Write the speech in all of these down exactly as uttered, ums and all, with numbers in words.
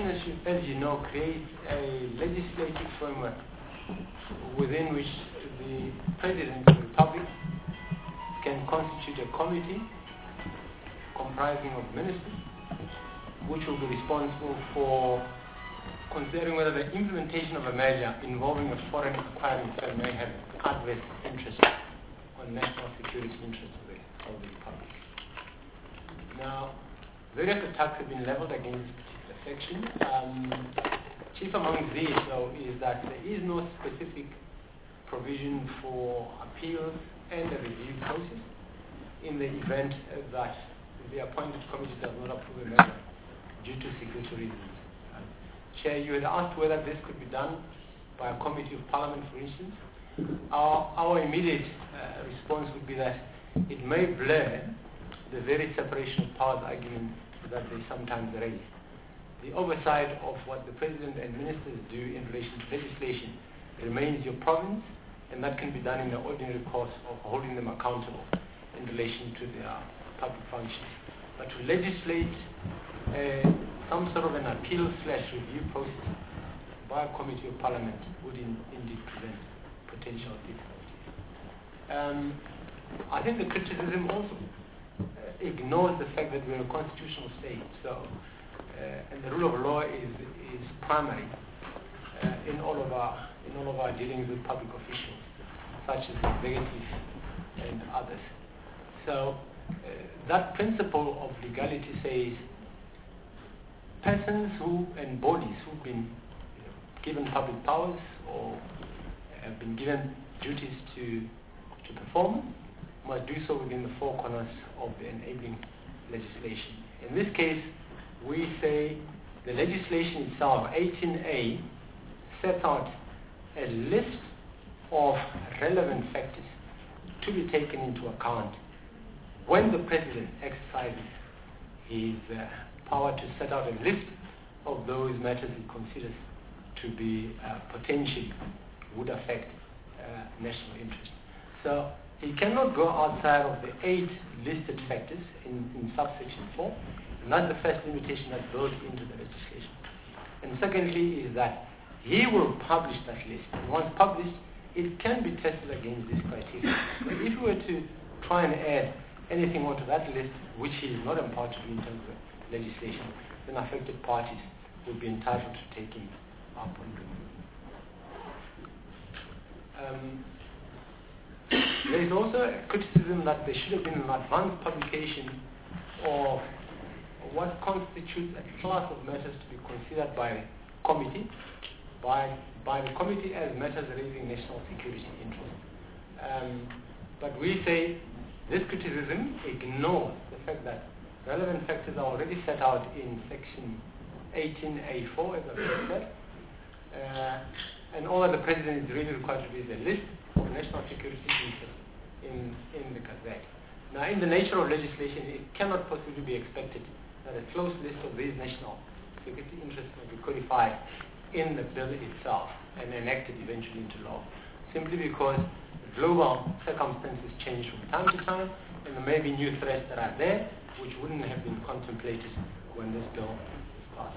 legislation, as you, as you know, creates a legislative framework within which the President of the Republic can constitute a committee comprising of ministers, which will be responsible for considering whether the implementation of a measure involving a foreign acquiring firm may have adverse interest on national security interests of the, of the Republic. Now, various attacks have been leveled against this particular section. Um, chief among these, though, is that there is no specific provision for appeals and a review process in the event that the appointed committee does not approve a measure due to security reasons. Uh, Chair, you had asked whether this could be done by a committee of parliament, for instance. Our, our immediate uh, response would be that it may blur the very separation of powers argument that they sometimes raise. The oversight of what the President and ministers do in relation to legislation remains your province, and that can be done in the ordinary course of holding them accountable in relation to their public functions. But to legislate uh, some sort of an appeal slash review process by a committee of parliament would in, indeed present potential difficulties. Um, I think the criticism also uh, ignores the fact that we're a constitutional state, so uh, and the rule of law is is primary uh, in all of our in all of our dealings with public officials, such as the executive and others. So uh, that principle of legality says persons who and bodies who've been you know, given public powers or have been given duties to to perform must do so within the four corners of the enabling legislation. In this case, we say the legislation itself, eighteen A, sets out a list of relevant factors to be taken into account when the President exercises his uh, power to set out a list of those matters he considers to be uh, potentially would affect uh, national interest. So he cannot go outside of the eight listed factors in, in subsection four, and that's the first limitation that's built into the legislation. And secondly is that he will publish that list, and once published, it can be tested against this criteria. So if we were to try and add anything onto that list, which he is not empowered to do in terms of legislation, then affected parties would be entitled to take him up on it. Um, there is also a criticism that there should have been an advanced publication of what constitutes a class of matters to be considered by the committee, by, by the committee as matters raising national security interest. Um, but we say this criticism ignores the fact that relevant factors are already set out in section eighteen A four, as I've said, uh, and all that the President is really required to do is a list of national security interests in, in the Gazette. Now, in the nature of legislation, it cannot possibly be expected that a close list of these national security interests will be codified in the bill itself and enacted eventually into law, simply because global circumstances change from time to time, and there may be new threats that are there which wouldn't have been contemplated when this bill was passed.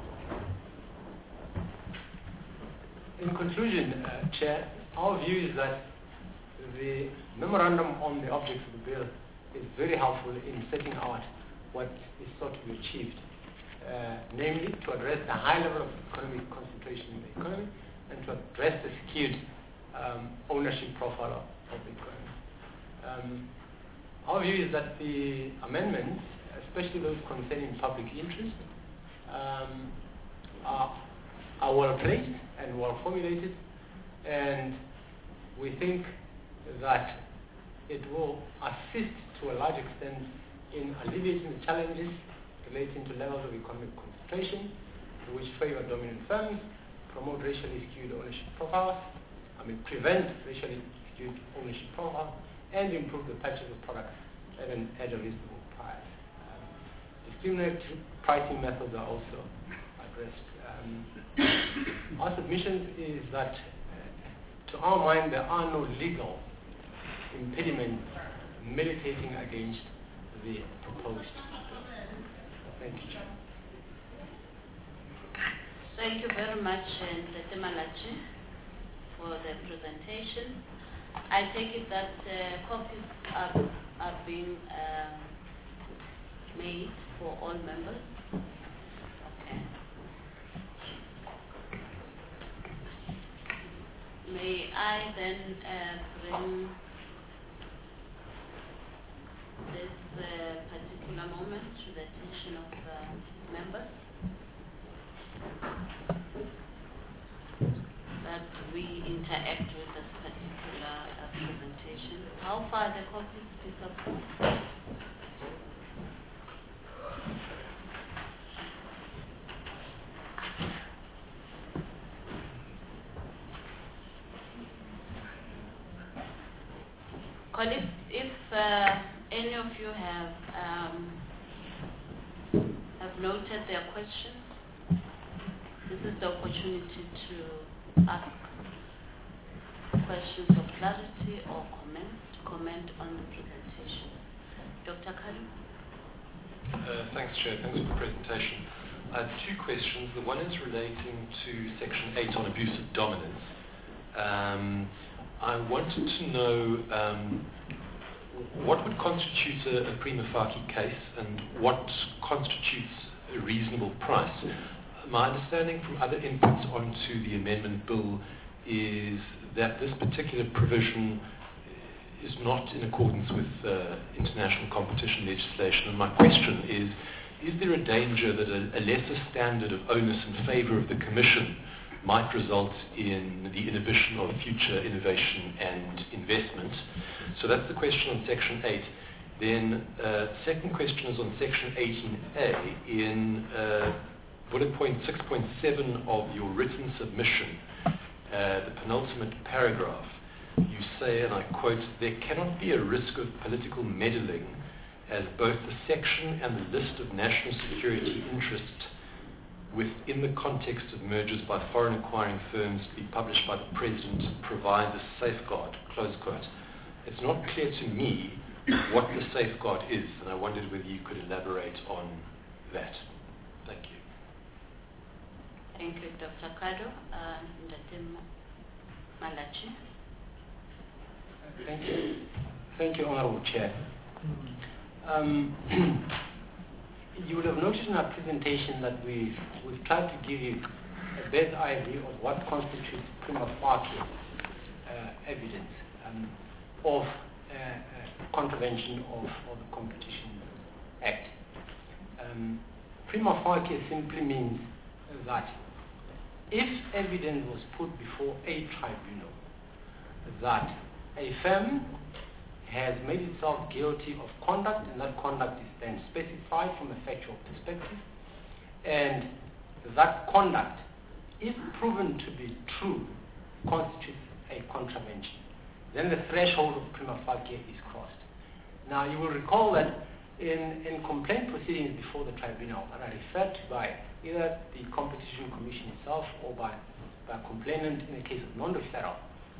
In conclusion, uh, Chair, our view is that the memorandum on the objects of the bill is very helpful in setting out what is sought to be achieved, uh, namely to address the high level of economic concentration in the economy and to address the skewed um, ownership profile of, of the economy. Um, our view is that the amendments, especially those concerning public interest, um, are, are well placed and well formulated, and we think that it will assist to a large extent in alleviating the challenges relating to levels of economic concentration, which favor dominant firms, promote racially skewed ownership profiles, I mean prevent racially skewed ownership profiles, and improve the purchase of products at, an, at a reasonable price. Um, discriminatory pricing methods are also addressed. Um, our submission is that, uh, to our mind, there are no legal impediments militating against the proposed bill. Thank you, Chair. very much, Ndate Malachi, for the presentation. I take it that uh, copies are, are being uh, made for all members. Okay. May I then uh, bring this uh, particular moment to the attention of uh, members, that we interact with this particular uh, presentation. How far are the copies, Mister Paul? Colleagues, if uh, any of you have um, have noted their questions, this is the opportunity to ask questions of clarity or comment, comment on the presentation. Doctor Kalu? Uh, thanks, Chair. Thanks for the presentation. I have two questions. The one is relating to Section eight on abuse of dominance. Um, I wanted to know um, what would constitute a, a prima facie case and what constitutes a reasonable price. My understanding from other inputs onto the amendment bill is that this particular provision is not in accordance with uh, international competition legislation. And my question is, is there a danger that a, a lesser standard of onus in favour of the Commission might result in the inhibition of future innovation and investment? So that's the question on Section eight. Then uh, second question is on Section eighteen A. In uh, bullet point six point seven of your written submission, uh, the penultimate paragraph, you say, and I quote, "There cannot be a risk of political meddling as both the section and the list of national security interests within the context of mergers by foreign acquiring firms to be published by the President provide the safeguard," close quote. It's not clear to me what the safeguard is, and I wondered whether you could elaborate on that. Thank you. Thank you, Doctor Kado. Uh, Ndate Malachi. Thank you. Thank you, Honorable Chair. Um, you would have noticed in our presentation that we, we've tried to give you a better idea of what constitutes prima facie uh, evidence um, of uh, uh, contravention of, of the Competition Act. Um, prima facie simply means that if evidence was put before a tribunal that a firm has made itself guilty of conduct, and that conduct is then specified from a factual perspective, and that conduct, if proven to be true, constitutes a contravention, then the threshold of prima facie is crossed. Now, you will recall that in, in complaint proceedings before the tribunal, and I referred to by either the Competition Commission itself or by, by a complainant in the case of non-referral,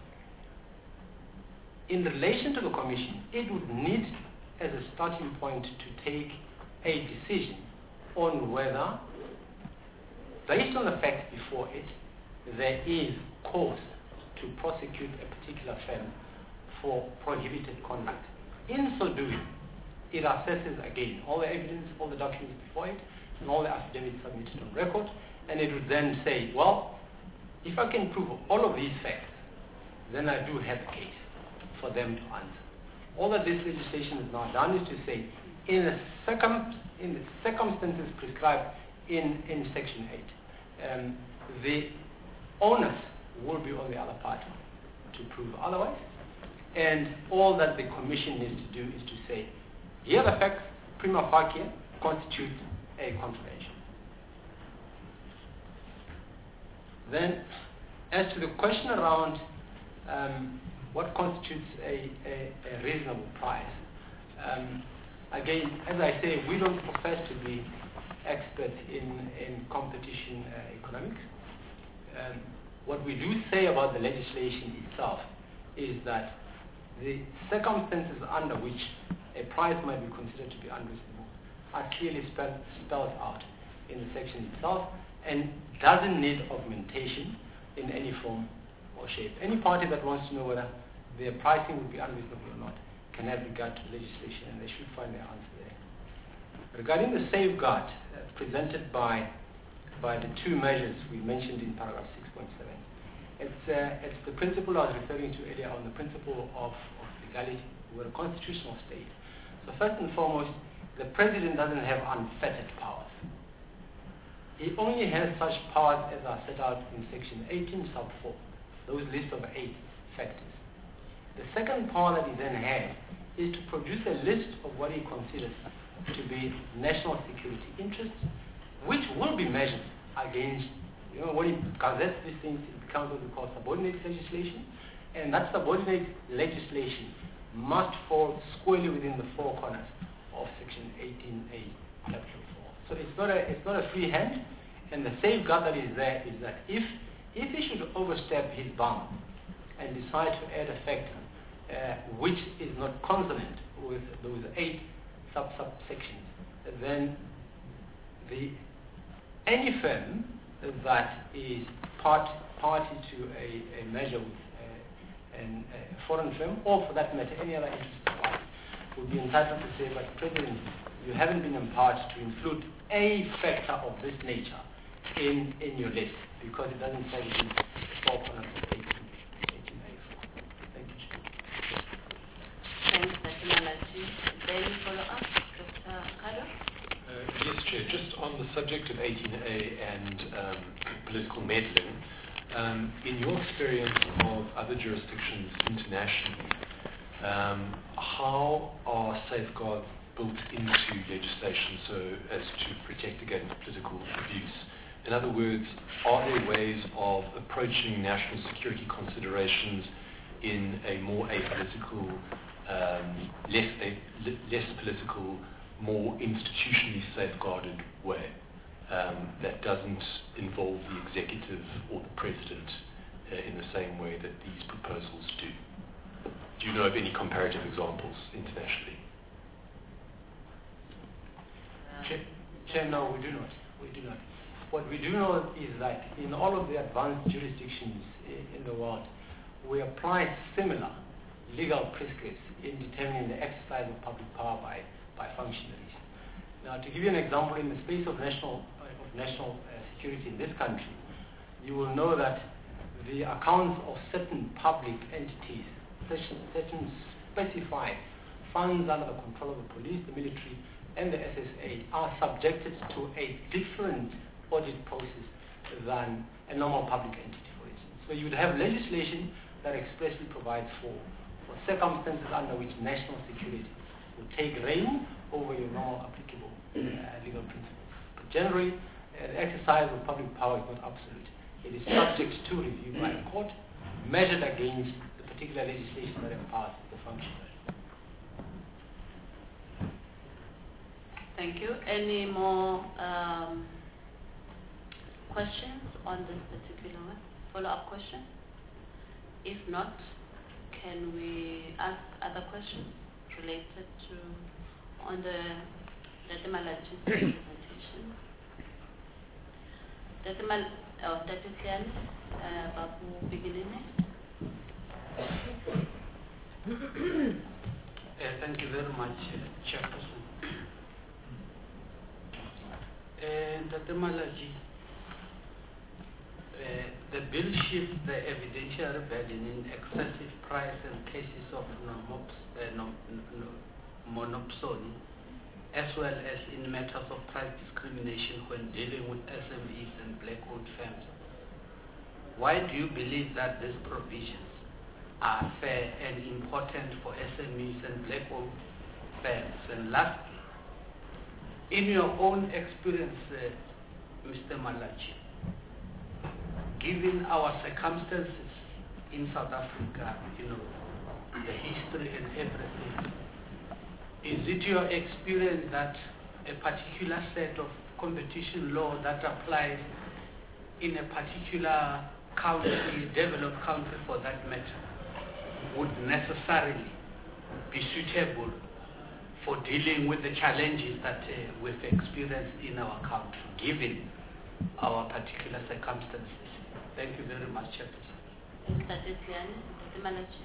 in relation to the Commission, it would need as a starting point to take a decision on whether, based on the facts before it, there is cause to prosecute a particular firm for prohibited conduct. In so doing, it assesses again all the evidence, all the documents before it, and all the affidavits submitted on record, and it would then say, well, if I can prove all of these facts, then I do have a case for them to answer. All that this legislation has now done is to say, in the, circum, in the circumstances prescribed in, in Section eight, um, the onus will be on the other party to prove otherwise, and all that the Commission needs to do is to say, here are the facts, prima facie constitute a contravention. Then, as to the question around um, what constitutes a, a, a reasonable price, um, again, as I say, we don't profess to be experts in, in competition uh, economics. Um, what we do say about the legislation itself is that the circumstances under which a price might be considered to be unreasonable are clearly spelled, spelled out in the section itself, and doesn't need augmentation in any form or shape. Any party that wants to know whether their pricing would be unreasonable or not can have regard to legislation, and they should find their answer there. Regarding the safeguard uh, presented by by the two measures we mentioned in paragraph six point seven, it's, uh, it's the principle I was referring to earlier on, the principle of, of legality. We're a constitutional state. So first and foremost, the president doesn't have unfettered powers. He only has such powers as are set out in section eighteen sub four, those list of eight factors. The second power that he then has is to produce a list of what he considers to be national security interests, which will be measured against, you know, when he gazettes these things, it becomes what we call subordinate legislation, and that subordinate legislation must fall squarely within the four corners of section eighteen A, chapter four. So it's not a it's not a free hand, and the safeguard that is there is that if if he should overstep his bound and decide to add a factor uh, which is not consonant with those eight sub subsections, then the any firm that is part party to a, a measure with a, an, a foreign firm, or for that matter any other interested party, would be entitled to say, but President, you haven't been empowered to include a factor of this nature in, in your list, because it doesn't fall within the four corners of eighteen eighty-four. Thank you. Thanks, Doctor Malachi. Then follow up, Doctor Kado. Uh, yes, Chair. Just on the subject of eighteen A and um, political meddling, um, in your experience of other jurisdictions internationally, um, how are safeguards built into legislation so as to protect against political abuse? In other words, are there ways of approaching national security considerations in a more apolitical, um, less, a, less political, more institutionally safeguarded way um, that doesn't involve the executive or the president uh, in the same way that these proposals do? Do you know of any comparative examples internationally? Chair, Chair, no, we do not. We do not. What we do know is that in all of the advanced jurisdictions in the world, we apply similar legal prescripts in determining the exercise of public power by, by functionaries. Now, to give you an example, in the space of national, uh, of national uh, security in this country, you will know that the accounts of certain public entities, certain, certain specified funds under the control of the police, the military, and the S S A are subjected to a different audit process than a normal public entity, for instance. So you would have legislation that expressly provides for, for circumstances under which national security would take reign over your normal applicable uh, legal principles. But generally, uh, the exercise of public power is not absolute. It is subject to review by a court, measured against the particular legislation that empowers the functionary. Thank you. Any more um, questions on this particular one? Follow-up question? If not, can we ask other questions related to on the Doctor Malachi's presentation? Doctor Mal, oh, Doctor Siani, uh, Babu, beginning uh, Thank you very much, uh, Chairperson. Uh, Doctor Malachi, uh, the bill shifts the evidentiary burden in excessive price and cases of monops, uh, no, no, monopsony, as well as in matters of price discrimination when dealing with S M Es and black-owned firms. Why do you believe that these provisions are fair and important for S M Es and black-owned firms? And lastly, in your own experience, uh, Mister Malachi, given our circumstances in South Africa, you know, the history and everything, is it your experience that a particular set of competition law that applies in a particular country, developed country for that matter, would necessarily be suitable for dealing with the challenges that uh, we've experienced in our country, given our particular circumstances. Thank you very much, Chairperson. Ntate Tsiane, Ntate Malachi.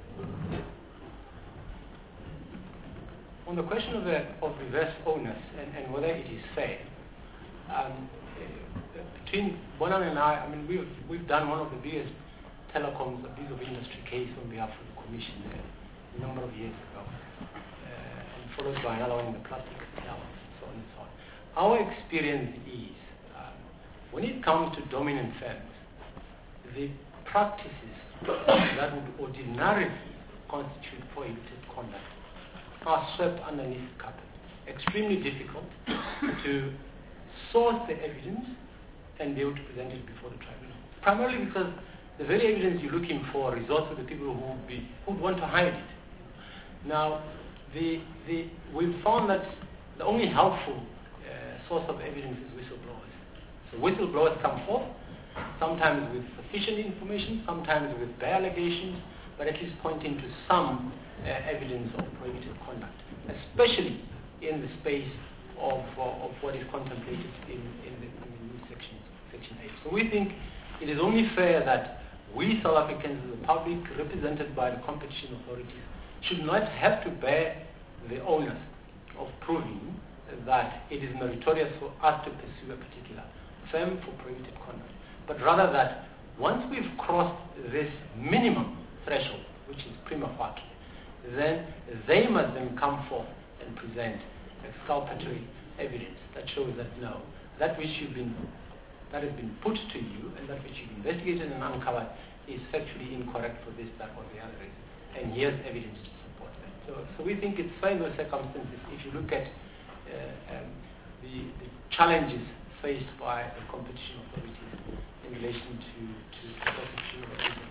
On the question of, the, of reverse owners and, and whether it is fair, um, uh, between Bonham and I, I mean, we've, we've done one of the biggest telecoms abuse of industry case on behalf of the Commission uh, a number of years ago, uh, and followed by another one in the plastic health, so on and so on. Our experience is, um, when it comes to dominant firms, the practices that would ordinarily constitute prohibited conduct are swept underneath the carpet. Extremely difficult to source the evidence and be able to present it before the tribunal. Primarily because the very evidence you're looking for resorts to the people who would be who would want to hide it. Now, the the we've found that the only helpful uh, source of evidence is whistleblowers. So whistleblowers come forth, sometimes with sufficient information, sometimes with bare allegations, but at least pointing to some uh, evidence of prohibited conduct, especially in the space of, uh, of what is contemplated in, in, the, in the new section, section eight. So we think it is only fair that we South Africans, as the public represented by the competition authorities, should not have to bear the onus of proving that it is meritorious for us to pursue a particular firm for prohibited conduct, but rather that once we've crossed this minimum threshold, which is prima facie, then they must then come forth and present exculpatory evidence that shows that no, that which you've been, that has been put to you and that which you've investigated and uncovered is factually incorrect for this, that, or the other reason. And here's evidence to support that. So, so we think it's fair in those circumstances if you look at uh, um, the, the challenges faced by the competition authorities in relation to, to the prosecution of cases.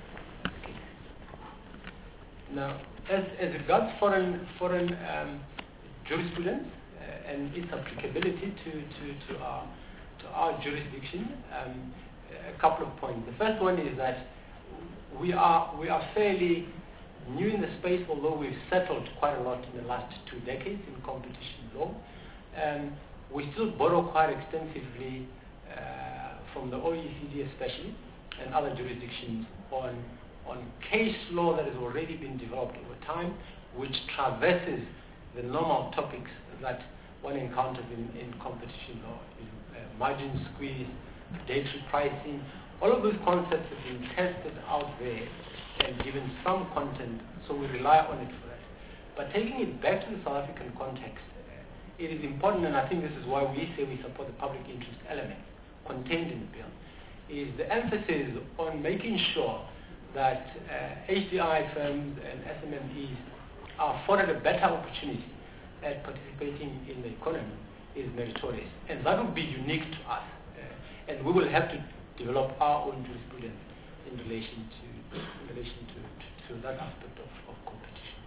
Now, as, as regards foreign, foreign um, jurisprudence uh, and its applicability to, to, to, our, to our jurisdiction, um, a couple of points. The first one is that we are, we are fairly new in the space, although we've settled quite a lot in the last two decades in competition law. Um, we still borrow quite extensively uh, from the O E C D especially and other jurisdictions on, on case law that has already been developed over time, which traverses the normal topics that one encounters in, in competition law, you know, uh, margin squeeze, predatory pricing. All of those concepts have been tested out there and given some content, so we rely on it for that. But taking it back to the South African context, uh, it is important, and I think this is why we say we support the public interest element contained in the bill, is the emphasis on making sure that uh, H D I firms and S M M Es are afforded a better opportunity at participating in the economy is meritorious. And that would be unique to us. Uh, and we will have to develop our own jurisprudence in relation to, in relation to, to, to that aspect of, of competition.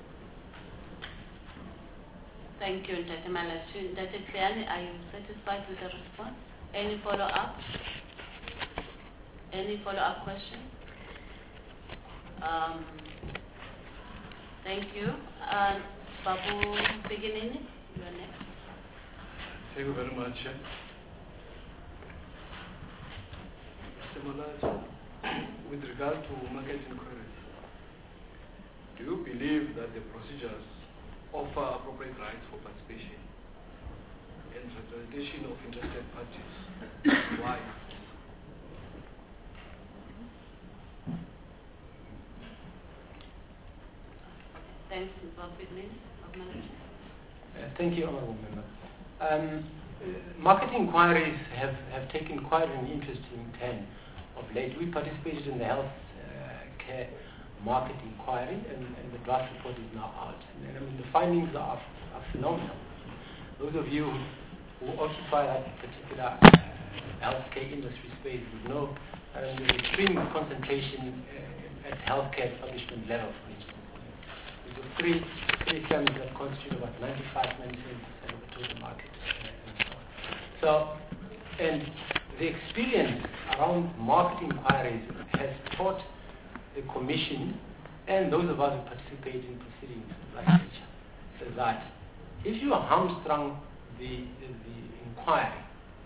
Thank you, Ntate Malachi. Ntate Tsiane, are you satisfied with the response? Any follow-up? Any follow-up questions? Um, thank you. Uh, Babu Beginini, you are next. Thank you very much. Mister Malachi, with regard to market inquiries, do you believe that the procedures offer appropriate rights for participation and representation of interested parties? Why? Thanks, Bob Beginini. Uh, thank you, Honourable Member. Um, uh, market inquiries have, have taken quite an interesting turn of late. We participated in the health uh, care market inquiry, and, and the draft report is now out. And, and I mean, the findings are, are phenomenal. Those of you who, who occupy that particular uh, healthcare industry space would know that uh, there's extreme concentration uh, at healthcare establishment level, for instance. There's three, three firms that constitute about ninety-five, ninety-seven percent of the total market, uh, and so on. So, and the experience around market inquiries has taught the Commission and those of us who participate in proceedings like nature, so that if you hamstrung the, the, the inquiry,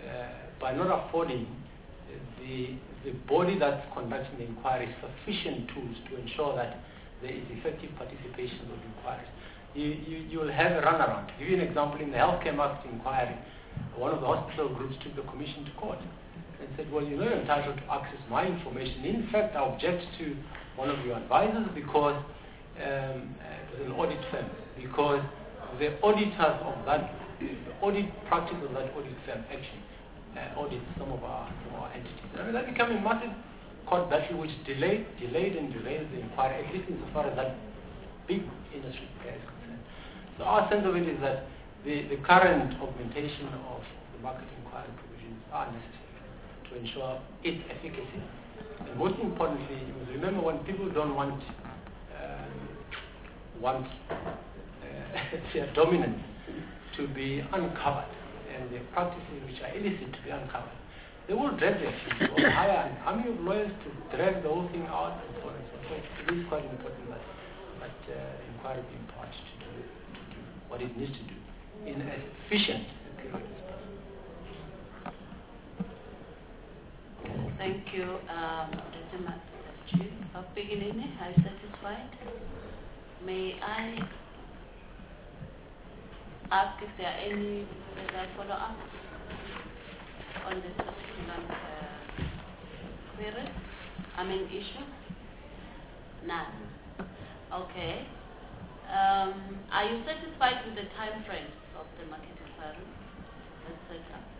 by not affording the, the body that's conducting the inquiry sufficient tools to ensure that there is effective participation of inquiries. You, you, you will have a runaround. To give you an example, in the healthcare market inquiry, one of the hospital groups took the commission to court and said, well, you're not entitled to access my information. In fact, I object to one of your advisors because um, it was an audit firm, because the auditors of that, the audit practice of that audit firm actually uh, audits some of our, some of our entities. I mean, that became a massive court battle which delayed, delayed and delayed the inquiry, at least insofar as that big industry is concerned. So our sense of it is that the, the current augmentation of the market inquiry provisions are necessary to ensure its efficacy. And most importantly, you must remember when people don't want um, want uh, their dominance to be uncovered and the practices which are illicit to be uncovered, they will drag their feet. They will hire an army of lawyers to drag the whole thing out and so on and so forth. So it is quite important that, that uh, the inquiry be empowered to do, to do what it needs to do in as efficient a period as possible. Thank you, um, Beginning, are you satisfied? May I ask if there are any further follow-ups on this particular uh, query? I mean issue? None. Okay. Um, are you satisfied with the time frames of the market inquiry that's set up?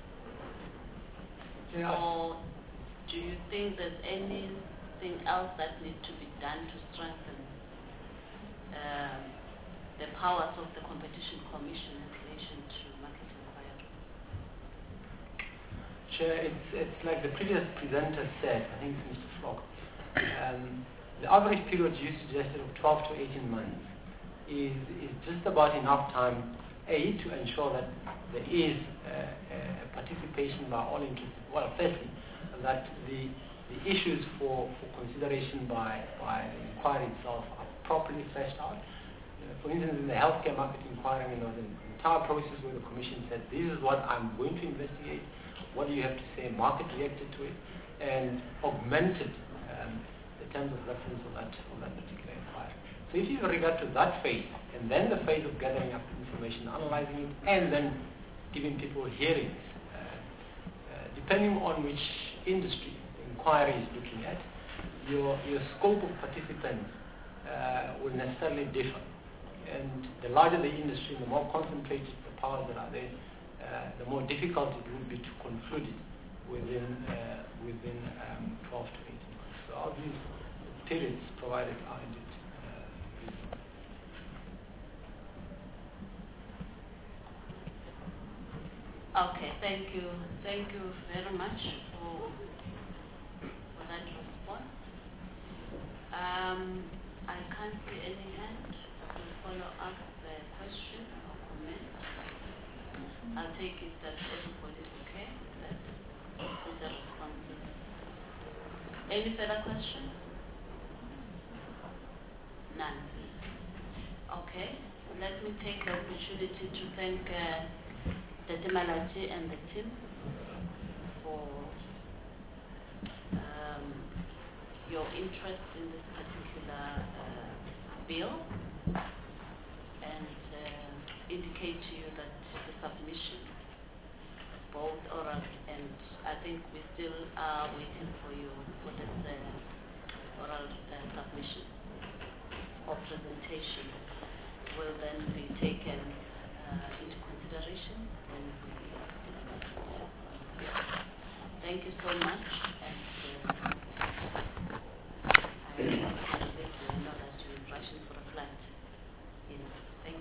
Yeah. Or do you think there's anything else that needs to be done to strengthen um, the powers of the Competition Commission in relation to market inquiry? Chair, it's, it's like the previous presenter said, I think it's Mister Flock. Um, the average period you suggested of twelve to eighteen months is, is just about enough time, A, to ensure that there is uh, uh, participation by all interested. Well, firstly, that the, the issues for, for consideration by, by the inquiry itself are properly fleshed out. Uh, for instance, in the healthcare market inquiry, you know, the entire process where the Commission said, this is what I'm going to investigate, what do you have to say, market reacted to it, and augmented um, the terms of reference of that, of that particular inquiry. So if you regard to that phase, and then the phase of gathering up information, analyzing it, and then giving people hearings, uh, uh, depending on which industry the inquiry is looking at, your, your scope of participants uh, will necessarily differ. And the larger the industry, the more concentrated the powers that are there, uh, the more difficult it will be to conclude it within, uh, within um, twelve to eighteen months. So all these periods provided are indeed uh, reasonable. Okay, thank you. Thank you very much for, for that response. Um, I can't see any hand to follow up the question or comment. I'll take it that everybody is okay with that, with the responses. Any further questions? None. Okay, let me take the opportunity to thank uh, Tete Malachi and the team for um, your interest in this particular uh, bill, and uh, indicate to you that the submission, both oral and I think we still are waiting for you for this uh, oral uh, submission or presentation, will then be taken uh, into consideration. Thank you so much, and uh, I will let you know that you're rushing for a flight. Yes, thank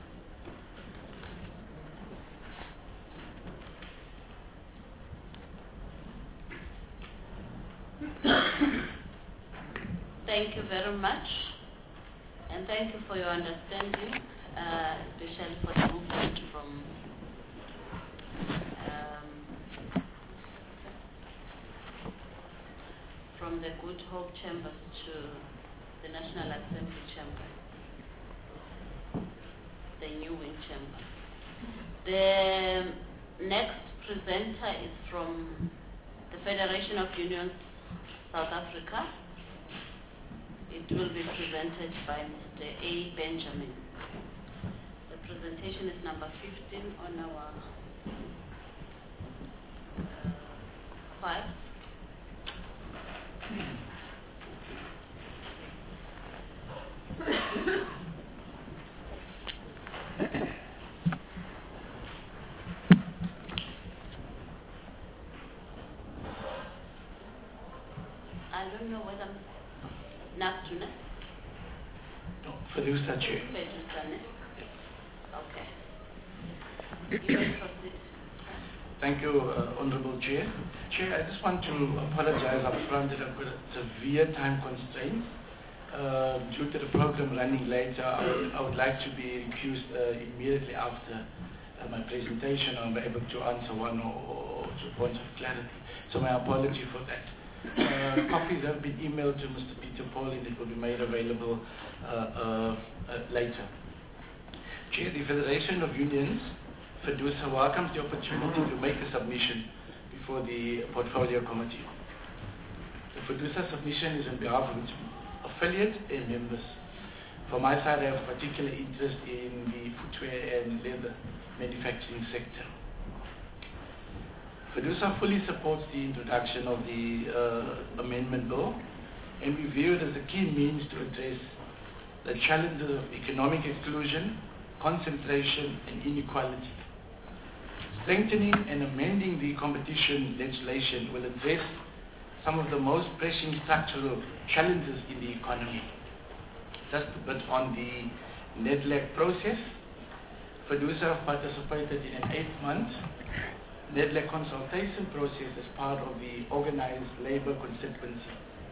you. Thank you very much, and thank you for your understanding, uh, especially for the movement from from the Good Hope Chambers to the National Assembly Chamber, the New Wing Chamber. The next presenter is from the Federation of Unions South Africa. It will be presented by Mister A. Benjamin. The presentation is number fifteen on our uh, file. I don't know whether Naktuna. No, Fedusa Chair. Fedusa, ne? Okay. You may proceed. Thank you, uh, Honorable Chair. Chair, I just want to apologize up front that I've got severe time constraints. Uh, due to the program running later, I would, I would like to be recused uh, immediately after uh, my presentation. I'll be able to answer one or, or two points of clarity. So my apology for that. Uh, copies have been emailed to Mister Peter Paul and it will be made available uh, uh, uh, later. Chair, the Federation of Unions, Fedusa, welcomes the opportunity to make a submission before the Portfolio Committee. The Fedusa submission is on behalf of its affiliates and members. For my side, I have particular interest in the footwear and leather manufacturing sector. Fedusa fully supports the introduction of the uh, amendment bill, and we view it as a key means to address the challenges of economic exclusion, concentration, and inequality. Strengthening and amending the competition legislation will address some of the most pressing structural challenges in the economy. Just a bit on the NEDLAC process. Fedusa participated in an eight-month NEDLAC consultation process as part of the Organized Labour Constituency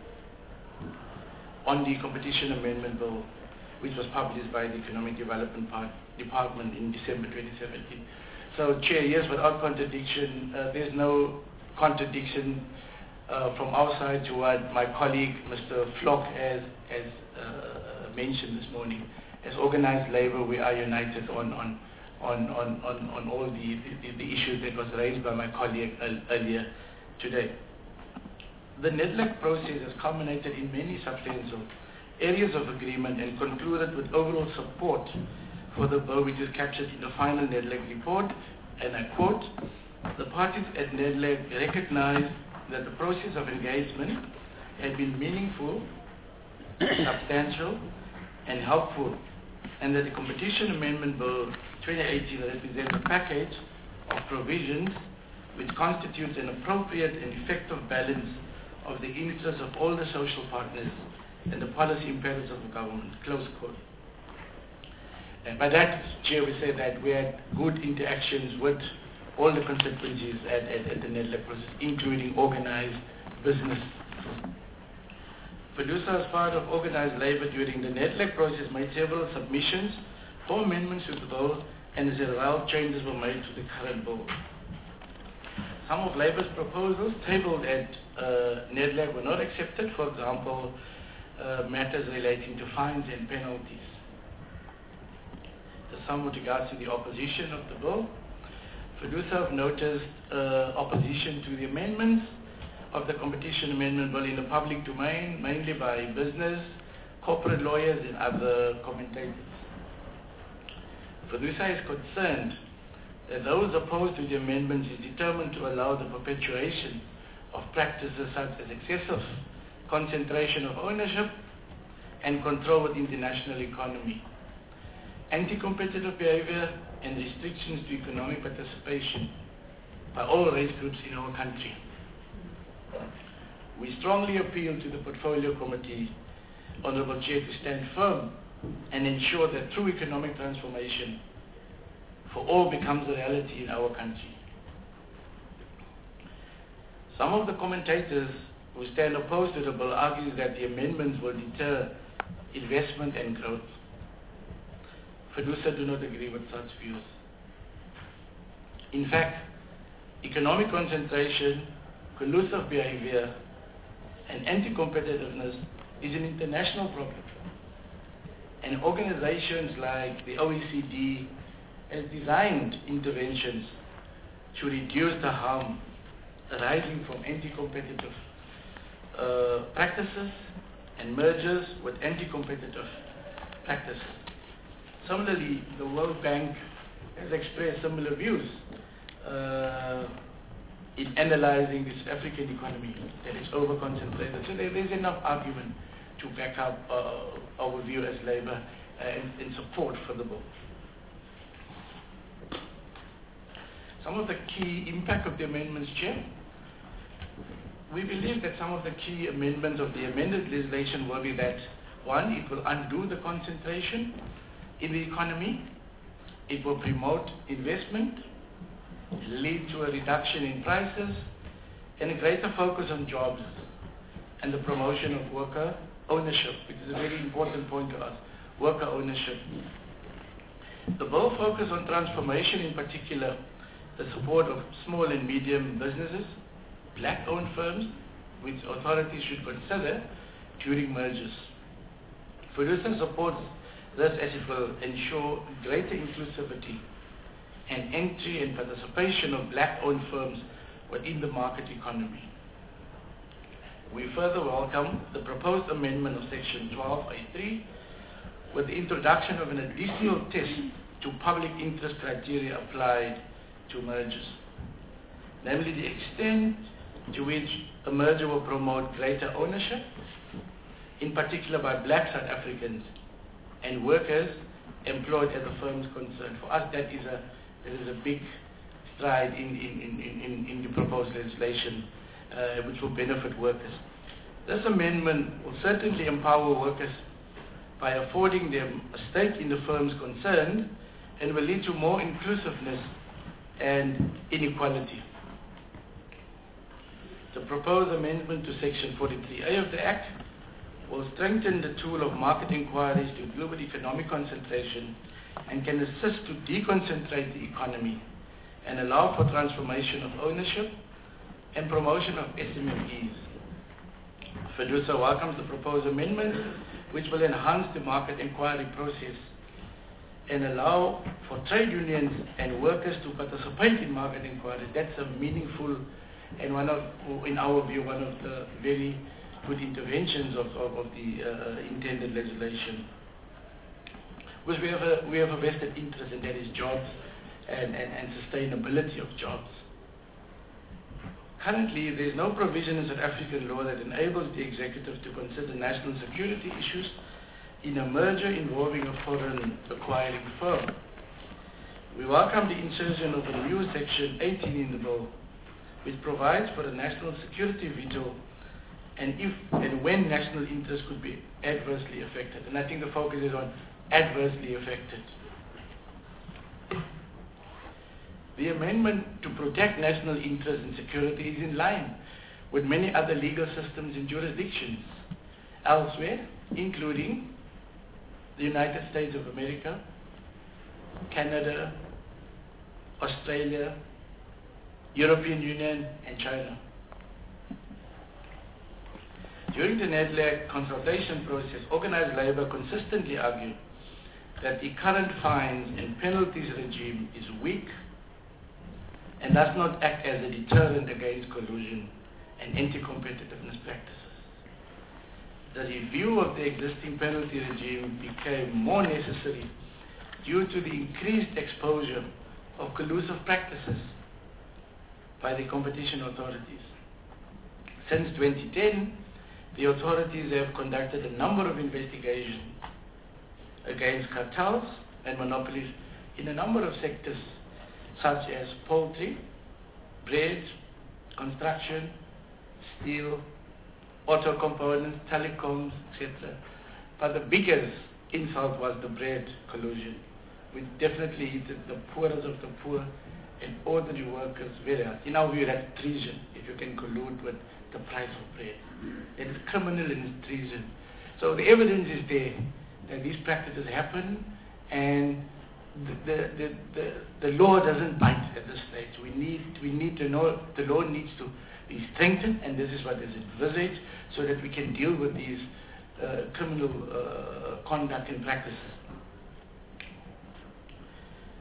on the Competition Amendment Bill, which was published by the Economic Development Part Department in December twenty seventeen. So, Chair, yes, without contradiction, uh, there's no contradiction uh, from our side to what my colleague, Mister Flock, has, has uh, mentioned this morning. As organized labor, we are united on, on On, on, on, on all the, the, the issues that was raised by my colleague earlier today. The NEDLAC process has culminated in many substantial areas of agreement and concluded with overall support for the bill, which is captured in the final NEDLAC report, and I quote, "The parties at NEDLAC recognize that the process of engagement had been meaningful, substantial, and helpful, and that the Competition Amendment Bill twenty eighteen represents a package of provisions which constitutes an appropriate and effective balance of the interests of all the social partners and the policy imperatives of the government." Close quote. And by that, Chair, we say that we had good interactions with all the constituencies at, at, at the NEDLAC process, including organized business. Fedusa, as part of organized labor during the NEDLAC process, made several submissions for amendments to the bill, and as a result, changes were made to the current bill. Some of Labour's proposals tabled at uh, NEDLAC were not accepted, for example, uh, matters relating to fines and penalties. The some with regards to the opposition of the bill. Fedusa have noticed uh, opposition to the amendments of the Competition Amendment Bill in the public domain, mainly by business, corporate lawyers, and other commentators. Fedusa is concerned that those opposed to the amendments is determined to allow the perpetuation of practices such as excessive concentration of ownership and control within the national economy, anti-competitive behavior, and restrictions to economic participation by all race groups in our country. We strongly appeal to the Portfolio Committee, Honourable Chair, to stand firm and ensure that true economic transformation for all becomes a reality in our country. Some of the commentators who stand opposed to the bill argue that the amendments will deter investment and growth. Fedusa do not agree with such views. In fact, economic concentration, collusive behavior, and anti-competitiveness is an international problem. And organizations like the O E C D has designed interventions to reduce the harm arising from anti-competitive uh, practices and mergers with anti-competitive practices. Similarly, the World Bank has expressed similar views uh, in analyzing this African economy that is over-concentrated. So there is enough argument to back up uh, our view as Labour uh, and, and support for the bill. Some of the key impact of the amendments, Chair. We believe that some of the key amendments of the amended legislation will be that, one, it will undo the concentration in the economy, it will promote investment, lead to a reduction in prices, and a greater focus on jobs and the promotion of worker ownership, which is a very important point to us, worker ownership. The bill focuses on transformation, in particular, the support of small and medium businesses, black-owned firms, which authorities should consider during mergers. FEDUSA supports this as it will ensure greater inclusivity and entry and participation of black-owned firms within the market economy. We further welcome the proposed amendment of Section twelve A three with the introduction of an additional test to public interest criteria applied to mergers, namely the extent to which a merger will promote greater ownership, in particular by black South Africans and workers employed at the firms concerned. For us, that is a, that is a big stride in, in, in, in, in the proposed legislation, uh, which will benefit workers. This amendment will certainly empower workers by affording them a stake in the firms concerned and will lead to more inclusiveness and inequality. The proposed amendment to Section forty-three A of the Act will strengthen the tool of market inquiries to global economic concentration and can assist to deconcentrate the economy and allow for transformation of ownership and promotion of S M Es. FEDUSA welcomes the proposed amendment, which will enhance the market inquiry process and allow for trade unions and workers to participate in market inquiry. That's a meaningful and one of, in our view, one of the very good interventions of, of, of the uh, intended legislation. Because we have a we have a vested interest, and that is jobs and, and, and sustainability of jobs. Currently, there is no provision in South African law that enables the executive to consider national security issues in a merger involving a foreign acquiring firm. We welcome the insertion of a new Section eighteen in the bill, which provides for a national security veto and if and when national interest could be adversely affected. And I think the focus is on adversely affected. The amendment to protect national interest and security is in line with many other legal systems and jurisdictions elsewhere, including the United States of America, Canada, Australia, European Union, and China. During the NEDLAC consultation process, organized labor consistently argued that the current fines and penalties regime is weak and does not act as a deterrent against collusion and anti-competitiveness practices. The review of the existing penalty regime became more necessary due to the increased exposure of collusive practices by the competition authorities. Since twenty ten, the authorities have conducted a number of investigations against cartels and monopolies in a number of sectors such as poultry, bread, construction, steel, auto components, telecoms, et cetera. But the biggest insult was the bread collusion, which definitely hit the poorest of the poor and ordinary workers very hard. In our view, that's treason if you can collude with the price of bread. It is criminal and it's treason. So the evidence is there that these practices happen, and the, the, the, the, the law doesn't bite at this stage. We need, we need to know the law needs to be strengthened, and this is what is envisaged, so that we can deal with these uh, criminal uh, conduct and practices.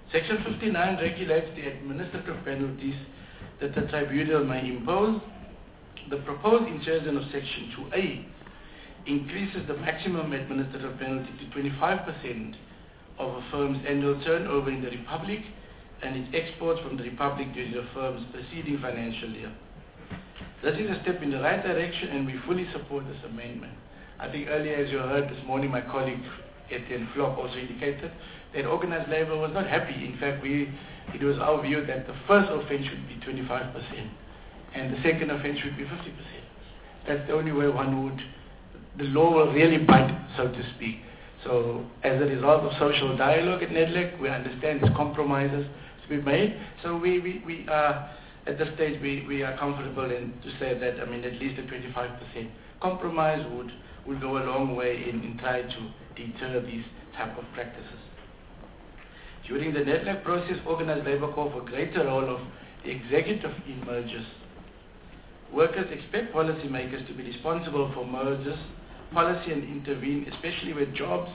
Section fifty-nine regulates the administrative penalties that the tribunal may impose. The proposed insertion of Section two A increases the maximum administrative penalty to twenty-five percent of a firm's annual turnover in the Republic and its exports from the Republic during the firm's preceding financial year. This is a step in the right direction, and we fully support this amendment. I think earlier, as you heard this morning, my colleague Etienne Flock also indicated that organized labor was not happy. In fact, we, it was our view that the first offense should be twenty-five percent and the second offense should be fifty percent. That's the only way one would, the law will really bite, so to speak. So as a result of social dialogue at NEDLAC, we understand these compromises to be made. So we, we, we are, at this stage, we, we are comfortable in to say that, I mean, at least a twenty-five percent compromise would, would go a long way in, in trying to deter these type of practices. During the NEDLAC process, organized labor called for greater role of the executive in mergers. Workers expect policymakers to be responsible for mergers, policy and intervene, especially where jobs,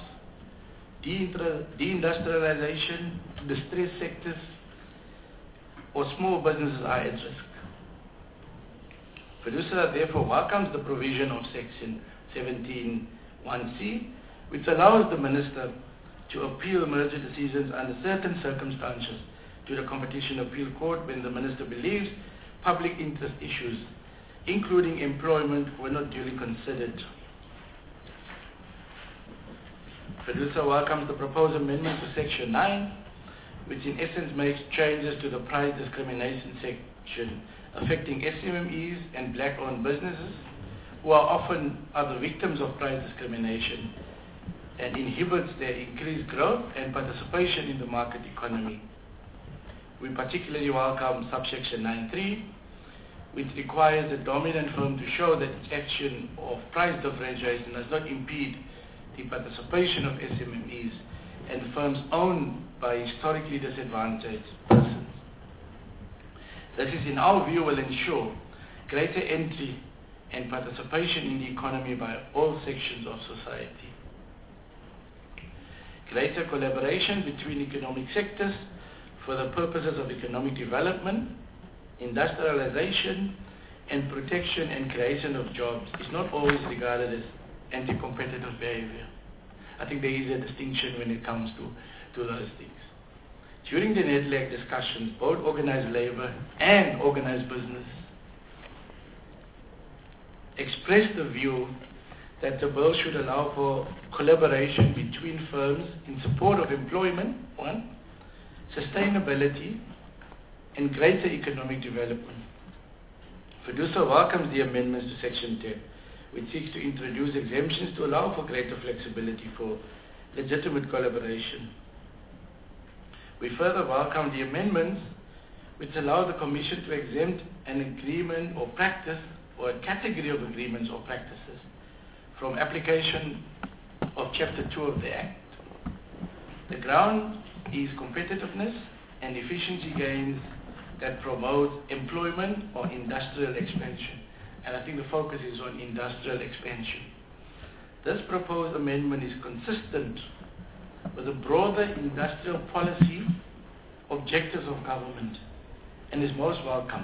deindustrialization, distressed sectors, or small businesses are at risk. FEDUSA therefore welcomes the provision of Section seventeen one C, which allows the Minister to appeal merger decisions under certain circumstances to the Competition Appeal Court when the Minister believes public interest issues, including employment, were not duly considered. FEDUSA welcomes the proposed amendment to Section nine, which in essence makes changes to the price discrimination section affecting S M Es and black-owned businesses, who are often are the victims of price discrimination, and inhibits their increased growth and participation in the market economy. We particularly welcome subsection nine three, which requires the dominant firm to show that its action of price differentiation does not impede the participation of S M Es and firms owned by historically disadvantaged persons. This is, in our view, will ensure greater entry and participation in the economy by all sections of society. Greater collaboration between economic sectors for the purposes of economic development, industrialization, and protection and creation of jobs is not always regarded as anti-competitive behavior. I think there is a distinction when it comes to, to those things. During the NEDLAC discussions, both organized labor and organized business expressed the view that the bill should allow for collaboration between firms in support of employment, one, sustainability, and greater economic development. FEDUSA welcomes the amendments to Section ten, which seeks to introduce exemptions to allow for greater flexibility for legitimate collaboration. We further welcome the amendments which allow the Commission to exempt an agreement or practice or a category of agreements or practices from application of Chapter two of the Act. The ground is competitiveness and efficiency gains that promote employment or industrial expansion. And I think the focus is on industrial expansion. This proposed amendment is consistent with the broader industrial policy objectives of government and is most welcome.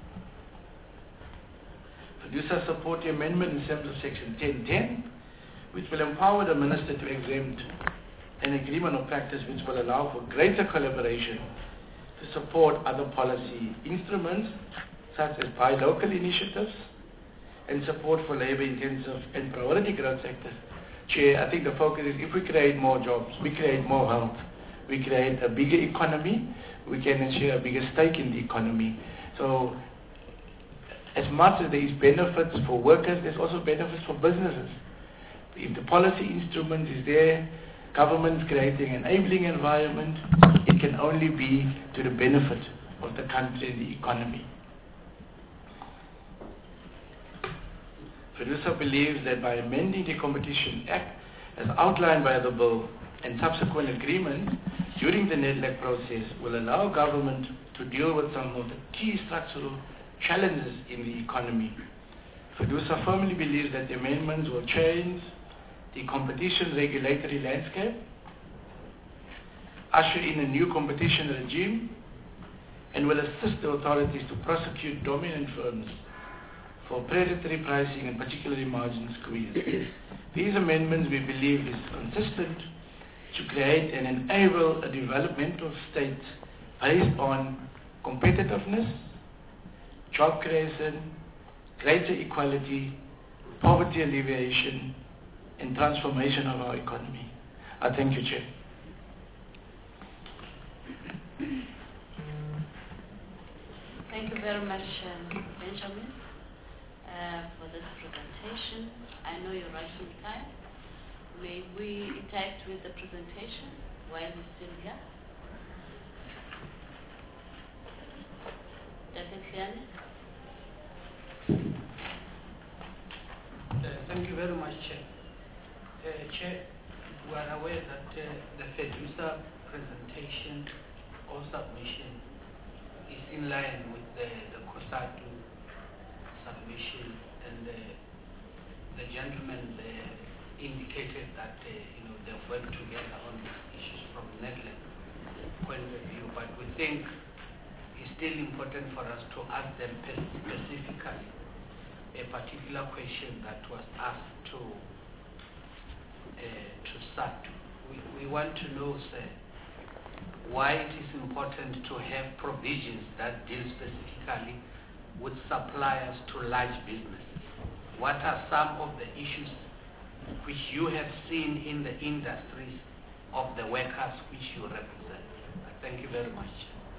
FEDUSA support the amendment in terms of Section ten ten, which will empower the Minister to exempt an agreement or practice which will allow for greater collaboration to support other policy instruments such as buy local initiatives and support for labor-intensive and priority growth sectors. Chair, I think the focus is if we create more jobs, we create more wealth, we create a bigger economy, we can ensure a bigger stake in the economy. So as much as there is benefits for workers, there's also benefits for businesses. If the policy instrument is there, government creating an enabling environment, it can only be to the benefit of the country and the economy. FEDUSA believes that by amending the Competition Act as outlined by the bill and subsequent agreement during the NEDLAC process will allow government to deal with some of the key structural challenges in the economy. FEDUSA firmly believes that the amendments will change the competition regulatory landscape, usher in a new competition regime, and will assist the authorities to prosecute dominant firms for predatory pricing and particularly margin squeeze. These amendments, we believe, is consistent to create and enable a developmental state based on competitiveness, job creation, greater equality, poverty alleviation, and transformation of our economy. I thank you, Chair. Thank you very much, um, Benjamin, uh, for this presentation. I know you're rushing time. May we interact with the presentation while we're still here? Doctor Kiani? Uh, thank you very much, Chair. Uh, Chair, we are aware that uh, the FEDUSA presentation or submission is in line with the, the COSATU submission, and uh, the gentleman uh, indicated that uh, you know they've worked together on these issues from Netherlands point of view, but we think it's still important for us to ask them specifically a particular question that was asked to uh, to SATU. We, we want to know, sir, why it is important to have provisions that deal specifically with suppliers to large businesses. What are some of the issues which you have seen in the industries of the workers which you represent? Thank you very much.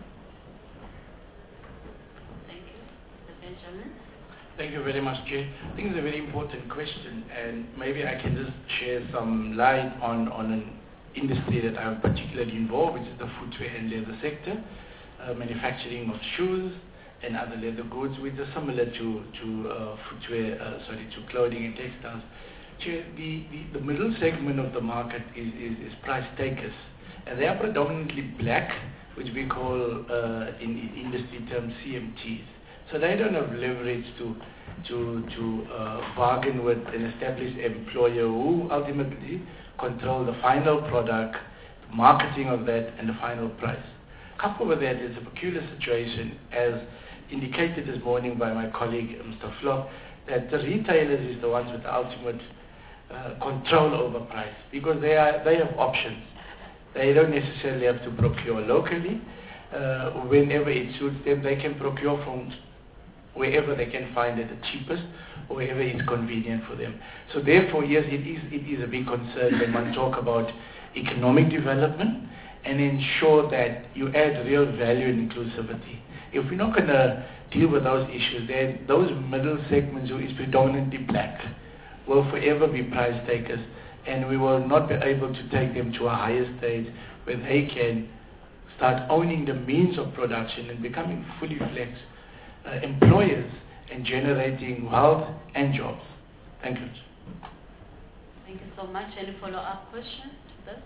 Thank you. Mister Benjamin? Thank you very much, Chair. I think it's a very important question, and maybe I can just share some light on, on an industry that I'm particularly involved, which is the footwear and leather sector, uh, manufacturing of shoes and other leather goods, which are similar to, to uh, footwear, uh, sorry, to clothing and textiles. Chair, the, the, the middle segment of the market is, is, is price takers, and they are predominantly black, which we call uh, in, in industry terms C M Ts. So they don't have leverage to to to uh, bargain with an established employer who ultimately control the final product, the marketing of that, and the final price. Coupled with that is a peculiar situation, as indicated this morning by my colleague, Mister Flock, that the retailers is the ones with the ultimate uh, control over price, because they are they have options. They don't necessarily have to procure locally. Uh, whenever it suits them, they can procure from wherever they can find it the cheapest, or wherever it's convenient for them. So therefore, yes, it is, it is a big concern when one talk about economic development and ensure that you add real value and inclusivity. If we're not going to deal with those issues, then those middle segments who is predominantly black will forever be price takers, and we will not be able to take them to a higher stage where they can start owning the means of production and becoming fully fledged Uh, employers and generating wealth and jobs. Thank you. Thank you so much. Any follow-up questions to this?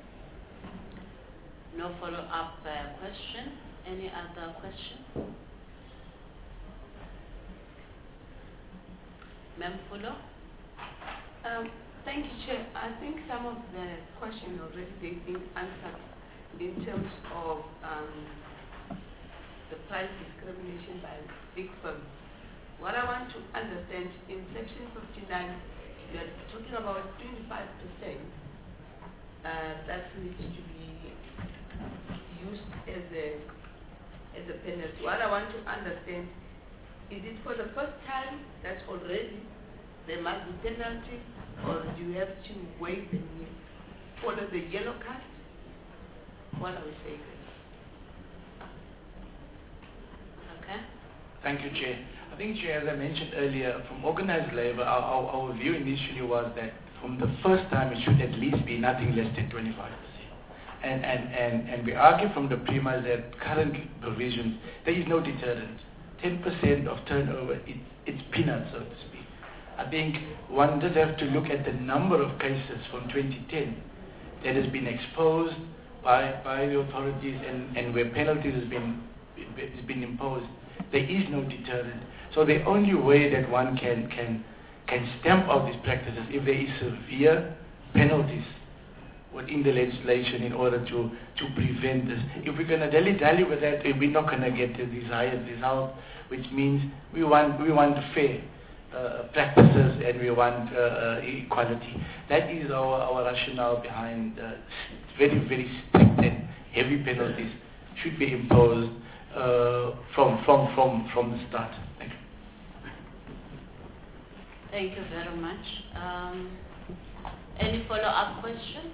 No follow-up uh, question. Any other question? Ma'am Fulo? Um, thank you, Chair. I think some of the questions already they've been answered in terms of um, the price discrimination by big firms. What I want to understand, in section fifty-nine, we are talking about twenty-five percent uh, that needs to be used as a as a penalty. What I want to understand, is it for the first time that's already there must be penalty, or do you have to wait and you follow the yellow card? What are we saying? Okay. Thank you, Chair. I think, Chair, as I mentioned earlier, from organized labor, our, our, our view initially was that from the first time it should at least be nothing less than twenty-five percent. And, and, and, and we argue from the premise that current provisions, there is no deterrent. ten percent of turnover, it, it's peanuts, so to speak. I think one does have to look at the number of cases from twenty ten that has been exposed by, by the authorities, and, and where penalties has been, has been imposed. There is no deterrent. So the only way that one can, can, can stamp out these practices if there is severe penalties within the legislation in order to, to prevent this. If we're going to dilly-dally with that, we're not going to get the desired result, which means we want, we want fair uh, practices and we want uh, uh, equality. That is our, our rationale behind uh, very, very strict and heavy penalties should be imposed uh, from, from, from, from the start. Thank you. Thank you very much. Um, any follow-up question?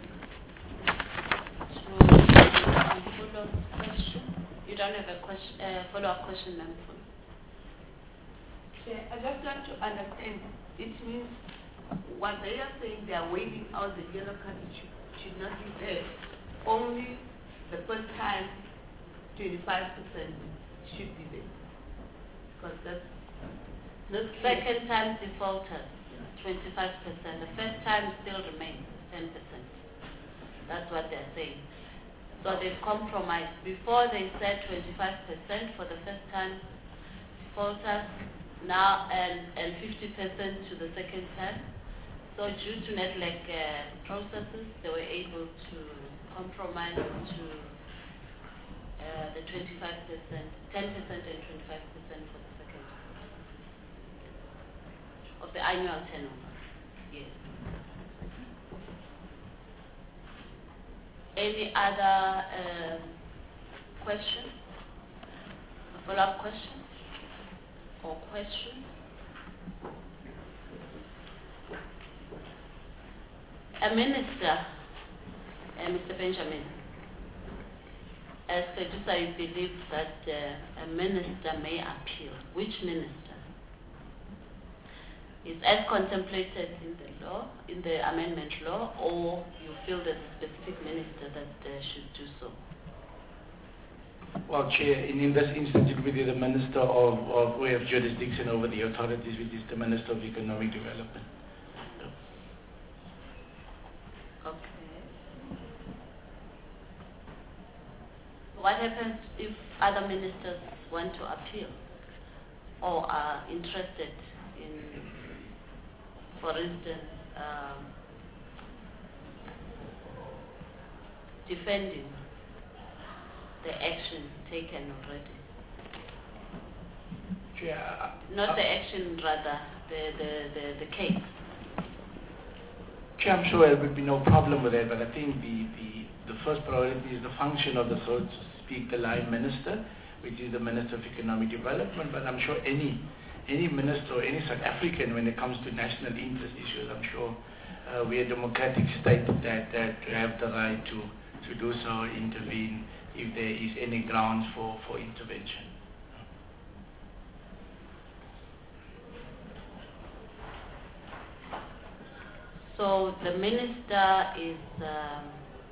To follow question? You don't have a question, uh, follow-up question, ma'am? Chair, I just want to understand. It means what they are saying, they are waiving out the yellow card should, should not be there. Only the first time, twenty-five percent should be there. Because that's not clear. Second time defaulters, twenty-five percent. The first time still remains ten percent. That's what they're saying. So they've compromised. Before they said twenty-five percent for the first time defaulters, now and, and fifty percent to the second time. So due to network uh, processes, they were able to compromise to uh, the twenty-five percent, ten percent and twenty-five percent for the second of the annual turnover. Yes. Any other um, question? A follow-up question? Or questions? A minister, uh, Mister Benjamin, as Fedusa, you believe that uh, a minister may appeal. Which minister? Is as contemplated in the law, in the amendment law, or you feel there's a specific minister that uh, should do so? Well, Chair, in, in this instance, it will be the Minister of, of who have jurisdiction over the authorities, which is the Minister of Economic Development. Okay. What happens if other ministers want to appeal or are interested in, for instance, um, defending the action taken already? Chair, Not uh, the action, rather, the, the, the, the case. Chair, I'm sure there will be no problem with that, but I think the, the, the first priority is the function of the, so to speak, the line minister, which is the Minister of Economic Development, but I'm sure any any minister or any South African, when it comes to national interest issues, I'm sure uh, we're a democratic state that, that have the right to, to do so, intervene if there is any grounds for, for intervention. So the minister is um,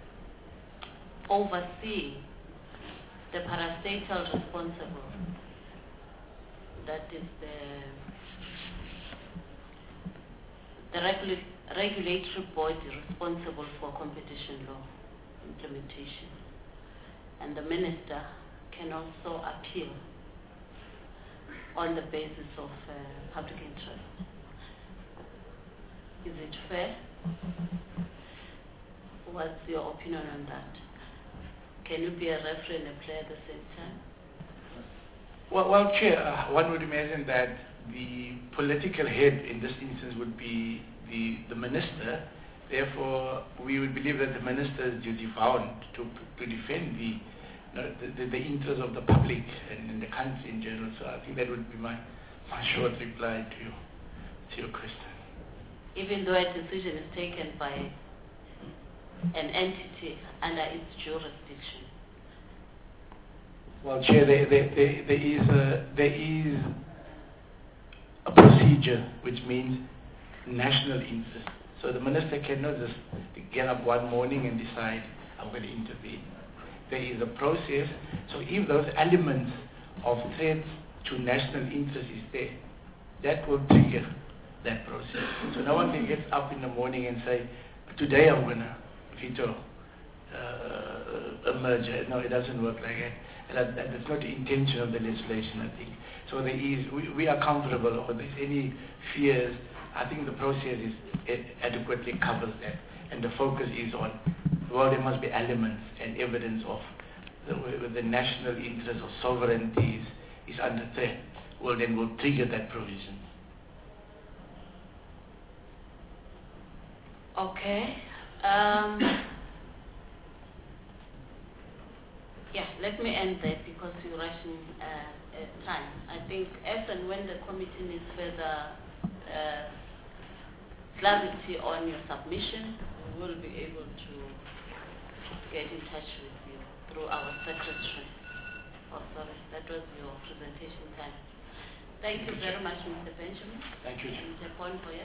overseeing the parastatal responsible. That is the, the regula regulatory body responsible for competition law implementation. And the minister can also appeal on the basis of uh, public interest. Is it fair? What's your opinion on that? Can you be a referee and a player at the same time? Well, well Chair, uh, one would imagine that the political head in this instance would be the, the minister. Therefore, we would believe that the minister is duty bound to, to defend the, you know, the, the, the interests of the public and, and the country in general. So I think that would be my, my short reply to, you, to your question. Even though a decision is taken by an entity under its jurisdiction? Well, Chair, there, there, there, there, is a, there is a procedure which means national interest. So the minister cannot just get up one morning and decide, I'm going to intervene. There is a process. So if those elements of threat to national interest is there, that will trigger that process. So no one can get up in the morning and say, today I'm going to veto uh, a merger. No, it doesn't work like that. And that, that, that's not the intention of the legislation, I think. So there is, we, we are comfortable, or there's any fears, I think the process is, it adequately covers that. And the focus is on well, there must be elements and evidence of the, the national interest or sovereignty is, is under threat. Well, then we'll trigger that provision. Okay. Um, yeah, let me end there because you're rushing uh, uh, time. I think as and when the committee needs further uh, clarity on your submission, we will be able to get in touch with you through our secretary. Oh, sorry, that was your presentation time. Thank you very much, Mister Benjamin. Thank you. And Mister Paul Boyer.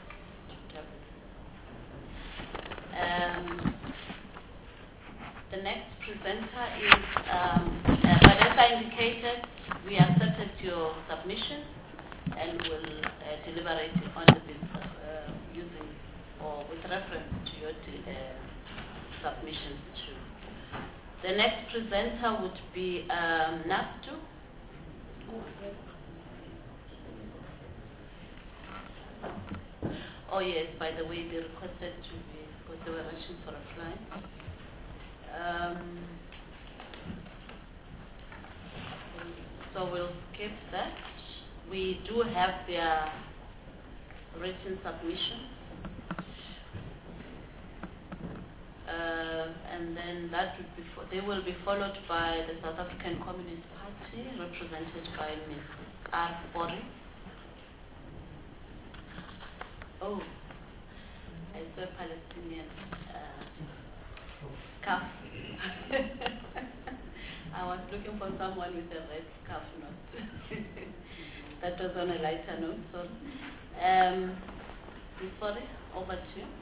Um, the next presenter is, um, uh, but as I indicated, we accepted your submission and will uh, deliberate on the bill uh, using or with reference to your uh, submissions too. The next presenter would be um, Naftu. Oh yes, by the way, they requested to be, because they were rushing for a flight. Um, so we'll skip that. We do have their written submissions. Uh, and then that would be, fo they will be followed by the South African Communist Party, represented by Miz R. Bori. Oh, I saw Palestinian uh, scarf. I was looking for someone with a red scarf, not. That was on a lighter note, so. Um, sorry, over to you.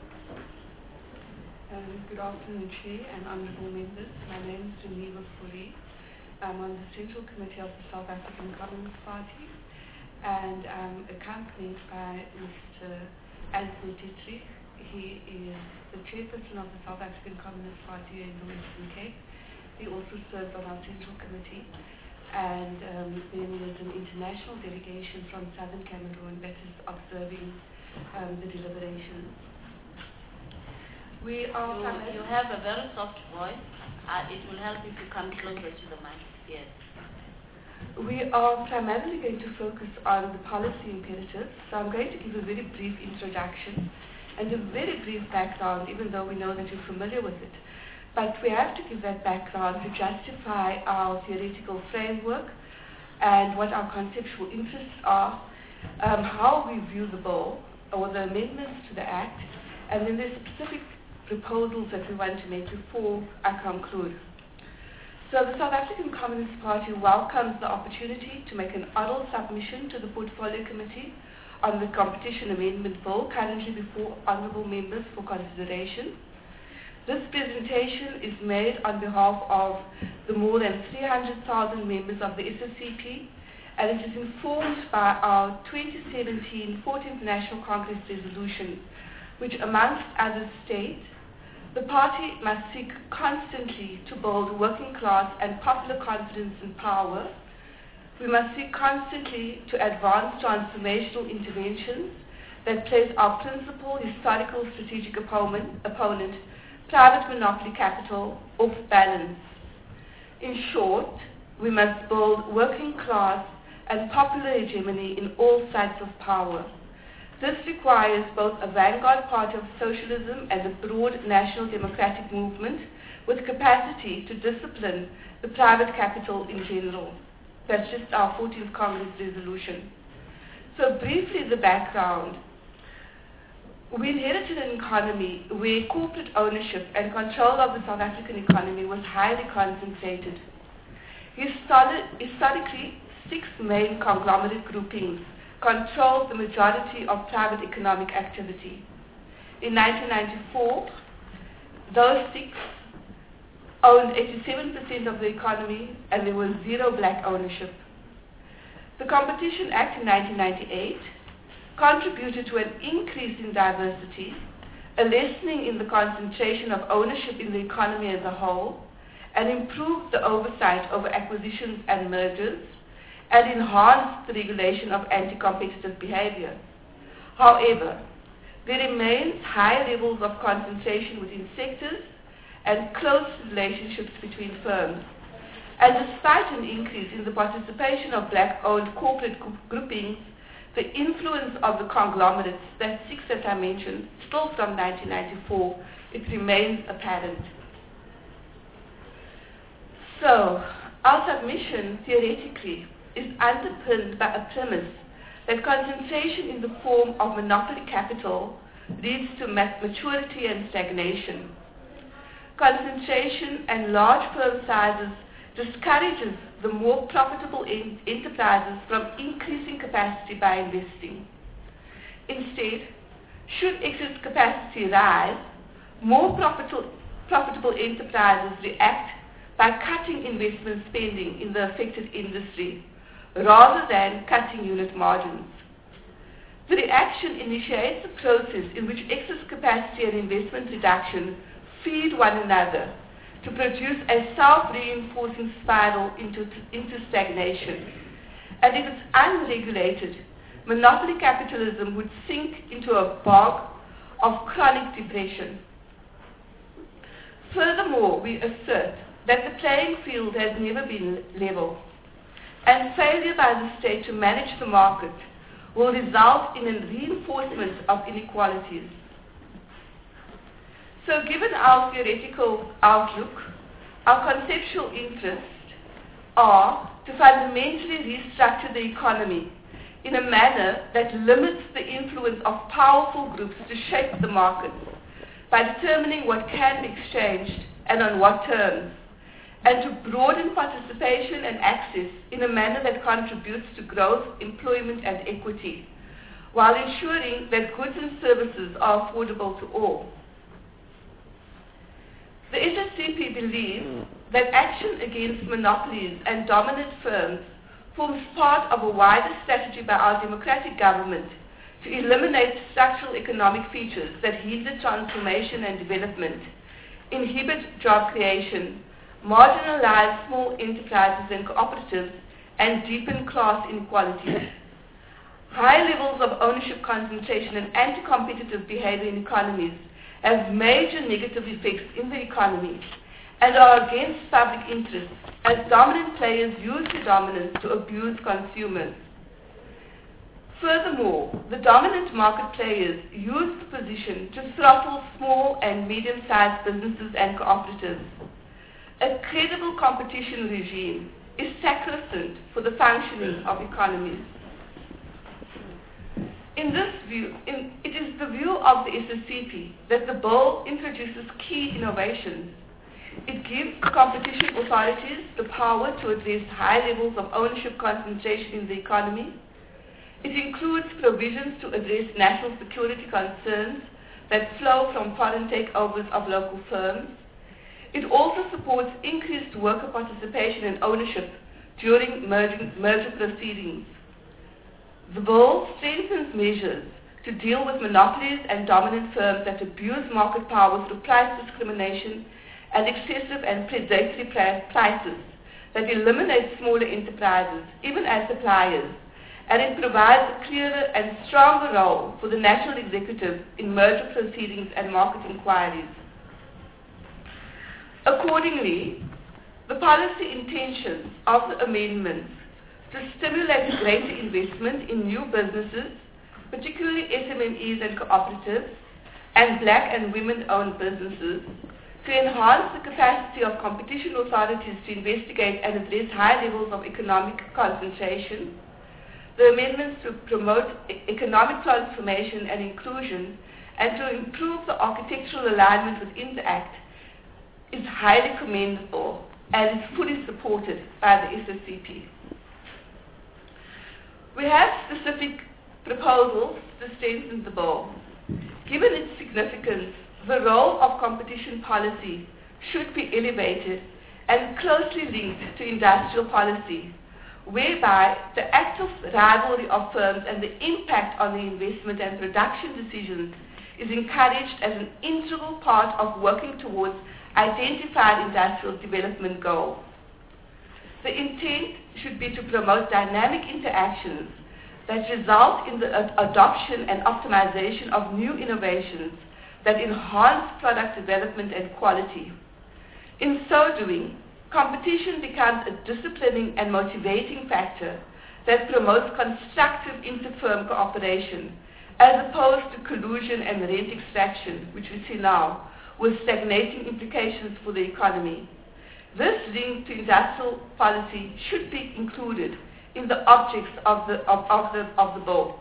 Um, good afternoon, Chair and honourable members. My name is Geneva Fourie. I'm on the Central Committee of the South African Communist Party, and I'm accompanied by Mister Anthony Dietrich. He is the chairperson of the South African Communist Party in the Western Cape. He also serves on our Central Committee, and um, then there's an international delegation from Southern Cameroon that is observing um, the deliberations. We are you, you have a very soft voice. Uh, it will help if you come closer to the mic. Yes. We are primarily going to focus on the policy imperatives, so I'm going to give a very brief introduction and a very brief background, even though we know that you're familiar with it. But we have to give that background to justify our theoretical framework and what our conceptual interests are, um, how we view the bill or the amendments to the Act, and then the specific proposals that we want to make before I conclude. So the South African Communist Party welcomes the opportunity to make an oral submission to the Portfolio Committee on the Competition Amendment Bill, currently before honourable members for consideration. This presentation is made on behalf of the more than three hundred thousand members of the S S C P, and it is informed by our twenty seventeen fourteenth National Congress resolution, which amongst others states, the party must seek constantly to build working class and popular confidence in power. We must seek constantly to advance transformational interventions that place our principal historical strategic opponent, opponent, private monopoly capital, off balance. In short, we must build working class and popular hegemony in all sites of power. This requires both a vanguard party of socialism and a broad national democratic movement with capacity to discipline the private capital in general. That's just our fourteenth Congress resolution. So briefly the background. We inherited an economy where corporate ownership and control of the South African economy was highly concentrated. Histori- historically, six main conglomerate groupings controlled the majority of private economic activity. In nineteen ninety-four, those six owned eighty-seven percent of the economy, and there was zero black ownership. The Competition Act in nineteen ninety-eight contributed to an increase in diversity, a lessening in the concentration of ownership in the economy as a whole, and improved the oversight over acquisitions and mergers, and enhanced the regulation of anti-competitive behavior. However, there remains high levels of concentration within sectors and close relationships between firms. And despite an increase in the participation of black-owned corporate group groupings, the influence of the conglomerates, that six that I mentioned, still from nineteen ninety-four, it remains apparent. So, our submission, theoretically, is underpinned by a premise that concentration in the form of monopoly capital leads to maturity and stagnation. Concentration and large firm sizes discourages the more profitable en enterprises from increasing capacity by investing. Instead, should excess capacity rise, more profitable, profitable enterprises react by cutting investment spending in the affected industry, rather than cutting unit margins. The reaction initiates a process in which excess capacity and investment reduction feed one another to produce a self-reinforcing spiral into, into stagnation. And if it's unregulated, monopoly capitalism would sink into a bog of chronic depression. Furthermore, we assert that the playing field has never been level, and failure by the state to manage the market will result in a reinforcement of inequalities. So given our theoretical outlook, our conceptual interests are to fundamentally restructure the economy in a manner that limits the influence of powerful groups to shape the markets by determining what can be exchanged and on what terms, and to broaden participation and access in a manner that contributes to growth, employment, and equity, while ensuring that goods and services are affordable to all. The S S C P believes that action against monopolies and dominant firms forms part of a wider strategy by our democratic government to eliminate structural economic features that hinder transformation and development, inhibit job creation, marginalize small enterprises and cooperatives, and deepen class inequalities. High levels of ownership concentration and anti-competitive behavior in economies have major negative effects in the economy and are against public interest, as dominant players use their dominance to abuse consumers. Furthermore, the dominant market players use the position to throttle small and medium-sized businesses and cooperatives. A credible competition regime is sacrosanct for the functioning of economies. In this view, in, it is the view of the S S C P that the bill introduces key innovations. It gives competition authorities the power to address high levels of ownership concentration in the economy. It includes provisions to address national security concerns that flow from foreign takeovers of local firms. It also supports increased worker participation and ownership during merging, merger proceedings. The bill strengthens measures to deal with monopolies and dominant firms that abuse market power through price discrimination and excessive and predatory prices that eliminate smaller enterprises, even as suppliers, and it provides a clearer and stronger role for the national executive in merger proceedings and market inquiries. Accordingly, the policy intentions of the amendments to stimulate greater investment in new businesses, particularly S M Es and cooperatives, and black and women-owned businesses, to enhance the capacity of competition authorities to investigate and address high levels of economic concentration, the amendments to promote e- economic transformation and inclusion, and to improve the architectural alignment within the Act, is highly commendable and is fully supported by the S S C P. We have specific proposals to strengthen the bill. Given its significance, the role of competition policy should be elevated and closely linked to industrial policy, whereby the active rivalry of firms and the impact on the investment and production decisions is encouraged as an integral part of working towards identified industrial development goals. The intent should be to promote dynamic interactions that result in the ad- adoption and optimization of new innovations that enhance product development and quality. In so doing, competition becomes a disciplining and motivating factor that promotes constructive inter-firm cooperation, as opposed to collusion and rent extraction, which we see now, with stagnating implications for the economy. This link to industrial policy should be included in the objects of the, of, of the, of the bill.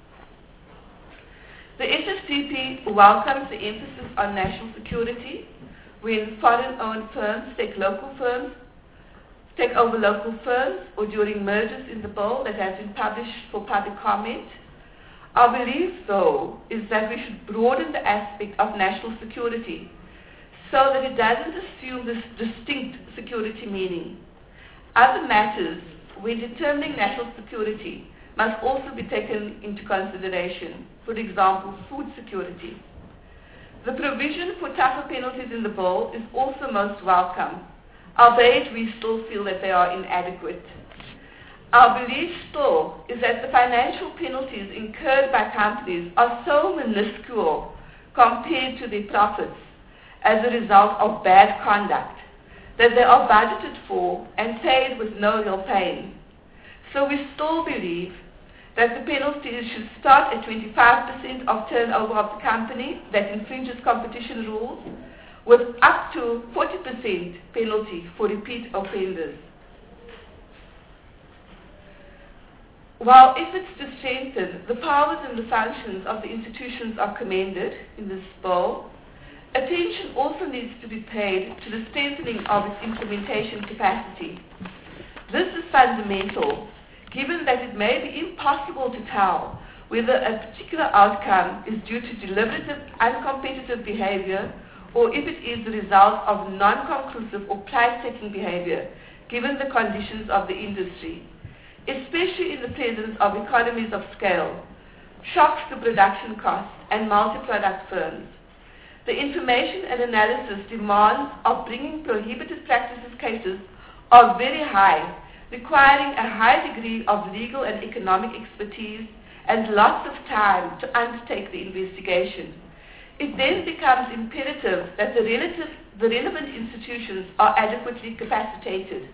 The S S D P welcomes the emphasis on national security when foreign-owned firms take local firms, take over local firms, or during mergers in the bill that has been published for public comment. Our belief, though, is that we should broaden the aspect of national security so that it doesn't assume this distinct security meaning. Other matters, when determining national security, must also be taken into consideration. For example, food security. The provision for tougher penalties in the bill is also most welcome, albeit we still feel that they are inadequate. Our belief still is that the financial penalties incurred by companies are so minuscule compared to their profits as a result of bad conduct that they are budgeted for and paid with no real pain. So we still believe that the penalties should start at twenty-five percent of turnover of the company that infringes competition rules, with up to forty percent penalty for repeat offenders. While efforts to strengthen the powers and the functions of the institutions are commended in this bill, attention also needs to be paid to the strengthening of its implementation capacity. This is fundamental, given that it may be impossible to tell whether a particular outcome is due to deliberative, uncompetitive behavior or if it is the result of non-conclusive or price-taking behavior, given the conditions of the industry, especially in the presence of economies of scale, shocks to production costs, and multi-product firms. The information and analysis demands of bringing prohibited practices cases are very high, requiring a high degree of legal and economic expertise and lots of time to undertake the investigation. It then becomes imperative that the, relative, the relevant institutions are adequately capacitated.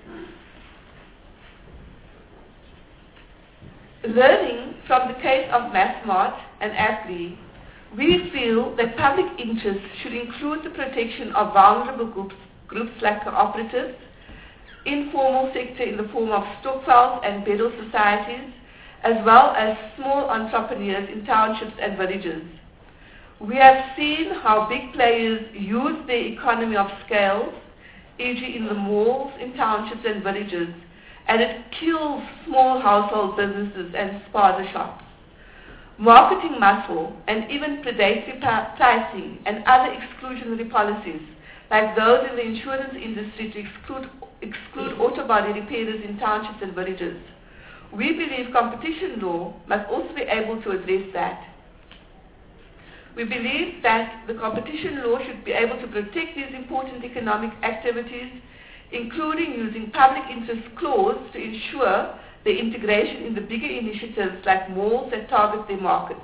Learning from the case of Massmart and Apply, we feel that public interest should include the protection of vulnerable groups, groups like cooperatives, informal sector in the form of stokvels and bedel societies, as well as small entrepreneurs in townships and villages. We have seen how big players use their economy of scale, for example in the malls in townships and villages, and it kills small household businesses and spaza shops. Marketing muscle and even predatory pricing and other exclusionary policies, like those in the insurance industry to exclude, exclude auto body repairers in townships and villages. We believe competition law must also be able to address that. We believe that the competition law should be able to protect these important economic activities, including using public interest clause to ensure the integration in the bigger initiatives like malls that target their markets.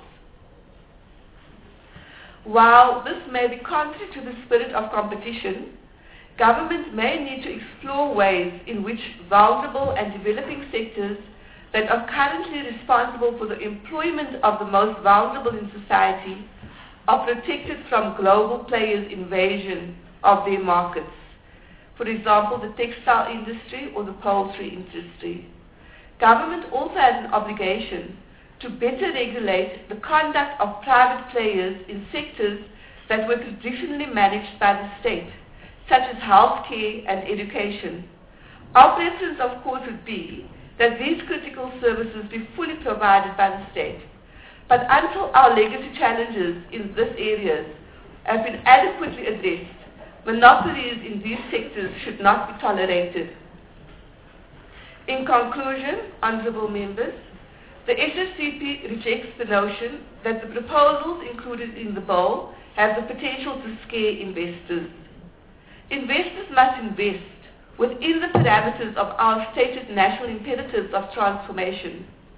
While this may be contrary to the spirit of competition, governments may need to explore ways in which vulnerable and developing sectors that are currently responsible for the employment of the most vulnerable in society are protected from global players' invasion of their markets. For example, the textile industry or the poultry industry. Government also has an obligation to better regulate the conduct of private players in sectors that were traditionally managed by the state, such as healthcare and education. Our preference, of course, would be that these critical services be fully provided by the state. But until our legacy challenges in these areas have been adequately addressed, monopolies in these sectors should not be tolerated. In conclusion, honourable members, the S S C P rejects the notion that the proposals included in the bill have the potential to scare investors. Investors must invest within the parameters of our stated national imperatives of transformation.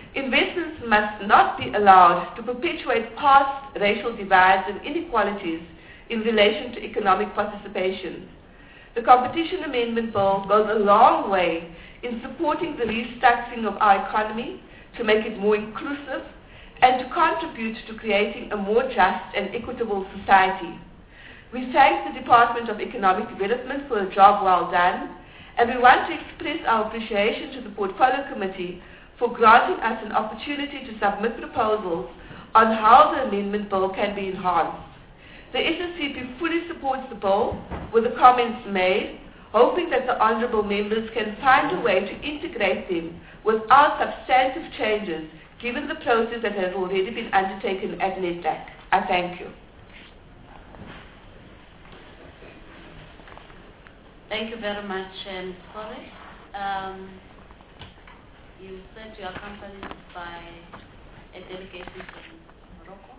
Investments must not be allowed to perpetuate past racial divides and inequalities in relation to economic participation. The Competition Amendment Bill goes a long way in supporting the restructuring of our economy to make it more inclusive and to contribute to creating a more just and equitable society. We thank the Department of Economic Development for a job well done, and we want to express our appreciation to the Portfolio Committee for granting us an opportunity to submit proposals on how the amendment bill can be enhanced. The S S C P fully supports the bill with the comments made, hoping that the honourable members can find a way to integrate them without substantive changes, given the process that has already been undertaken at NEDLAC. I thank you. Thank you very much, uh, Miz Kore. Um, you said you are accompanied by a delegation from Morocco?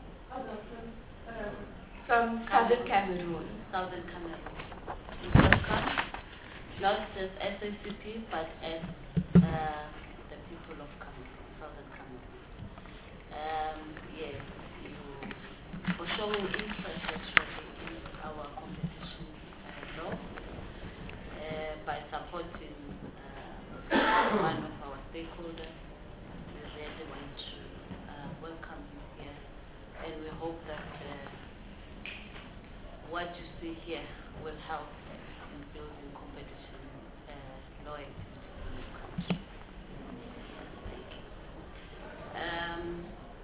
From Southern Cameroon. Southern Cameroon. You welcome, not as S A C P, but as uh, the people of Cameroon, Southern Cameroon. Um, yes, you, for showing interest actually in our competition uh, law, uh, by supporting uh, one of our stakeholders. We really want to uh, welcome you here, and we hope that uh, what you see here will help in building competition uh, law activities in the country. Thank you. Um,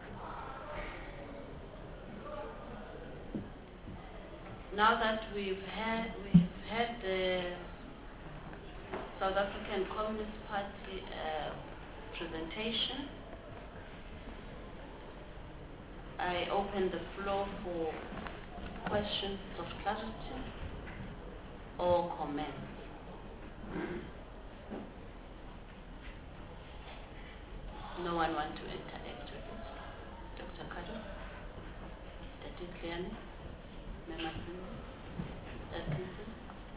now that we've had we've had the South African Communist Party uh, presentation, I open the floor for questions of clarity or comments. No one want to interact with it? Doctor Kado? Daddy Clearly? Mema Singh? Atkinson?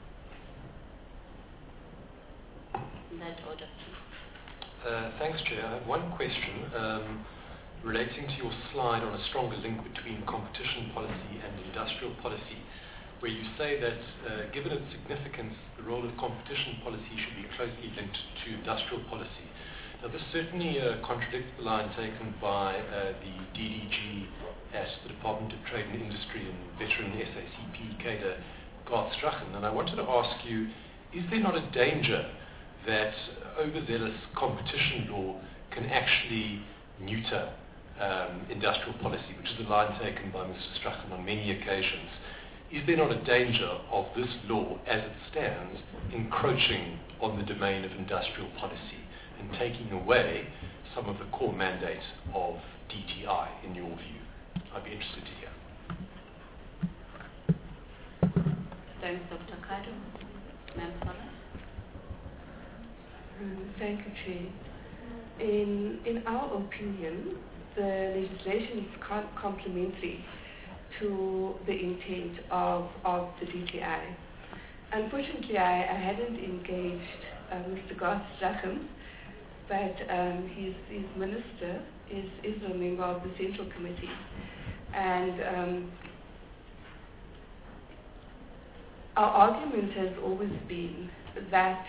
In that order, please. Uh, thanks, Chair. I have one question um, relating to your slide on a stronger link between competition policy and industrial policy, where you say that, uh, given its significance, the role of competition policy should be closely linked to industrial policy. Now, this certainly uh, contradicts the line taken by uh, the D D G at the Department of Trade and Industry and veteran S A C P cadre, Garth Strachan. And I wanted to ask you, is there not a danger that overzealous competition law can actually neuter um, industrial policy, which is a line taken by Mister Strachan on many occasions? Is there not a danger of this law, as it stands, encroaching on the domain of industrial policy and taking away some of the core mandate of D T I, in your view? I'd be interested to hear. Thanks, Doctor Kado. Ma'am Sola? Thank you, Chair. In, in our opinion, the legislation is com complementary to the intent of, of the D T I. Unfortunately, I, I hadn't engaged uh, Mister Garth Strachan, but um, his, his minister is, is a member of the Central Committee. And um, our argument has always been that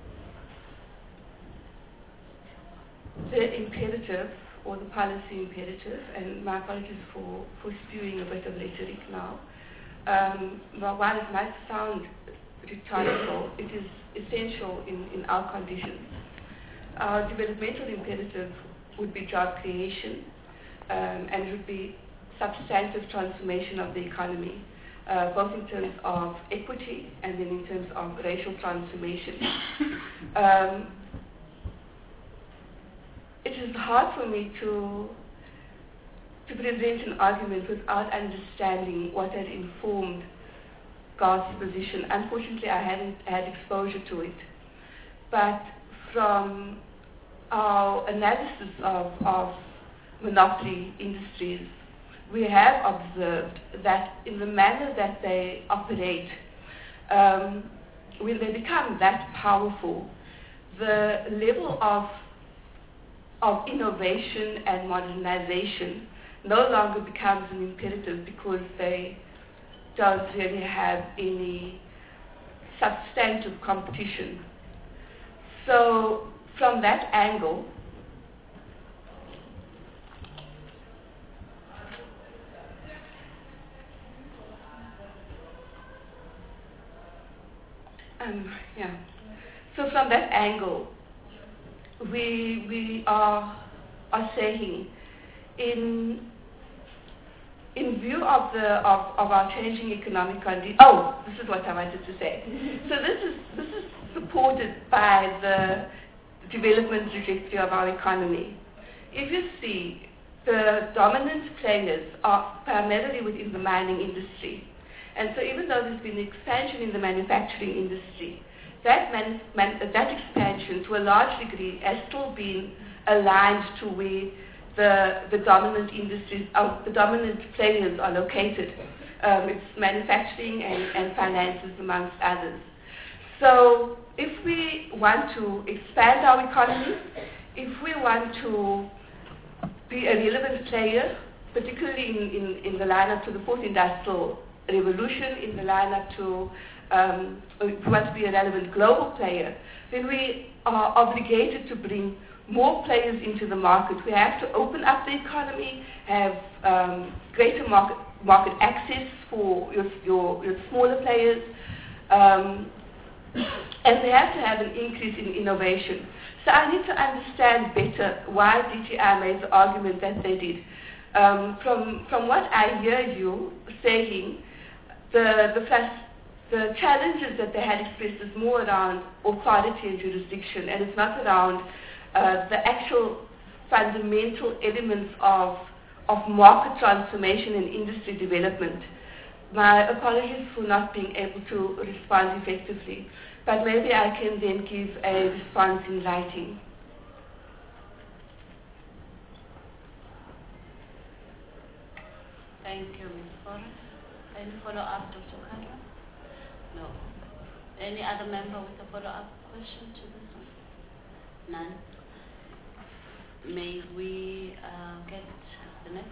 the imperative, or the policy imperative, and my apologies for, for spewing a bit of rhetoric now, um, but while it might sound rhetorical, it is essential in, in our conditions. Our developmental imperative would be job creation, um, and it would be substantive transformation of the economy, uh, both in terms of equity and then in terms of racial transformation. um, It is hard for me to to present an argument without understanding what had informed Garth's position. Unfortunately, I hadn't had exposure to it. But from our analysis of, of monopoly industries, we have observed that in the manner that they operate, um, when they become that powerful, the level of of innovation and modernization no longer becomes an imperative because they don't really have any substantive competition. So from that angle, um, yeah. So from that angle, we we are are saying in in view of the of, of our changing economic conditions. Oh, this is what I wanted to say. So this is this is supported by the development trajectory of our economy. If you see, the dominant players are primarily within the mining industry. And so even though there's been expansion in the manufacturing industry, that, man, man, that expansion to a large degree has still been aligned to where the, the dominant industries, uh, the dominant players are located. Um, it's manufacturing and, and finances amongst others. So if we want to expand our economy, if we want to be a relevant player, particularly in, in, in the line-up to the fourth industrial revolution, in the line-up to, um, if we want to be a relevant global player, then we are obligated to bring more players into the market. We have to open up the economy, have um, greater market, market access for your, your, your smaller players, um, and we have to have an increase in innovation. So I need to understand better why D T I made the argument that they did. Um, from, from what I hear you saying, the, the, frust- the challenges that they had expressed is more around authority and jurisdiction, and it's not around uh, the actual fundamental elements of, of market transformation and industry development. My apologies for not being able to respond effectively, but maybe I can then give a response in writing. Thank you, Miz Forrest. Any follow-up, Doctor Kandla? No. Any other member with a follow-up question to this one? None. May we uh, get the next?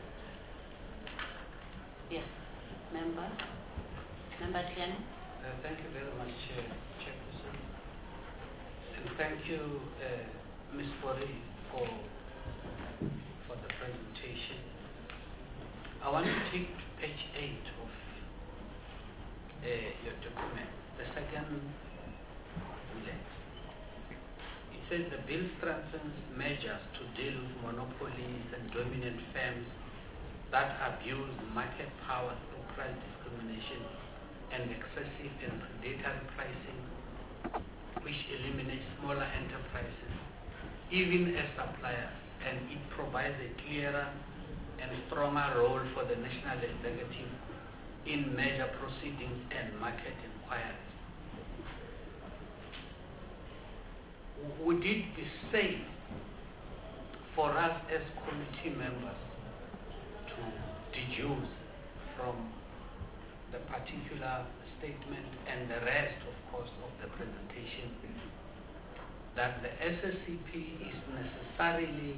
Yes, member. Member Tiani. Uh, thank you very much, uh, Chairperson. And thank you, uh, Miz Fori, for, for the presentation. I want to take page eight of uh, your document, the second bullet. It says the bill strengthens measures to deal with monopolies and dominant firms that abuse market power through price discrimination and excessive and predatory pricing, which eliminates smaller enterprises, even as suppliers, and it provides a clearer and stronger role for the national executive in measure proceedings and market inquiries. Would it be safe for us as committee members to deduce from the particular statement and the rest, of course, of the presentation that the S S C P is necessarily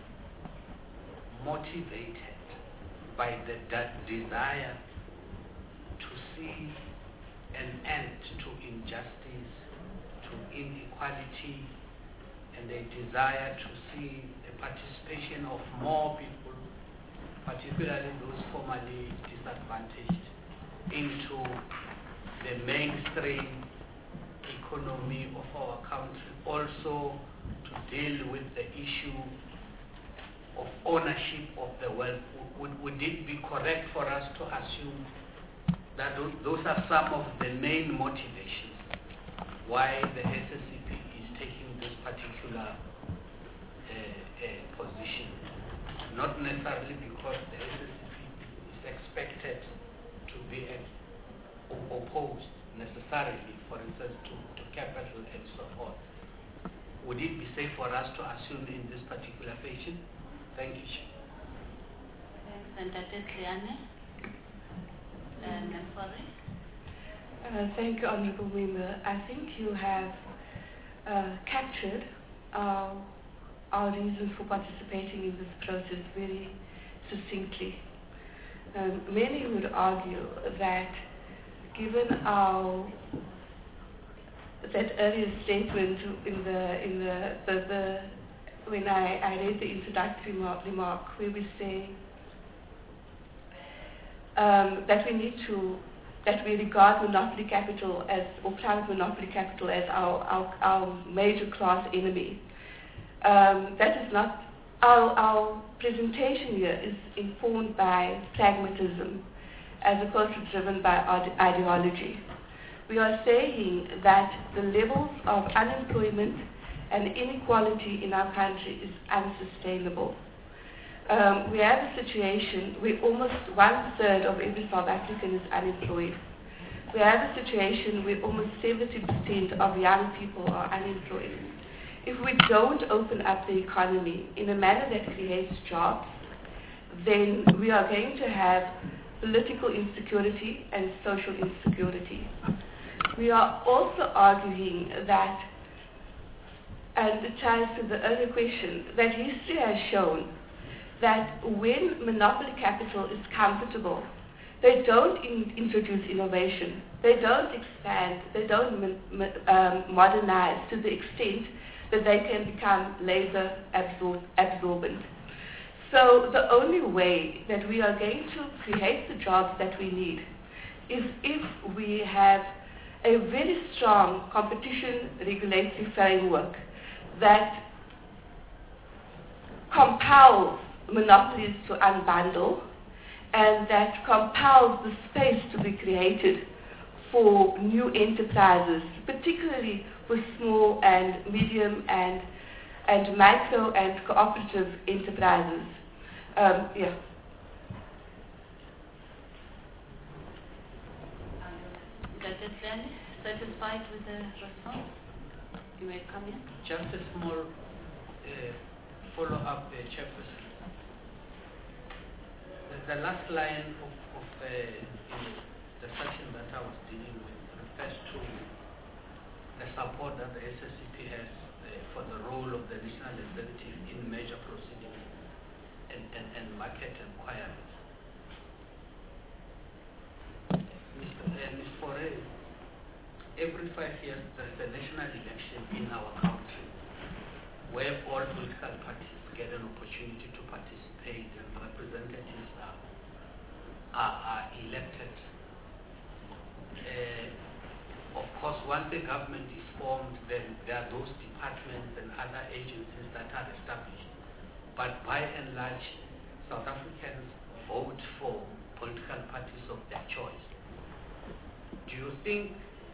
motivated by the de- desire to see an end to injustice, to inequality, and a desire to see the participation of more people, particularly those formerly disadvantaged, into the mainstream economy of our country, also to deal with the issue of ownership of the wealth. Would, would it be correct for us to assume that those, those are some of the main motivations why the S S C P is taking this particular uh, uh, position? Not necessarily because the S S C P is expected to be uh, opposed necessarily, for instance, to, to capital and so forth. Would it be safe for us to assume in this particular fashion? Thank you. Thanks, and that is Liane. And I'm sorry. Uh, thank you, Honorable Member. I think you have uh, captured our our reasons for participating in this process very succinctly. Um, many would argue that given our that earlier statement in the in the, the, the when I, I read the introductory remark, remark where we say um, that we need to that we regard monopoly capital as or private monopoly capital as our our, our major class enemy. Um, that is not our our presentation here is informed by pragmatism as opposed to driven by ideology. We are saying that the levels of unemployment and inequality in our country is unsustainable. Um, we have a situation where almost one third of every South African is unemployed. We have a situation where almost seventy percent of young people are unemployed. If we don't open up the economy in a manner that creates jobs, then we are going to have political insecurity and social insecurity. We are also arguing that, and it ties to the earlier question, that history has shown that when monopoly capital is comfortable, they don't in, introduce innovation, they don't expand, they don't um, modernize to the extent that they can become labor absor- absorbent. So the only way that we are going to create the jobs that we need is if we have a very strong competition regulatory framework that compels monopolies to unbundle and that compels the space to be created for new enterprises, particularly for small and medium and and micro and cooperative enterprises. Um, yeah. Doctor Sven, satisfied with the response? You may come in. Just a small uh, follow-up, uh, Chairperson. The, the last line of, of uh, the section that I was dealing with refers to the support that the S S C P has uh, for the role of the National Executive in major proceedings and, and, and market inquiries. Mister Uh, Miz Foray, every five years there is a national election in our country where all political parties get an opportunity to participate and representatives are, are, are elected. Uh, of course, once the government is formed, then there are those departments and other agencies that are established. But by and large, South Africans vote for political parties of their choice. Do you think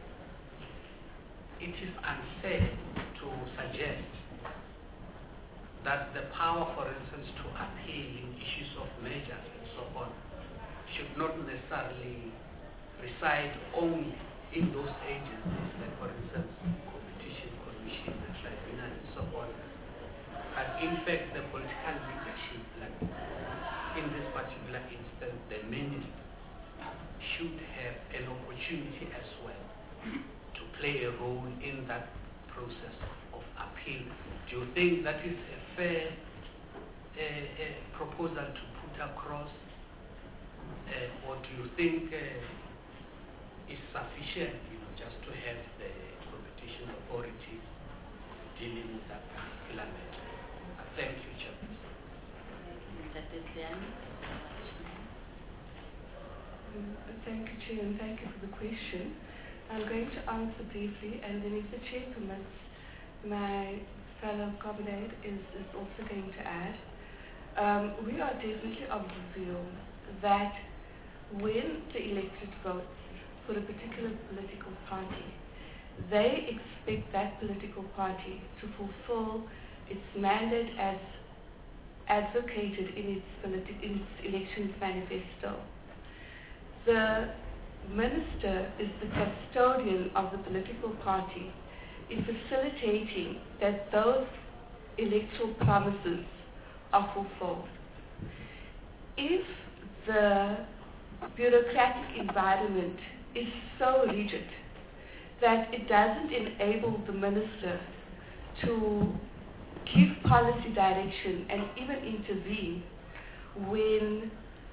it is unfair to suggest that the power, for instance, to appeal in issues of measures and so on should not necessarily reside only in those agencies, like, for instance, competition commission, the tribunal, and so on, but in fact the political leadership, like in this particular instance, the minister should have an opportunity as well to play a role in that process of, of appeal. Do you think that is a fair uh, uh, proposal to put across, uh, or do you think uh, it's sufficient, you know, just to have the competition authorities dealing with that particular matter? Uh, thank you, Chairperson. Mister Tesiani. Thank you, Chair, and thank you for the question. I'm going to answer briefly, and then if the Chair permits, my fellow comrade is, is also going to add. Um, we are definitely of the view that when the electorate votes for a particular political party, they expect that political party to fulfill its mandate as advocated in its, politi- in its elections manifesto. The minister is the custodian of the political party in facilitating that those electoral promises are fulfilled. If the bureaucratic environment is so rigid that it doesn't enable the minister to give policy direction and even intervene when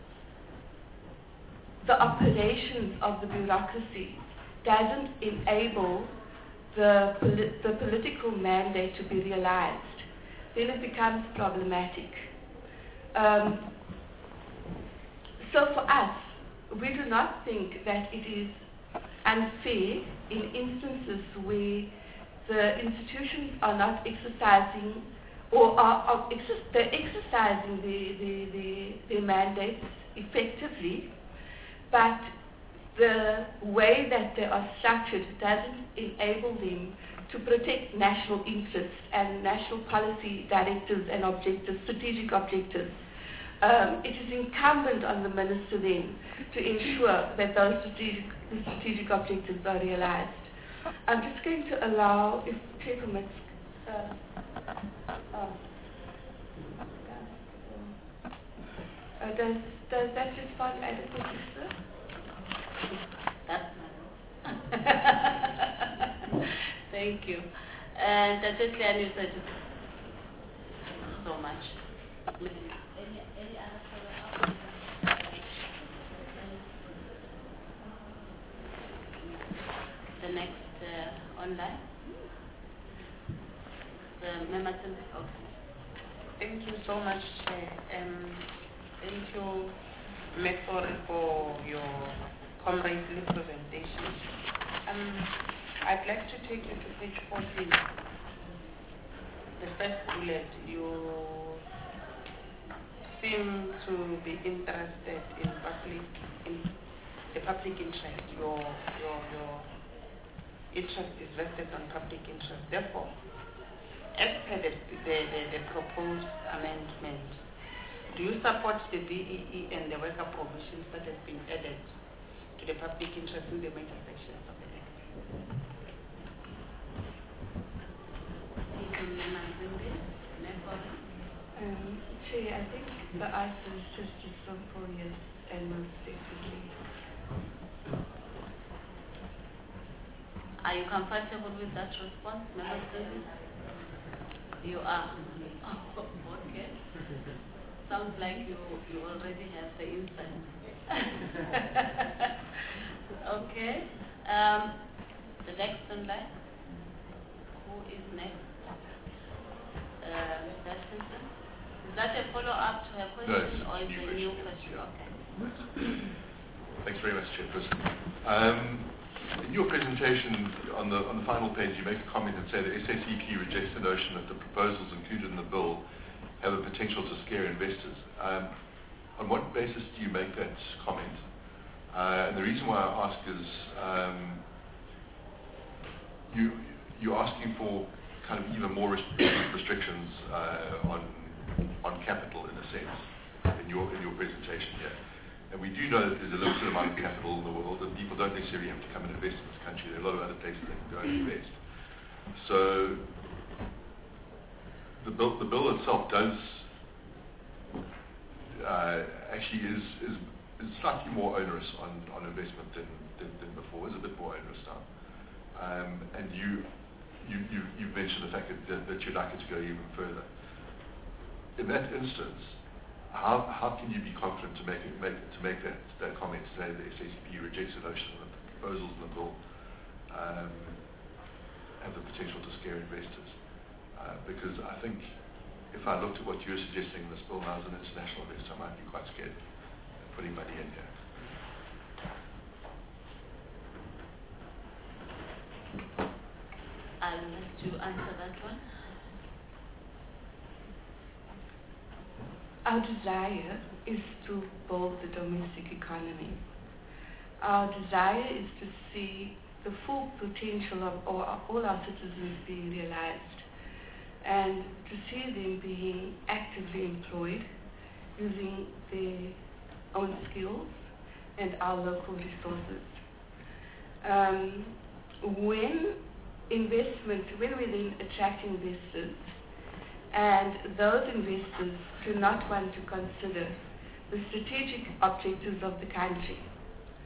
the operations of the bureaucracy doesn't enable the, poli- the political mandate to be realized, then it becomes problematic. Um, so for us, we do not think that it is unfair in instances where the institutions are not exercising or are, are exer- they're exercising the, the, the, their mandates effectively, but the way that they are structured doesn't enable them to protect national interests and national policy directives and objectives, strategic objectives. Um, it is incumbent on the minister then to ensure that those strategic, strategic objectives are realized. I'm just going to allow, if Chair permits, uh, uh, uh, does, does that respond adequately, sir? That's Thank you. And uh, just Leanne, you said so much. Any, any other follow-up? The next uh, online? The Mematin? Okay. Thank you so much, Chair. Um, thank you, Mekori, for your comradely presentation. Um, I'd like to take you to page fourteen. The first bullet, you seem to be interested in public, in the public interest. Your your your interest is vested on public interest. Therefore, as per the the, the, the proposed amendment, do you support the D E E and the worker provisions that have been added to the public interest in the major sections of the Act? Um, Chair, I think the answer is just as simple, yes, and most definitely. Are you comfortable with that response, Member Davis? You are. Oh, okay. Sounds like you, you already have the insight. Okay. Um, the next on line. Who is next? Uh, Mister Simpson? Is that a follow-up to her question, no, or is it it a new question? Yeah. Okay. Thanks very much, Chairperson. Um, in your presentation, on the on the final page, you make a comment and say the S A C P rejects the notion that the proposals included in the bill have the potential to scare investors. Um, on what basis do you make that comment? Uh, and the reason why I ask is um, you you're asking for kind of even more rest- restrictions uh, on on capital in a sense in your in your presentation here. And we do know that there's a limited amount of capital in the world, and people don't necessarily have to come and invest in this country. There are a lot of other places they can go and invest. So the bill, the bill itself does uh, actually is, is is slightly more onerous on, on investment than, than, than before. It's a bit more onerous now. Um, and you, you, you, you've mentioned the fact that, that, that you'd like it to go even further. In that instance, how, how can you be confident to make, it, make to make that, that comment today that the S A C P rejects the notion that the proposals in the bill um, have the potential to scare investors? Uh, because I think if I looked at what you're suggesting in this bill now as an international investor, I might be quite scared of putting money in here. I'll let you answer that one. Our desire is to build the domestic economy. Our desire is to see the full potential of all, all our citizens being realized and to see them being actively employed using their own skills and our local resources. Um, when investment, when we then attract investors, and those investors do not want to consider the strategic objectives of the country,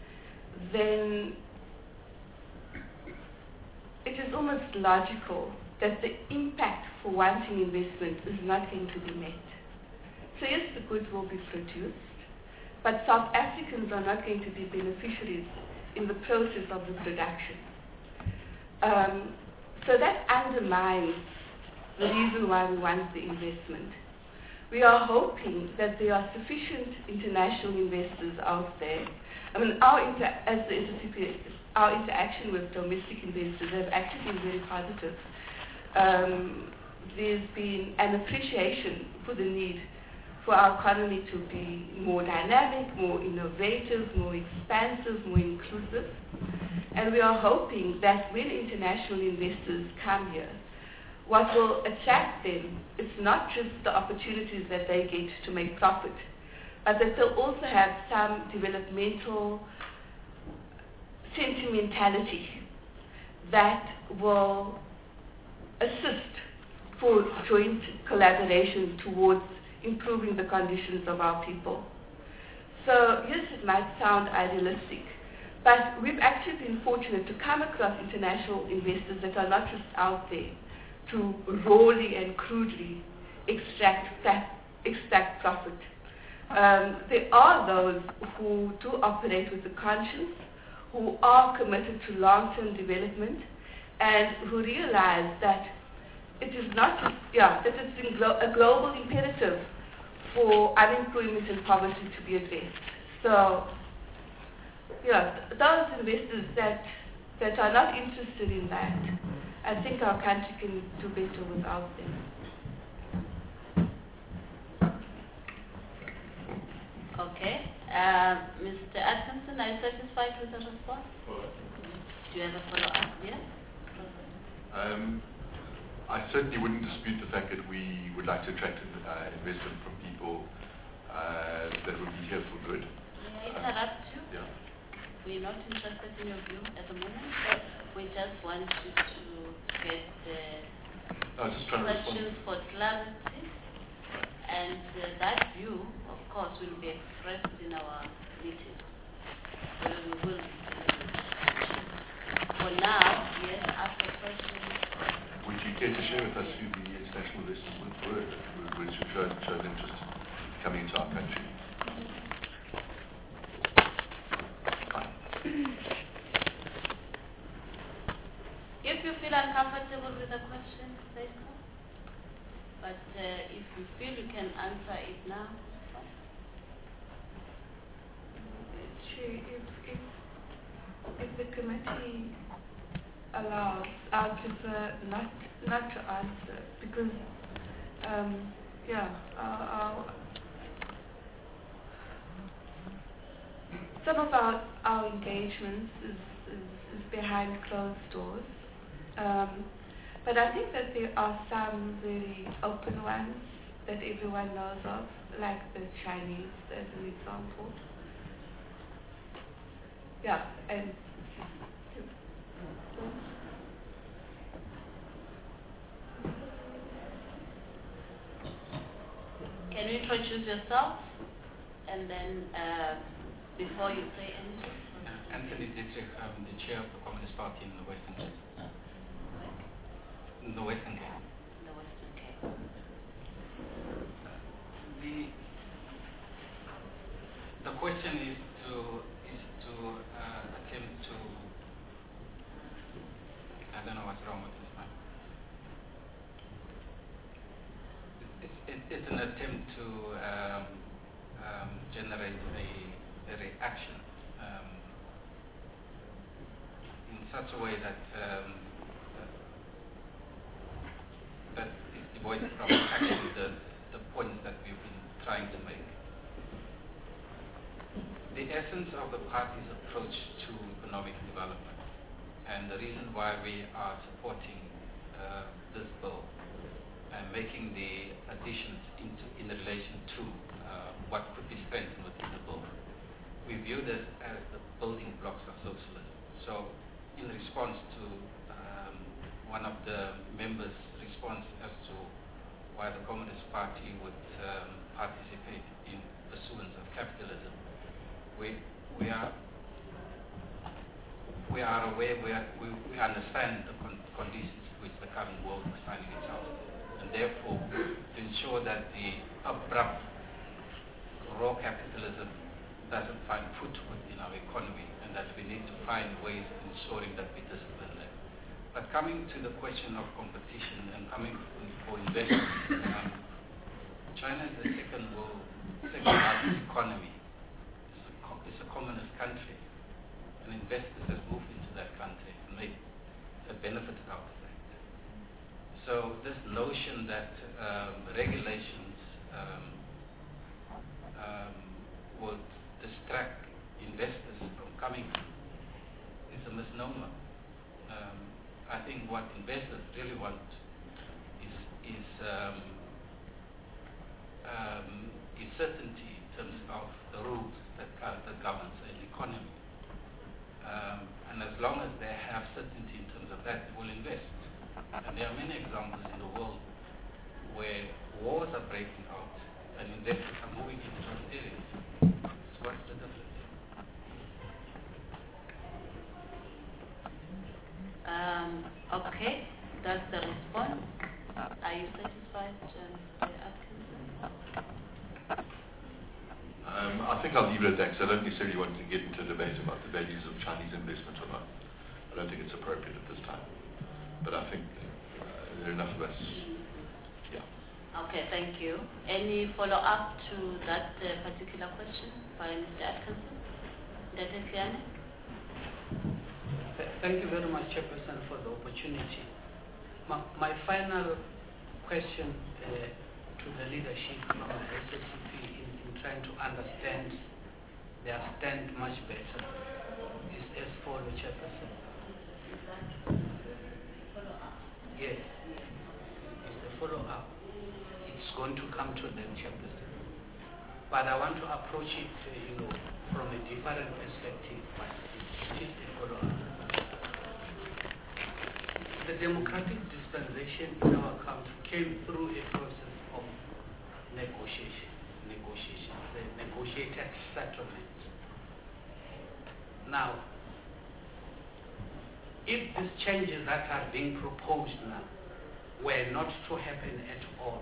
then it is almost logical that the impact for wanting investment is not going to be met. So yes, the goods will be produced, but South Africans are not going to be beneficiaries in the process of the production. Um, so that undermines the reason why we want the investment. We are hoping that there are sufficient international investors out there. I mean, our inter as the S C P, our interaction with domestic investors have actually been very positive. Um, there's been an appreciation for the need for our economy to be more dynamic, more innovative, more expansive, more inclusive. And we are hoping that when international investors come here, what will attract them is not just the opportunities that they get to make profit, but that they'll also have some developmental sentimentality that will assist for joint collaboration towards improving the conditions of our people. So yes, it might sound idealistic, but we've actually been fortunate to come across international investors that are not just out there to rawly and crudely extract, extract profit. Um, there are those who do operate with a conscience, who are committed to long-term development, and who realize that it is not just, yeah, that it's glo a global imperative for unemployment and poverty to be addressed. So, yeah, th those investors that, that are not interested in that, I think our country can do better without them. Okay. Uh, Mister Atkinson, are you satisfied with the response? Do you have a follow-up? Yes? Um, I certainly wouldn't dispute the fact that we would like to attract uh, investment from people uh, that would be here for good. May I interrupt you? Yeah. We're not interested in your view at the moment. We just want you to get the I was just trying to questions for clarity. And uh, that view, of course, will be expressed in our meeting. So we will. For now, yes, ask the question. Would you care to share with us who the international investors were, which showed, showed interest in coming into our country? Fine. If you feel uncomfortable with the question, say so. But uh, if you feel you can answer it now, Sure, if, if, if the committee allows, I would prefer not, not to answer, because, um, yeah, our, our, some of our, our engagements is, is, is behind closed doors. Um, But I think that there are some very open ones that everyone knows of, like the Chinese, as an example. Yeah, and can you introduce yourself? And then, uh, before you say anything? Uh, Anthony Dietrich, I'm the chair of the Communist Party in the Western Cape. In the Western Cape. The Western Cape. The the question is to is to uh, attempt to I don't know what's wrong with this one. It's it, it's an attempt to um, um, generate a, a reaction um, in such a way that. Um, that is devoid from actually the, the points that we've been trying to make. The essence of the party's approach to economic development and the reason why we are supporting uh, this bill and making the additions into, in relation to uh, what could be strengthened within the bill, we view this as the building blocks of socialism. So in response to um, one of the members' response as to why the Communist Party would um, participate in pursuance of capitalism. We we are we are aware, we, are, we, we understand the con conditions which the current world is finding itself. And therefore, to ensure that the abrupt raw capitalism doesn't find foothold in our economy, and that we need to find ways of ensuring that we discipline that. But coming to the question of competition and coming for investment, um, China is the second world, second largest economy. It's a, it's a communist country, and investors have moved into that country and made have benefited out of that. So this notion that um, regulations um, um, would distract investors from coming is a misnomer. Um, I think what investors really want is is um, um, is certainty in terms of the rules that uh, that governs an economy. Um, and as long as they have certainty in terms of that, they will invest. And there are many examples in the world where wars are breaking out and investors are moving into those areas. So what's the difference? Um, okay, that's the response. Are you satisfied, Mister Atkinson? Um, I think I'll leave it at that, because I don't necessarily want to get into a debate about the values of Chinese investment or not. I don't think it's appropriate at this time. But I think uh, there are enough of us. Yeah. Okay, thank you. Any follow-up to that uh, particular question by Mister Atkinson? Doctor Kiane? Thank you very much, Chairperson, for the opportunity. My, my final question uh, to the leadership from the S S C P in, in trying to understand their stand much better is as follows, Chairperson. Yes, it's the follow-up. It's going to come to them, Chairperson. But I want to approach it, uh, you know, from a different perspective, but it is a follow-up. The democratic dispensation in our country came through a process of negotiation, negotiation, the negotiated settlement. Now, if these changes that are being proposed now were not to happen at all,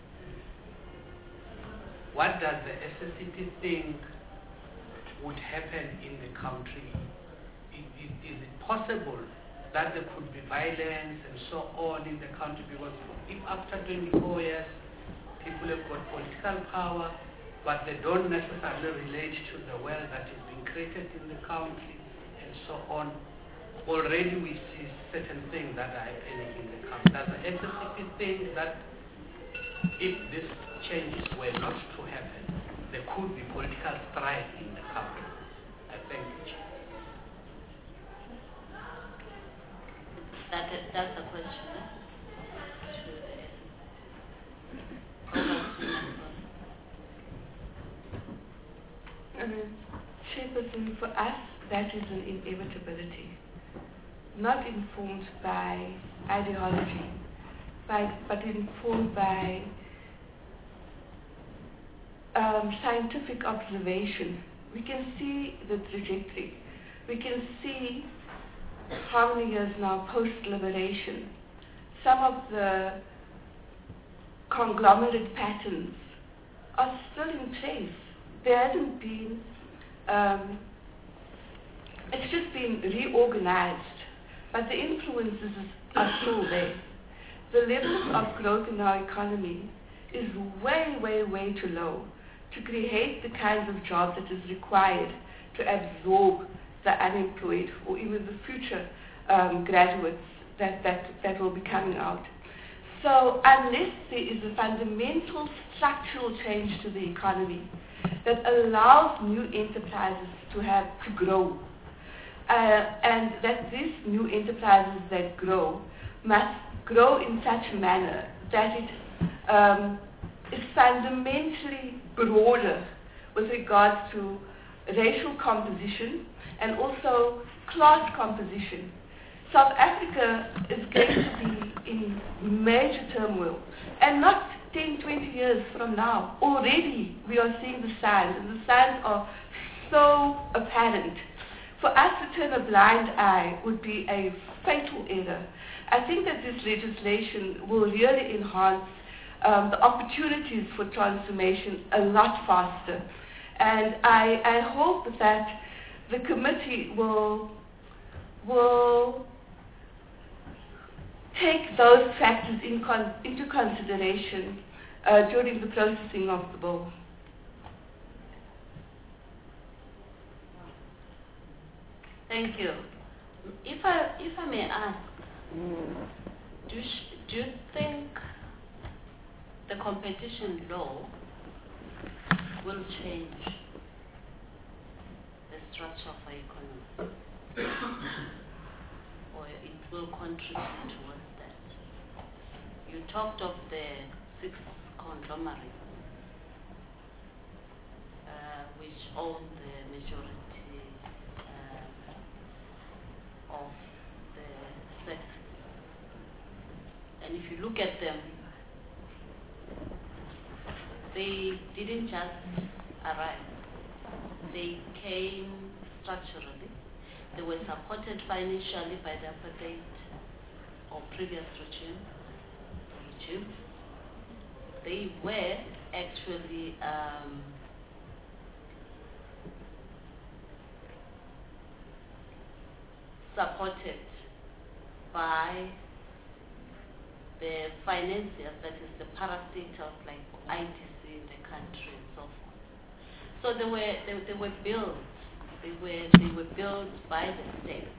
what does the S S C P think would happen in the country? Is, is, is it possible that there could be violence and so on in the country? Because if after twenty-four years people have got political power, but they don't necessarily relate to the wealth that is being created in the country and so on, already we see certain things that are happening in the country. Does the S S C P think that if these changes were not to happen, there could be political strife in the country? I thank you. That, that's the question. Eh? Uh, Chairperson, for us, that is an inevitability, not informed by ideology, by, but informed by um, scientific observation. We can see the trajectory. We can see how many years now post-liberation, some of the conglomerate patterns are still in place. There hasn't been, um, it's just been reorganized, but the influences are still there. The level of growth in our economy is way, way, way too low to create the kinds of jobs that is required to absorb the unemployed or even the future um, graduates that, that, that will be coming out. So unless there is a fundamental structural change to the economy that allows new enterprises to have to grow, uh, and that these new enterprises that grow must grow in such a manner that it um, is fundamentally broader with regards to racial composition and also class composition. South Africa is going to be in major turmoil, and not ten, twenty years from now. Already we are seeing the signs, and the signs are so apparent. For us to turn a blind eye would be a fatal error. I think that this legislation will really enhance um, the opportunities for transformation a lot faster. And I, I hope that the committee will, will take those factors in con into consideration uh, during the processing of the bill. Thank you. If I, if I may ask, do you, do you think the competition law will change the structure of our economy? Or it will contribute towards that? You talked of the six conglomerates, uh, which own the majority of the sector. And if you look at them, they didn't just arrive. They came structurally. They were supported financially by the apartheid or previous regime. regime. They were actually um, supported by the financiers, that is the parastatals like I T C in the country and so forth. So they were they, they were built, they were they were built by the state,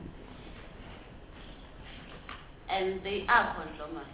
and they are conglomerates.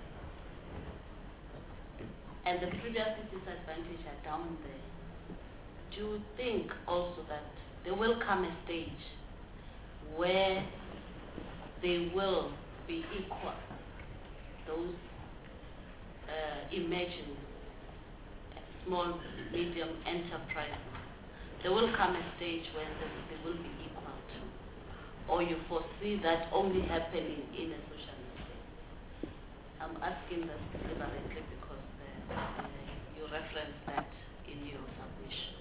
And the previous disadvantage are down there. Do you think also that there will come a stage where they will be equal, those uh, emerging small, medium enterprises? There will come a stage when they, they will be equal to, or you foresee that only happening in a socialist state? I'm asking this deliberately because uh, uh, you referenced that in your submission.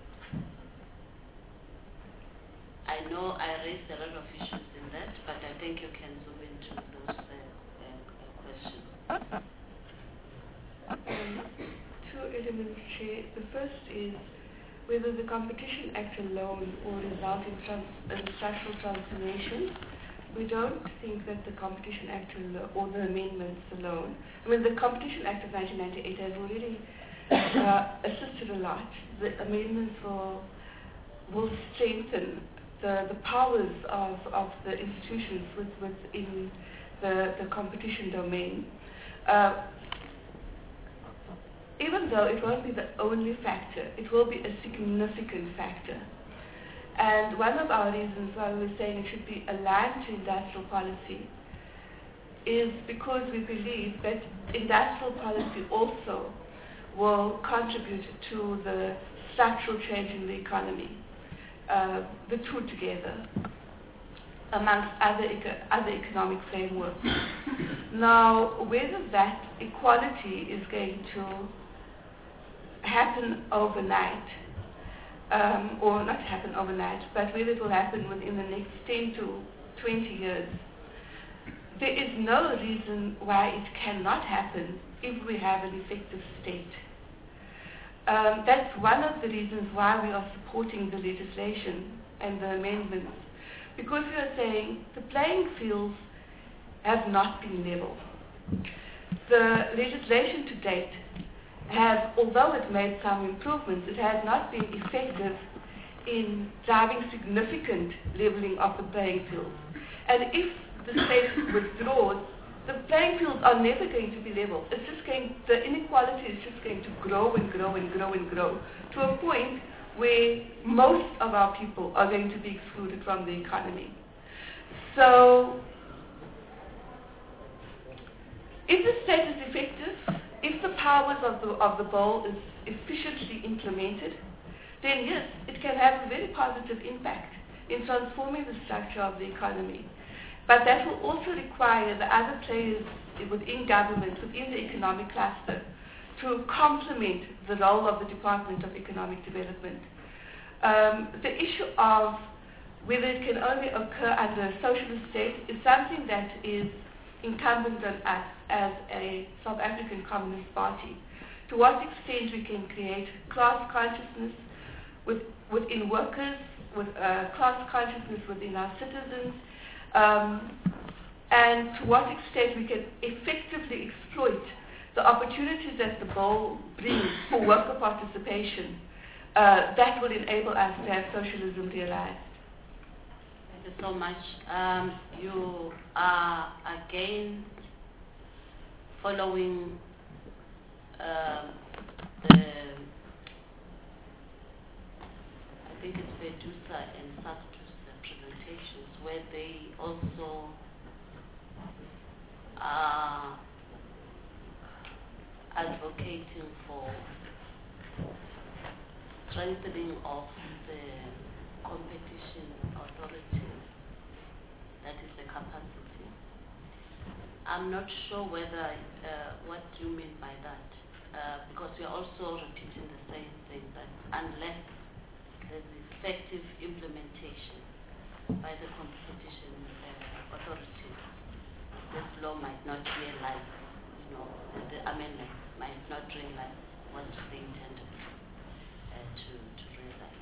I know I raised a lot of issues in that, but I think you can zoom into those uh, uh, questions. Um, two elements, Chair. The first is whether the Competition Act alone will result in, trans in structural transformation. We don't think that the Competition Act or the amendments alone. I mean, the Competition Act of nineteen ninety-eight has already uh, assisted a lot. The amendments will, will strengthen the, the powers of, of the institutions with, within the, the competition domain. Uh, even though it won't be the only factor, it will be a significant factor. And one of our reasons why we were saying it should be aligned to industrial policy is because we believe that industrial policy also will contribute to the structural change in the economy. Uh, the two together, amongst other, eco other economic frameworks. Now, whether that equality is going to happen overnight, um, or not happen overnight, but whether it will happen within the next ten to twenty years, there is no reason why it cannot happen if we have an effective state. Um, that's one of the reasons why we are supporting the legislation and the amendments, because we are saying the playing fields have not been level. The legislation to date has, although it made some improvements, it has not been effective in driving significant leveling of the playing fields. And if the state withdraws, the playing fields are never going to be level. It's just going, the inequality is just going to grow and grow and grow and grow to a point where most of our people are going to be excluded from the economy. So, if the state is effective, if the powers of the, of the bill is efficiently implemented, then yes, it can have a very positive impact in transforming the structure of the economy. But that will also require the other players within government, within the economic cluster, to complement the role of the Department of Economic Development. Um, the issue of whether it can only occur under a socialist state is something that is incumbent on us as a South African Communist Party. To what extent we can create class consciousness with, within workers, with uh, class consciousness within our citizens, um, and to what extent we can effectively exploit the opportunities that the bill brings for worker participation uh, that will enable us to have socialism realized. Thank you so much. Um, you are again following um, the, I think it's Vedusa and Sartusa presentations, where they also are advocating for strengthening of the competition authorities, that is the capacity. I'm not sure whether uh, what you mean by that, uh, because we are also repeating the same thing, that unless there's effective implementation by the competition uh, authorities, this law might not realize, you know, the amendment might not realize what they intended uh, to, to realize.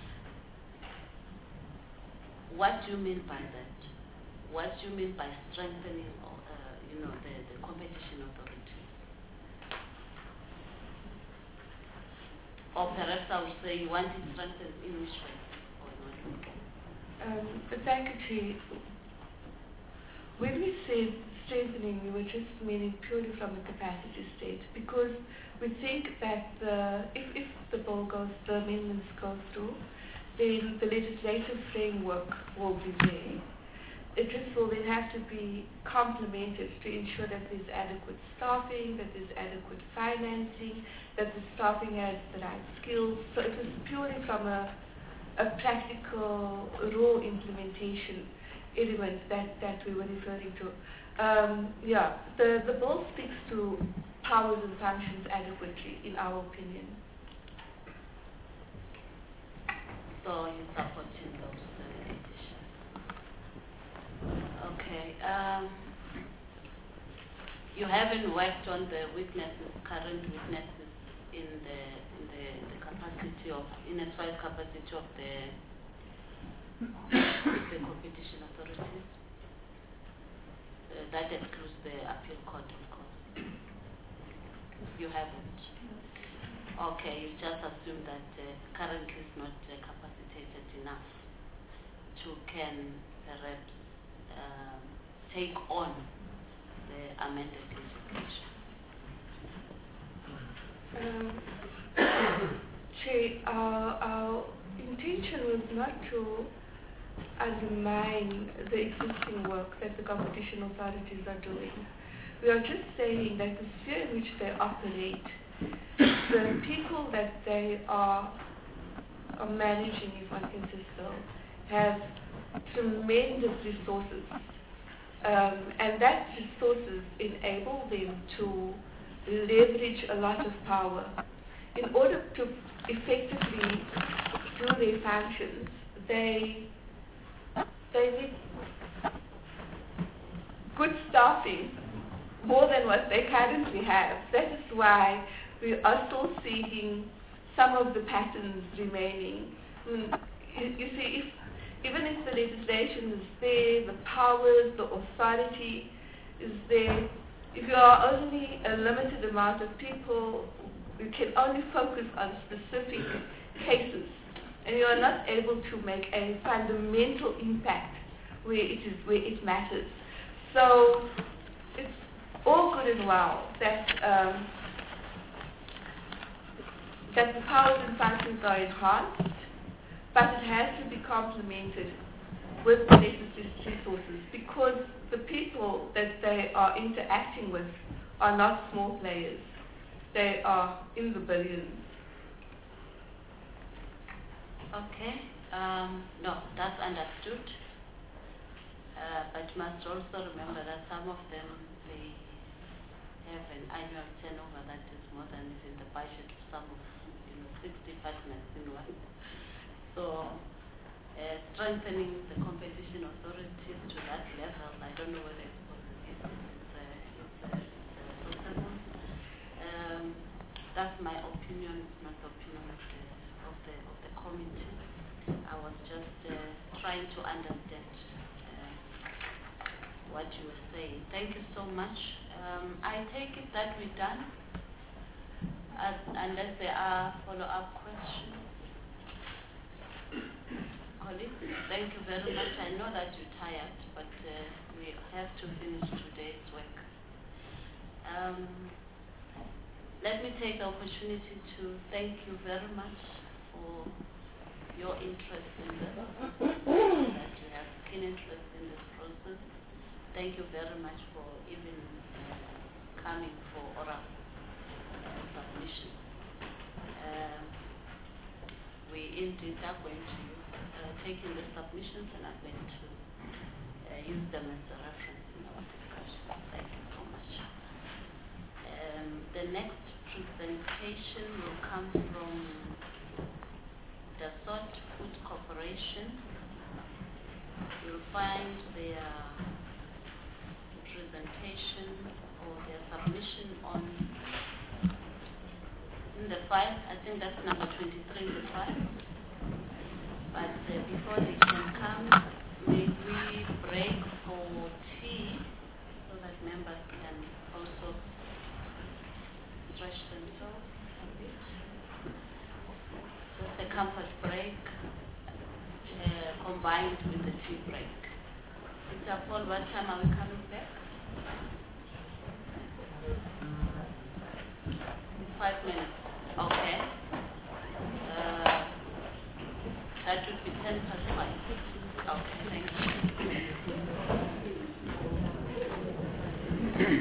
What do you mean by that? What do you mean by strengthening, uh, you know, the, the competition authorities? Or perhaps I would say you want it strengthened in which way? Or not? Um, thank you, Chief. When we say strengthening, we were just meaning purely from the capacity state, because we think that the, if, if the bill goes, the amendments go through, then the legislative framework will be there. It just will then have to be complemented to ensure that there's adequate staffing, that there's adequate financing, that the staffing has the right skills. So it was purely from a, a practical, raw implementation element that, that we were referring to. Um, yeah, the, the bill speaks to powers and functions adequately, in our opinion. So you're supporting those uh, additions. Okay. Um, you haven't worked on the weaknesses, current weaknesses in the in the, the capacity of, in as far as capacity of the the competition authorities. Uh, that excludes the appeal court, of course. You haven't. Okay, you just assume that uh, currently is not uh, capacitated enough to can perhaps um, take on the amended legislation. Um, Chair, our, our intention was not to undermine the existing work that the competition authorities are doing. We are just saying that the sphere in which they operate, the people that they are, are managing, if one can say so, have tremendous resources. Um, and that resources enable them to leverage a lot of power. In order to effectively do their functions, they, they need good staffing, more than what they currently have. That is why we are still seeing some of the patterns remaining. Mm, you, you see, if, even if the legislation is there, the powers, the authority is there, if you are only a limited amount of people, you can only focus on specific cases, and you are not able to make a fundamental impact where it is where it matters. So it's all good and well that um, that the powers and functions are enhanced, but it has to be complemented with the necessary resources, because the people that they are interacting with are not small players. They are in the billions. Okay. Um, no, that's understood. Uh, but you must also remember that some of them, they have an annual turnover that is more than even the budget of some of, you know, six departments in one. So uh, strengthening the competition authorities to that level, I don't know whether it's possible. that's my opinion, it's not the opinion of the, of the, of the committee. I was just uh, trying to understand uh, what you were saying. Thank you so much. Um, I take it that we're done, uh, unless there are follow-up questions. Holly, thank you very much. I know that you're tired, but uh, we have to finish today's work. Um, let me take the opportunity to thank you very much for your interest in this, that you have keen interest in this process. Thank you very much for even uh, coming for oral uh, submission. Uh, we indeed are going to uh, take in the submissions and are going to uh, use them as a reference in our discussion. Thank you so much. Um, the next presentation will come from the Salt Food Corporation. You'll find their presentation or their submission on in the file. I think that's number twenty-three in the file. But uh, before they can come, may we break for tea so that members can also stretch themselves a bit. Just a comfort break uh, combined with the tea break. Mister Paul, what time are we coming back? Five minutes. Okay. Uh, that would be ten past five. Okay, thank you.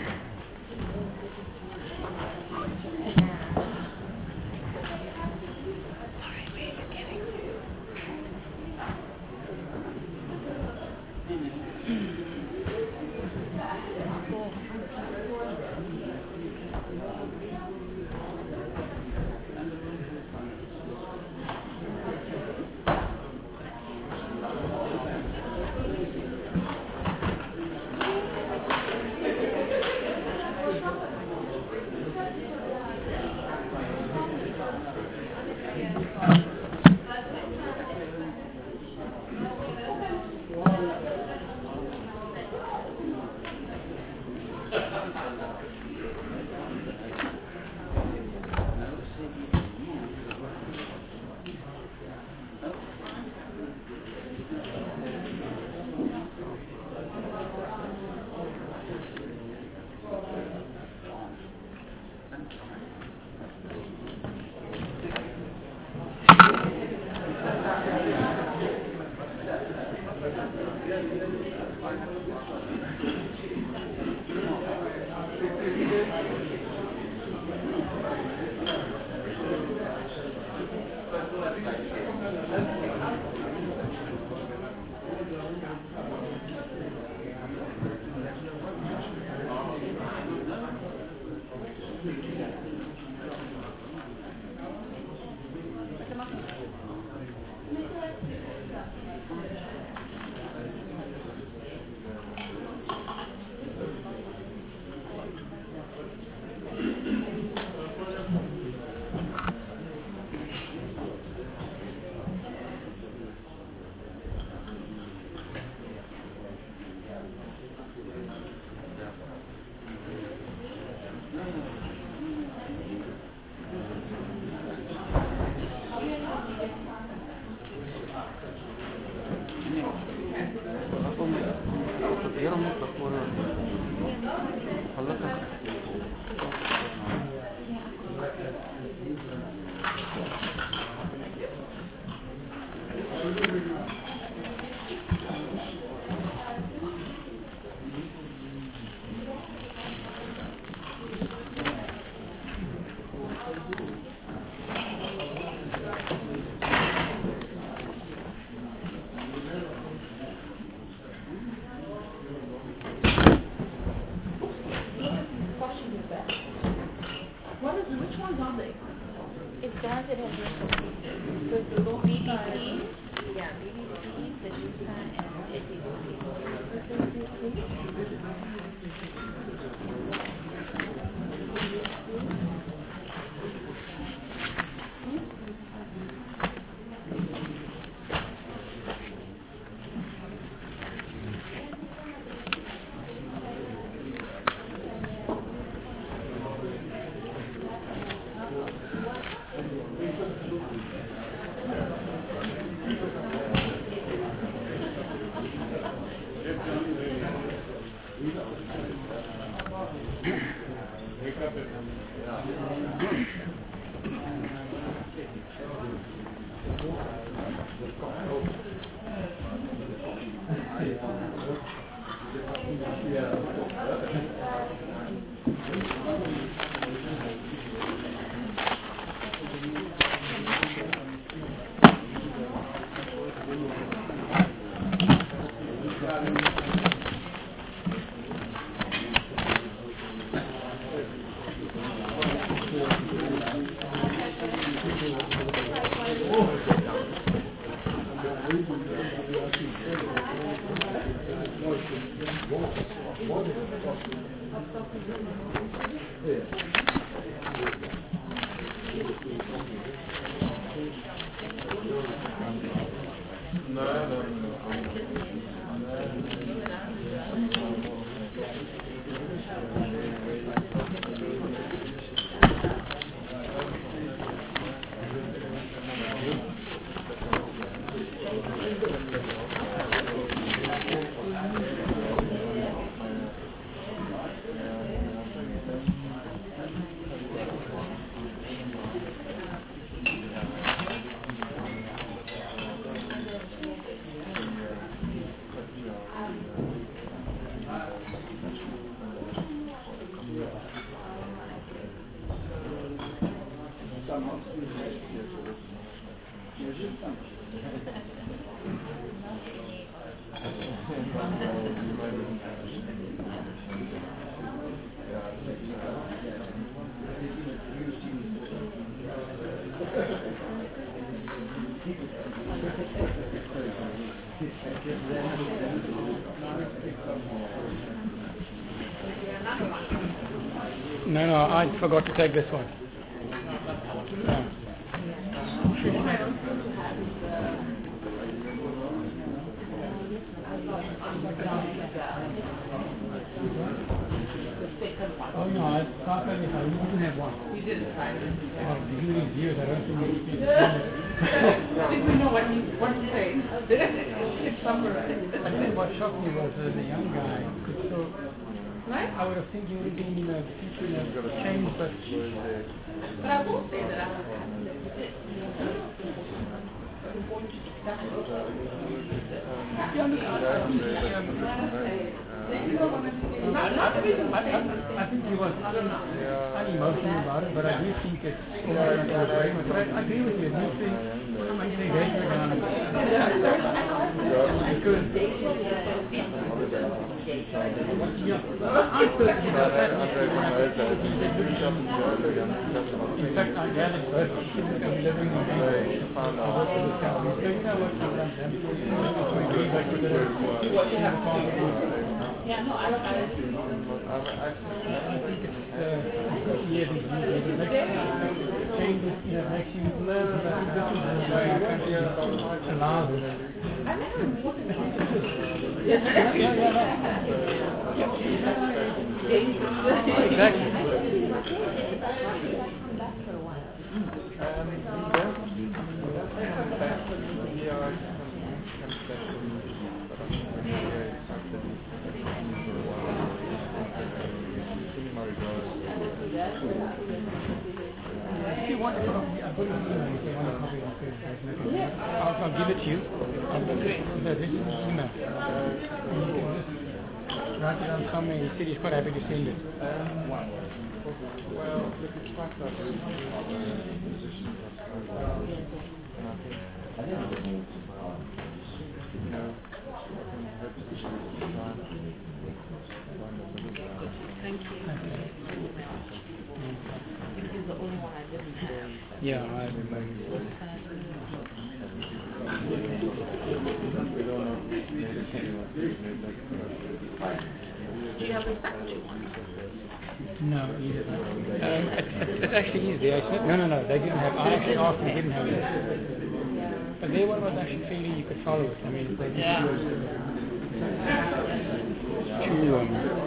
No, no, I forgot to take this one. No. Oh no, I thought that if I didn't have one. You didn't, right? Well, beginning of years, I don't think you did. Did we know what he what he said? It's somewhere. I think what shocked me was uh, the young guy could still. Right? I would have think he would have been uh, teaching a change, but. But I will say that I was I, I think he was unemotional about it, but I do think it's almost like a agreement. But I, I agree with you. I do think it's engagement on it. Because, yeah, I personally don't in fact, I gathered both living in the so you know what sometimes happens. Yeah, no, I, I, I think it's uh, yeah, these things it makes you change it, you know, makes you learn about the way our country allows it. Yeah, yeah, yeah. Exactly. If you want a copy, I'll put it in email. If you want a copy of it, I'll, I'll give it to you. I'll put it, no, this is the email. And you can just write it on somewhere. He said he's quite happy to send it. Um, well, look, it's quite a position I think, you know, her position is to try and thank you. This is the only one I didn't have. Yeah, I remember. Do you have a factory one? No, you didn't. Um, it, it actually is there. It's not, no, no, no, they didn't have. I actually asked them, they didn't have it. But their one was actually fairly, you could follow it. I mean, they yeah. Two, um,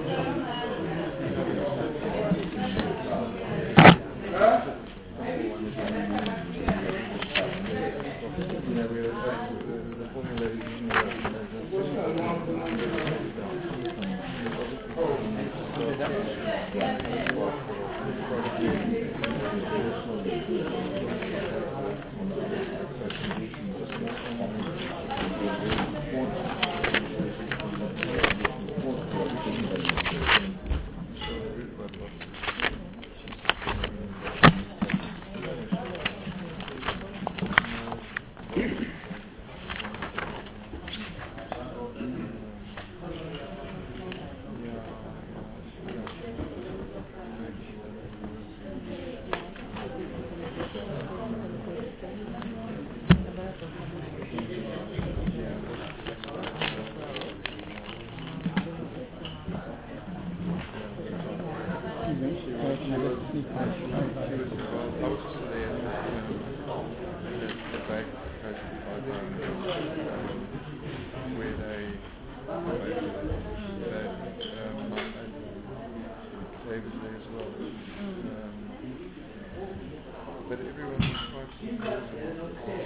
everyone was quite supportive of the cause.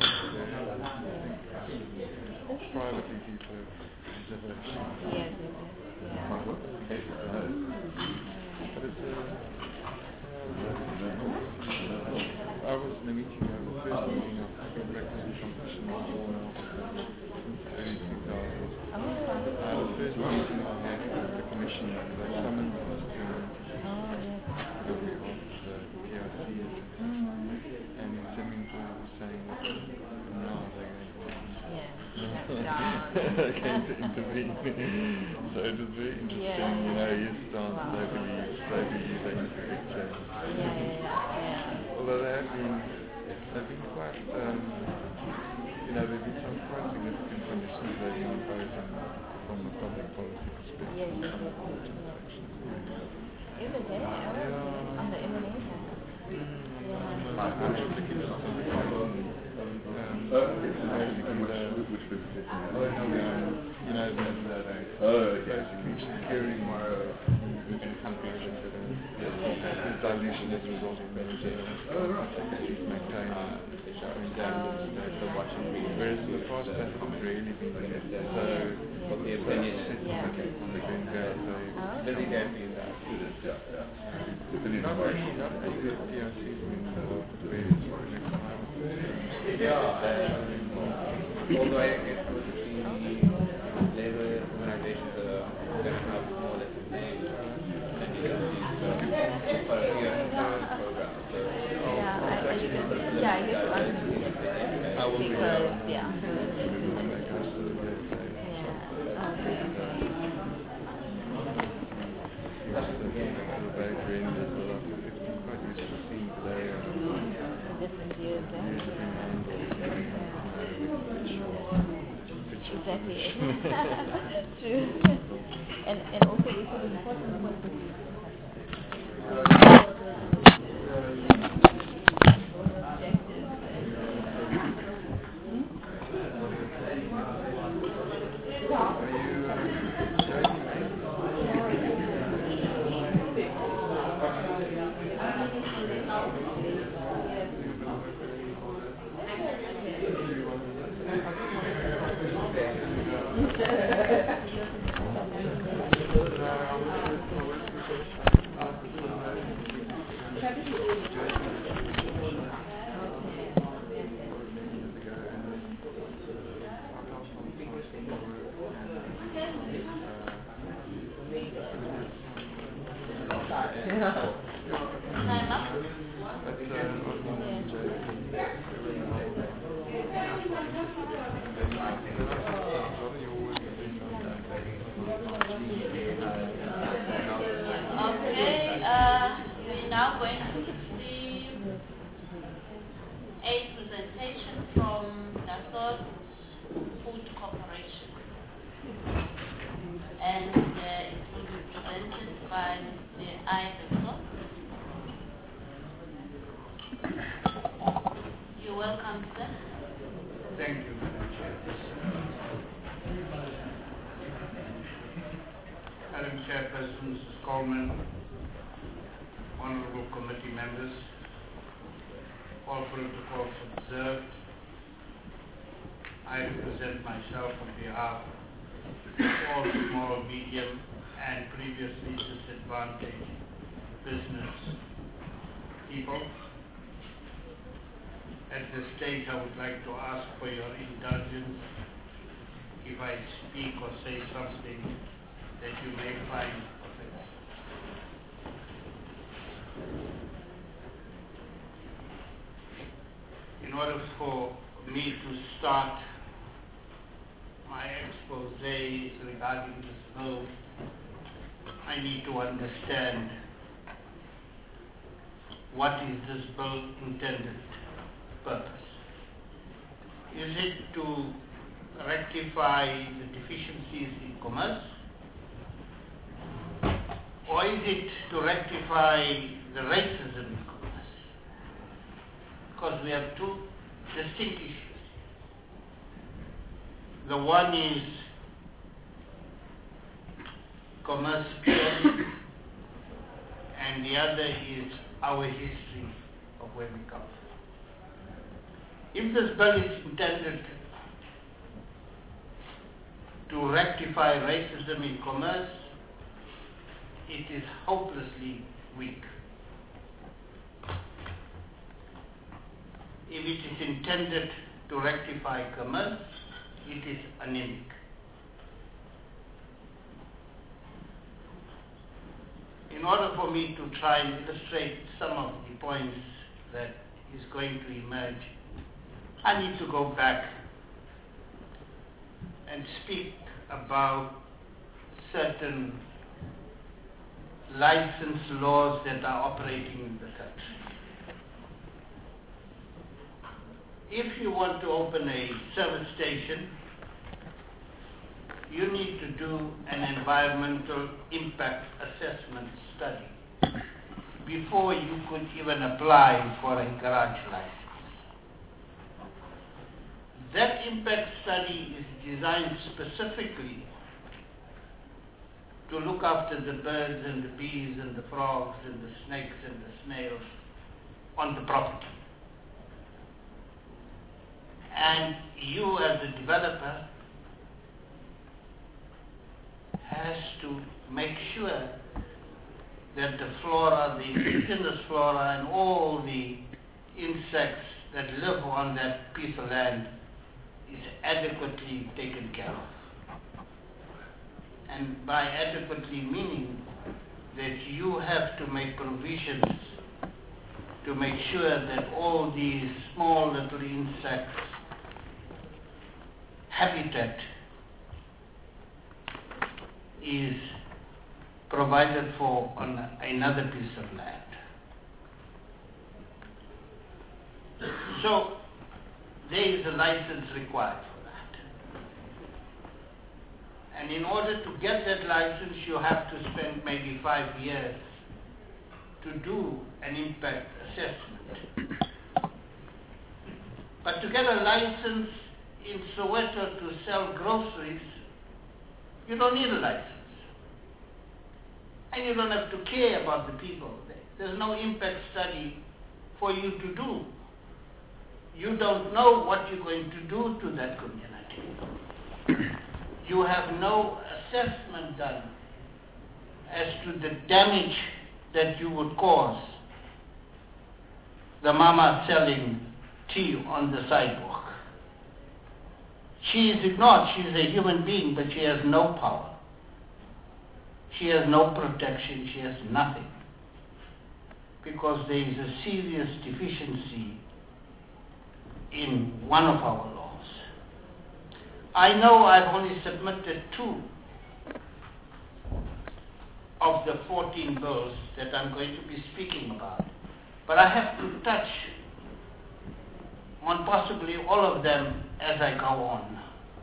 Privately, people have never actually. Yes, yes, yes. But it's a. I was in a meeting, I was the first meeting of the Breakfast and Competition since early two thousand. Uh, the first meeting I had with the Commission, they summoned us to the we asked the P R C, and Semmington was saying that now they're going to Yeah. going to intervene. So it was very interesting, yeah. You know, his stance, wow. they believe, they believe they need to make change. Yeah, yeah, yeah. Although they have been, they've been quite, um, you know, there've been some quite significant conditions they've been imposing from the public policy perspective. Yes, yes, yes. Yeah. Is it there? Yeah. On the Indonesia? Mm, yeah. My particular on the um, basically the, um, you know, the, the basically securing individual countries that are dilution as a result of Venezuela, maintaining its own standards. Whereas in the past that hasn't really been the case. So, so yeah. on the Bengal, they can't be in that. Not only, not only the P R Cs been involved with various projects, although I guess the labor organizations are going to have more or less the same for a year program. So yeah, I, I guess, yeah, I guess I will because, yeah. Exactly. True. and and also this is important point. In order for me to start my expose regarding this bill, I need to understand what is this bill intended purpose. Is it to rectify the deficiencies in commerce, or is it to rectify the racism in commerce? Because we have two distinct issues. The one is commerce purely, and the other is our history of where we come from. If this bill is intended to rectify racism in commerce, it is hopelessly weak. If it is intended to rectify commerce, it is anemic. In order for me to try and illustrate some of the points that is going to emerge, I need to go back and speak about certain license laws that are operating in the country. If you want to open a service station, you need to do an environmental impact assessment study before you could even apply for a garage license. That impact study is designed specifically to look after the birds and the bees and the frogs and the snakes and the snails on the property. And you as a developer has to make sure that the flora, the indigenous flora and all the insects that live on that piece of land is adequately taken care of. And by adequately meaning that you have to make provisions to make sure that all these small little insects habitat is provided for on another piece of land. So there is a license required for that. And in order to get that license, you have to spend maybe five years to do an impact assessment. But to get a license in Soweto to sell groceries, you don't need a license. And you don't have to care about the people. There's no impact study for you to do. You don't know what you're going to do to that community. You have no assessment done as to the damage that you would cause the mama selling tea on the sidewalk. She is ignored. She is a human being, but she has no power. She has no protection. She has nothing. Because there is a serious deficiency in one of our laws. I know I've only submitted two of the fourteen bills that I'm going to be speaking about, but I have to touch on possibly all of them as I go on.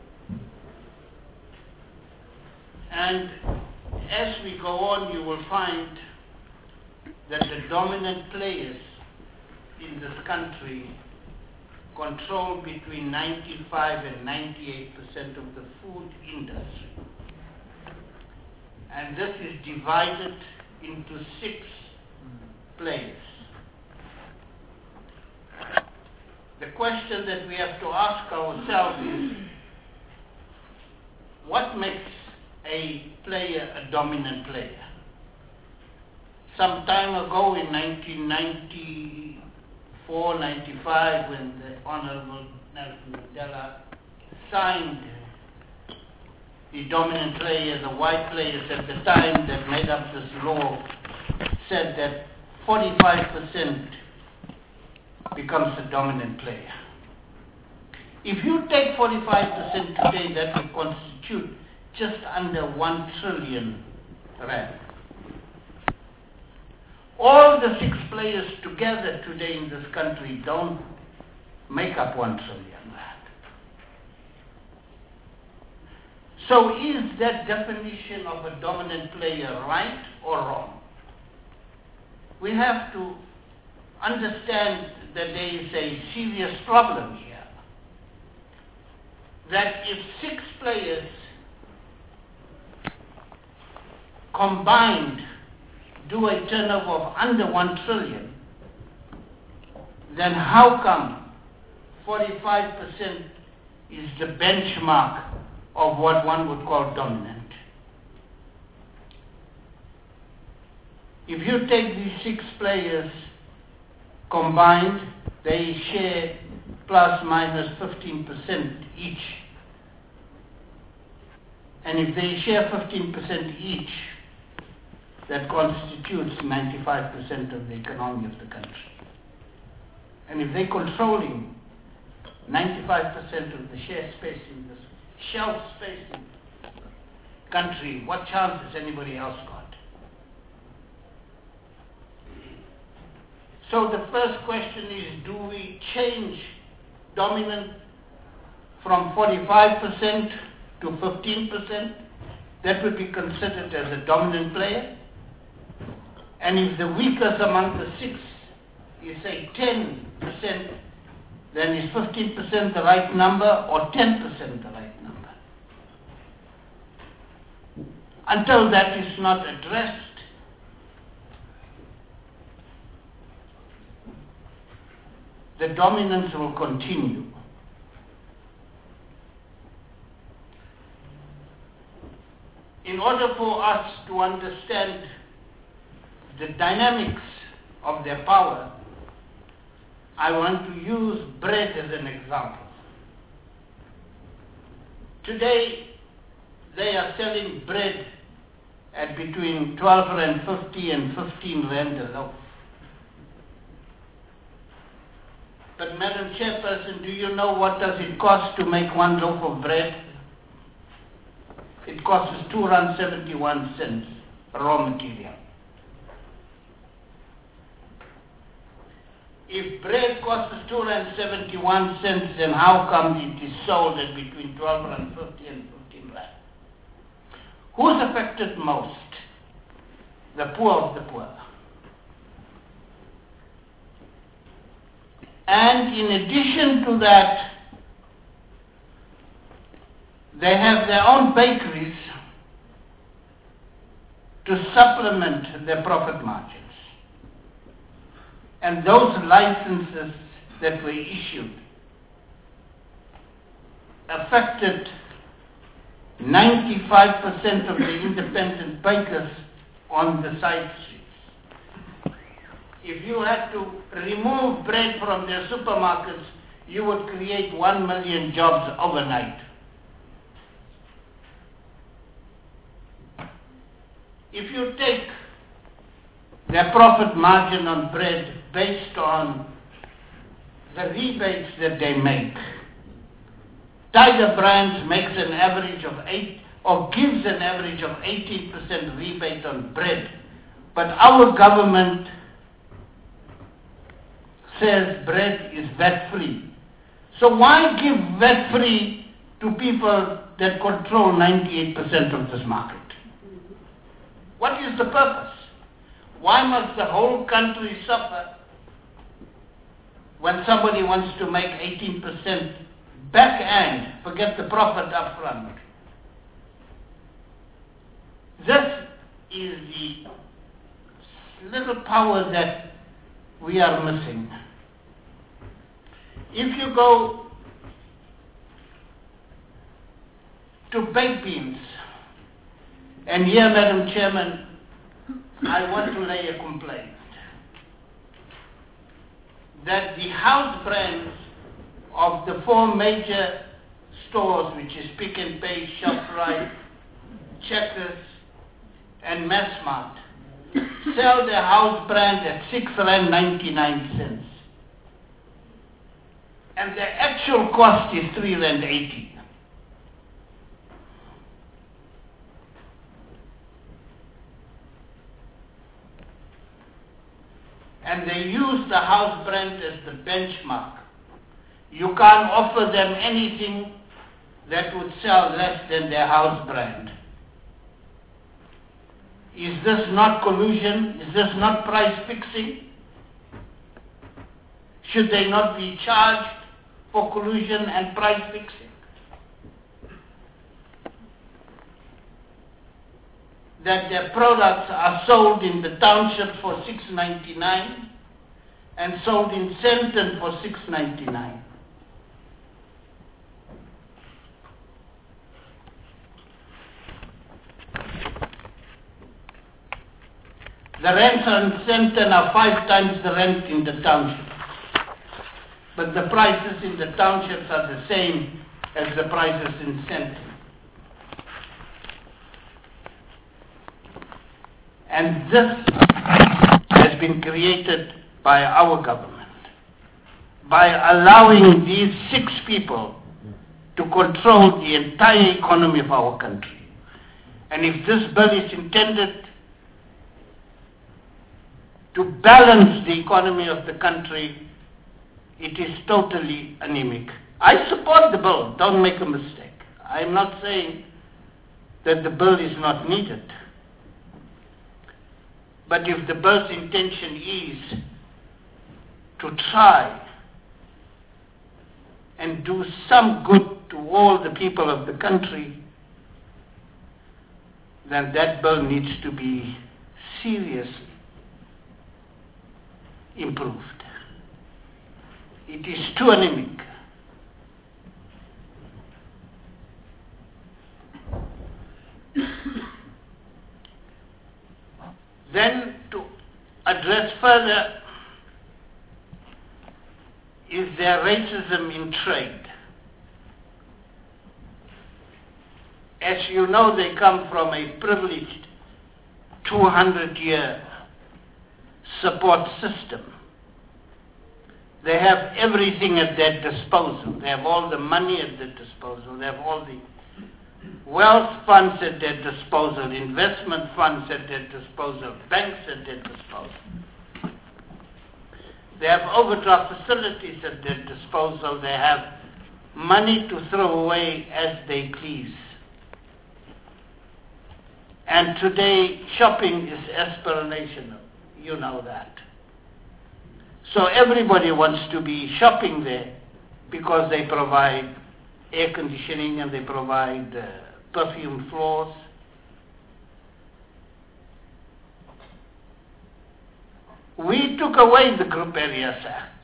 And as we go on, you will find that the dominant players in this country control between ninety-five and ninety-eight percent of the food industry. And this is divided into six players. The question that we have to ask ourselves is, what makes a player a dominant player? Some time ago in nineteen ninety-four ninety-five, when the Honorable Nelson Mandela signed the dominant player, the white players at the time that made up this law said that forty-five percent becomes the dominant player. If you take forty-five percent today, that will constitute just under one trillion rand. All the six players together today in this country don't make up one trillion rand. So is that definition of a dominant player right or wrong? We have to understand that there is a serious problem here. That if six players combined do a turnover of under one trillion, then how come forty-five percent is the benchmark of what one would call dominant. If you take these six players combined, they share plus minus fifteen percent each. And if they share fifteen percent each, that constitutes ninety-five percent of the economy of the country. And if they're controlling ninety-five percent of the share space in this shelf space in the country, what chance has anybody else got? So the first question is, do we change dominant from forty-five percent to fifteen percent? That would be considered as a dominant player. And if the weakest among the six is say ten percent, then is fifteen percent the right number or ten percent the right number? Until that is not addressed, the dominance will continue. In order for us to understand the dynamics of their power, I want to use bread as an example. Today, they are selling bread at between twelve rand fifty and fifteen rand a loaf. But Madam Chairperson, do you know what does it cost to make one loaf of bread? It costs two rand seventy-one cents raw material. If bread costs two rand seventy-one cents, then how come it is sold at between twelve rand fifty and fifteen rand? Who's affected most? The poor of the poor. And in addition to that, they have their own bakeries to supplement their profit margins. And those licenses that were issued affected ninety-five percent of the independent bakers on the side streets. If you had to remove bread from their supermarkets, you would create one million jobs overnight. If you take their profit margin on bread based on the rebates that they make, Tiger Brands makes an average of eight, or gives an average of eighteen percent rebate on bread. But our government says bread is V A T-free. So why give V A T-free to people that control ninety-eight percent of this market? What is the purpose? Why must the whole country suffer when somebody wants to make eighteen percent back end, forget the profit up front? This is the little power that we are missing. If you go to baked beans, and here, Madam Chairman, I want to lay a complaint that the house brands of the four major stores, which is Pick and Pay, ShopRite, Checkers, and Massmart, sell their house brand at six rand ninety-nine cents. And the actual cost is three rand eighty. And they use the house brand as the benchmark. You can't offer them anything that would sell less than their house brand. Is this not collusion? Is this not price fixing? Should they not be charged for collusion and price fixing? That their products are sold in the township for six ninety-nine and sold in Sandton for six ninety-nine. The rents on Sandton are five times the rent in the township. But the prices in the townships are the same as the prices in Sandton. And this has been created by our government, by allowing these six people to control the entire economy of our country. And if this bill is intended to balance the economy of the country, it is totally anemic. I support the bill, don't make a mistake. I'm not saying that the bill is not needed. But if the bill's intention is to try and do some good to all the people of the country, then that bill needs to be seriously improved. It is too anemic. Then to address further, is there racism in trade? As you know, they come from a privileged two hundred year support system. They have everything at their disposal. They have all the money at their disposal. They have all the wealth funds at their disposal, investment funds at their disposal, banks at their disposal. They have overdraft facilities at their disposal. They have money to throw away as they please. And today, shopping is aspirational. You know that. So everybody wants to be shopping there because they provide air conditioning and they provide uh, perfume floors. We took away the Group Areas Act.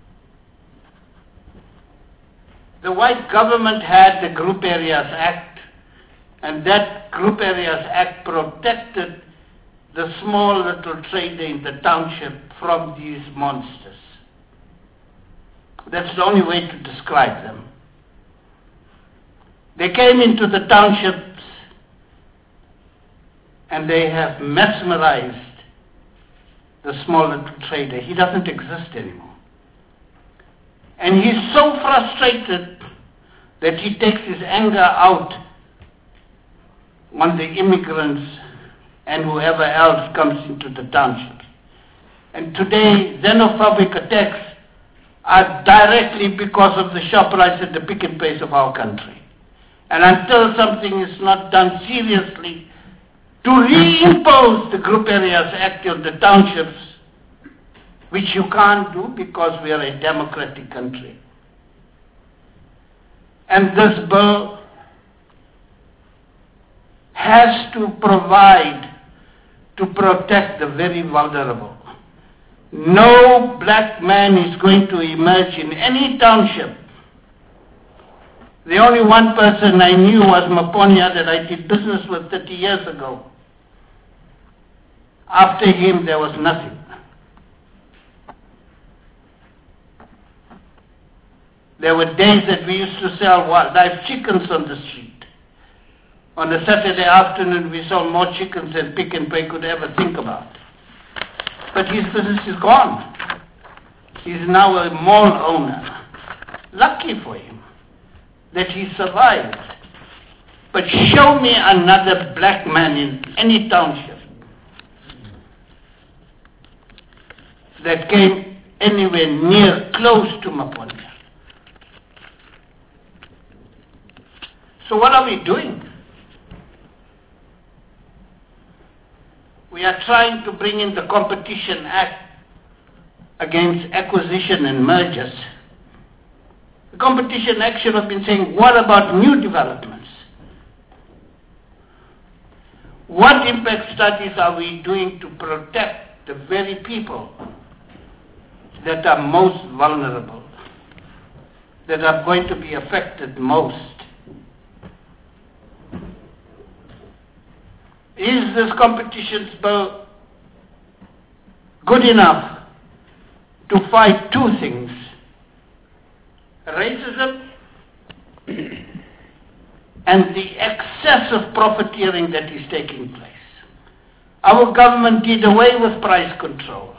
The white government had the Group Areas Act, and that Group Areas Act protected the small little trader in the township from these monsters. That's the only way to describe them. They came into the townships and they have mesmerized the small little trader. He doesn't exist anymore. And he's so frustrated that he takes his anger out on the immigrants and whoever else comes into the townships. And today, xenophobic attacks are directly because of the ShopRites and the pick and pays of our country. And until something is not done seriously to reimpose the Group Areas Act on the townships, which you can't do because we are a democratic country. And this bill has to provide to protect the very vulnerable. No black man is going to emerge in any township. The only one person I knew was Maponya that I did business with thirty years ago. After him, there was nothing. There were days that we used to sell live chickens on the street. On a Saturday afternoon, we sold more chickens than Pick and Pay could ever think about. But his business is gone. He's now a mall owner. Lucky for him that he survived. But show me another black man in any township that came anywhere near close to Maponya. So what are we doing? We are trying to bring in the Competition Act against acquisition and mergers. The Competition Act should have been saying, what about new developments? What impact studies are we doing to protect the very people that are most vulnerable, that are going to be affected most? Is this competition bill good enough to fight two things: racism and the excessive profiteering that is taking place. Our government did away with price control.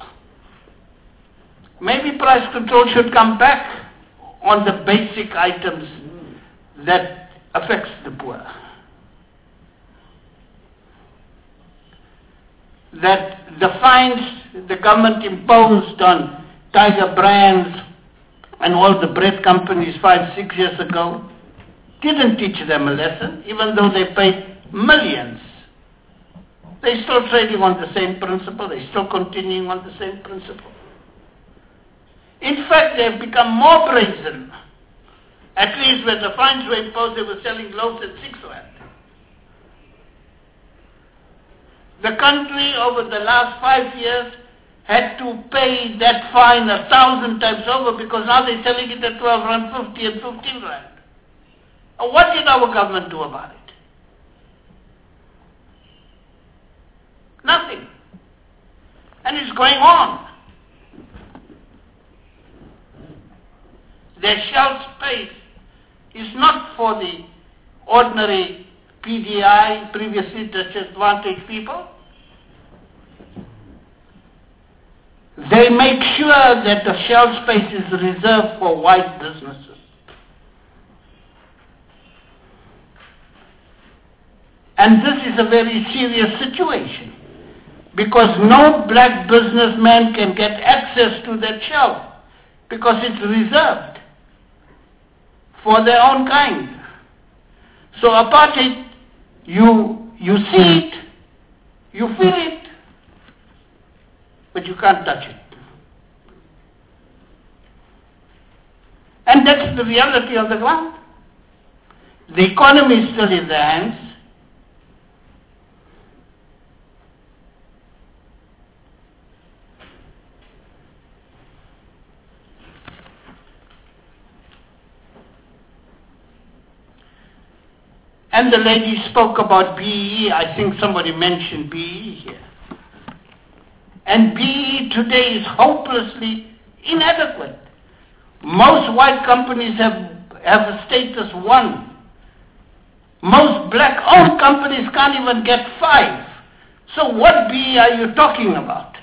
Maybe price control should come back on the basic items that affects the poor. That the fines the government imposed on Tiger Brands and all the bread companies five, six years ago didn't teach them a lesson, even though they paid millions. They're still trading on the same principle, they're still continuing on the same principle. In fact, they've become more brazen. At least when the fines were imposed, they were selling loaves at six rand. The country over the last five years had to pay that fine a thousand times over because now they're selling it at twelve rand fifty and fifteen rand. And what did our government do about it? Nothing. And it's going on. Their shelf space is not for the ordinary P D I, previously disadvantaged people. They make sure that the shelf space is reserved for white businesses. And this is a very serious situation because no black businessman can get access to that shelf because it's reserved for their own kind. So apartheid, you, you see it, you feel it, but you can't touch it. And that's the reality on the ground. The economy is still in their hands. And the lady spoke about B E E. I think somebody mentioned B E E here. And B E E today is hopelessly inadequate. Most white companies have, have a status one. Most black-owned companies can't even get five. So what B E E are you talking about?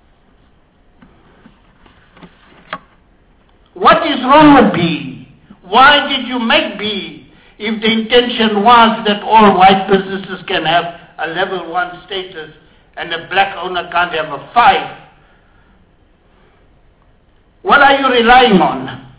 What is wrong with B E E? Why did you make B E E? If the intention was that all white businesses can have a level one status and a black owner can't have a five, what are you relying on?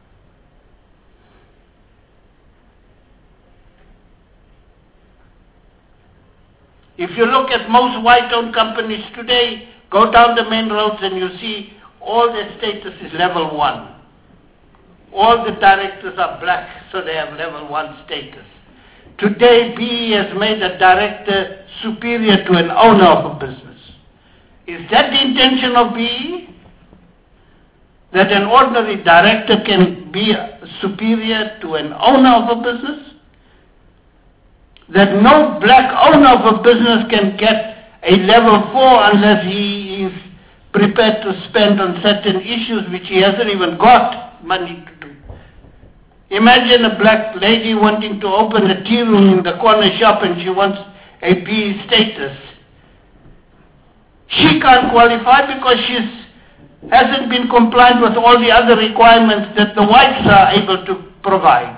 If you look at most white-owned companies today, go down the main roads and you see all their status is level one. All the directors are black, so they have level one status. Today, B E E has made a director superior to an owner of a business. Is that the intention of B E E? That an ordinary director can be superior to an owner of a business? That no black owner of a business can get a level four unless he is prepared to spend on certain issues which he hasn't even got money to do. Imagine a black lady wanting to open a tea room in the corner shop and she wants a B E E status. She can't qualify because she hasn't been compliant with all the other requirements that the whites are able to provide.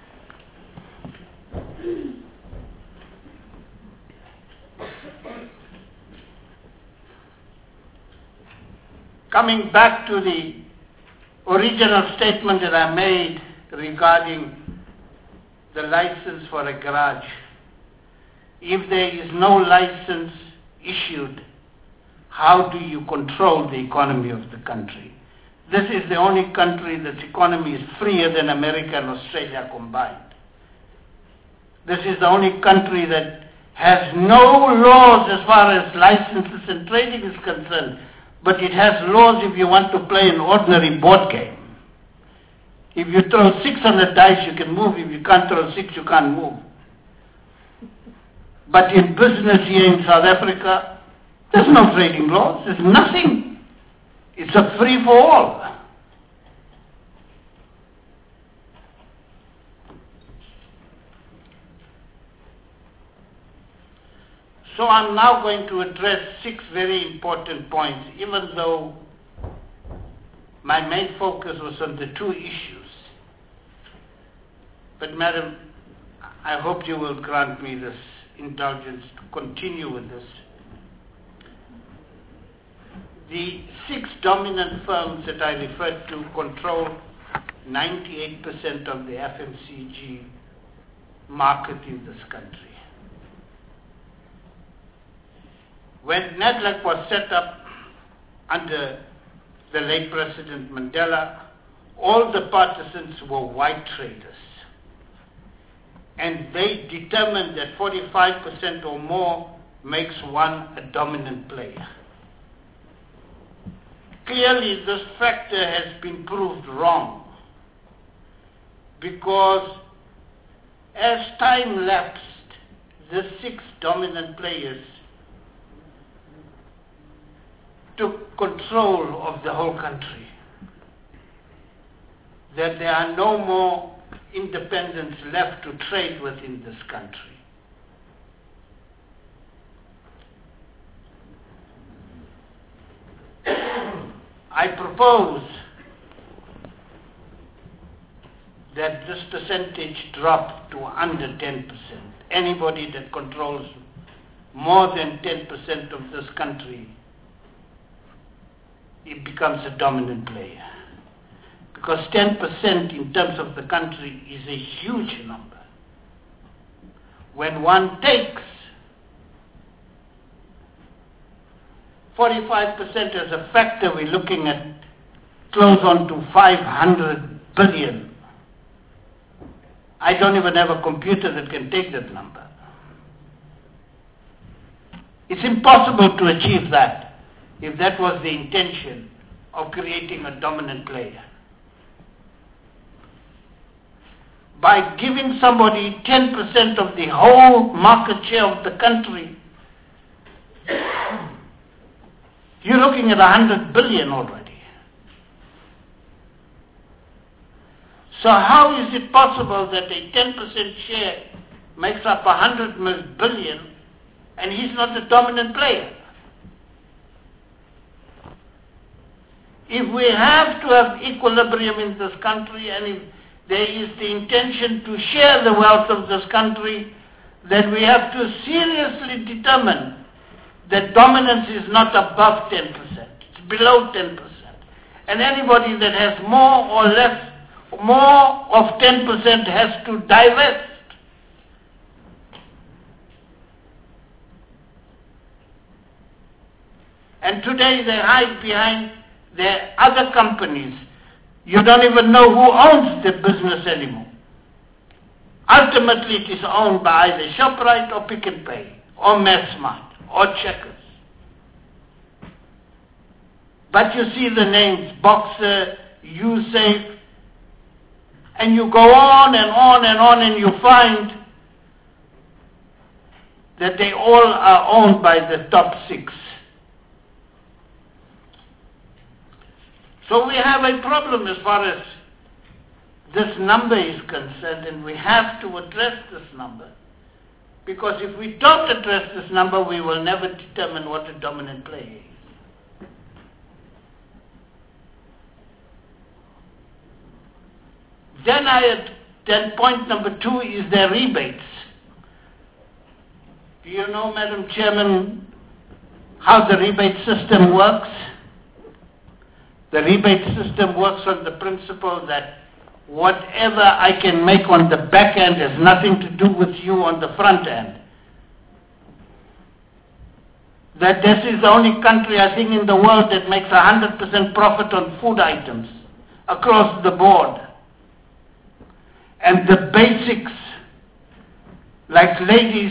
Coming back to the original statement that I made regarding the license for a garage, if there is no license issued, how do you control the economy of the country? This is the only country that's economy is freer than America and Australia combined. This is the only country that has no laws as far as licenses and trading is concerned, but it has laws if you want to play an ordinary board game. If you throw six on the dice, you can move. If you can't throw six, you can't move. But in business here in South Africa, there's no trading laws. There's nothing. It's a free-for-all. So I'm now going to address six very important points, even though my main focus was on the two issues. But Madam, I hope you will grant me this indulgence to continue with this. The six dominant firms that I referred to control ninety-eight percent of the F M C G market in this country. When NADLAC was set up under the late President Mandela, all the partisans were white traders. And they determined that forty-five percent or more makes one a dominant player. Clearly, this factor has been proved wrong, because as time lapsed, the six dominant players took control of the whole country. That there are no more independents left to trade within this country. I propose that this percentage drop to under ten percent. Anybody that controls more than ten percent of this country, it becomes a dominant player. Because ten percent in terms of the country is a huge number. When one takes forty-five percent as a factor, we're looking at close on to five hundred billion. I don't even have a computer that can take that number. It's impossible to achieve that if that was the intention of creating a dominant player. By giving somebody ten percent of the whole market share of the country, you're looking at one hundred billion already. So how is it possible that a ten percent share makes up one hundred billion and he's not the dominant player? If we have to have equilibrium in this country, and if there is the intention to share the wealth of this country, then we have to seriously determine that dominance is not above ten percent. It's below ten percent. And anybody that has more or less, more of ten percent has to divest. And today they hide behind their other companies. You don't even know who owns the business anymore. Ultimately, it is owned by either ShopRite or Pick n Pay or Massmart or Checkers. But you see the names Boxer, Usafe, and you go on and on and on, and you find that they all are owned by the top six. So we have a problem as far as this number is concerned, and we have to address this number. Because if we don't address this number, we will never determine what a dominant player is. Then, I, then point number two is their rebates. Do you know, Madam Chairman, how the rebate system works? The rebate system works on the principle that whatever I can make on the back end has nothing to do with you on the front end. That this is the only country, I think, in the world that makes one hundred percent profit on food items across the board. And the basics, like ladies,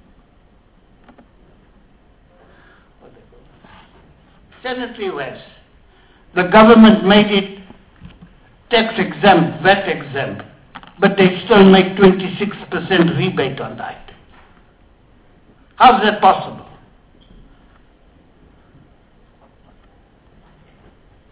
sanitary wares, the government made it tax exempt, V A T exempt, but they still make twenty-six percent rebate on that. How's that possible?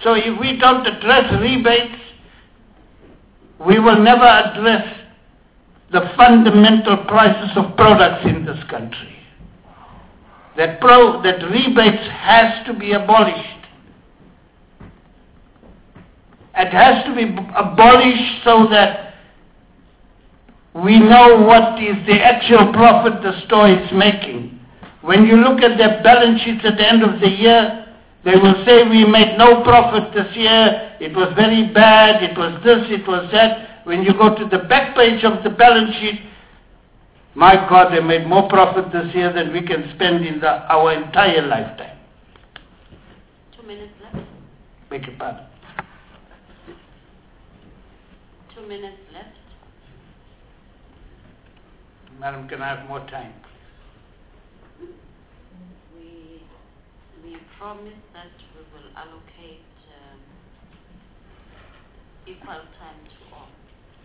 So if we don't address rebates, we will never address the fundamental prices of products in this country. That, pro, that rebates has to be abolished. It has to be abolished so that we know what is the actual profit the store is making. When you look at their balance sheets at the end of the year, they will say we made no profit this year, it was very bad, it was this, it was that. When you go to the back page of the balance sheet, my God, they made more profit this year than we can spend in the, our entire lifetime. Two minutes left. Beg your pardon. Two minutes left. Madam, can I have more time? We, we promise that we will allocate um, equal time to all.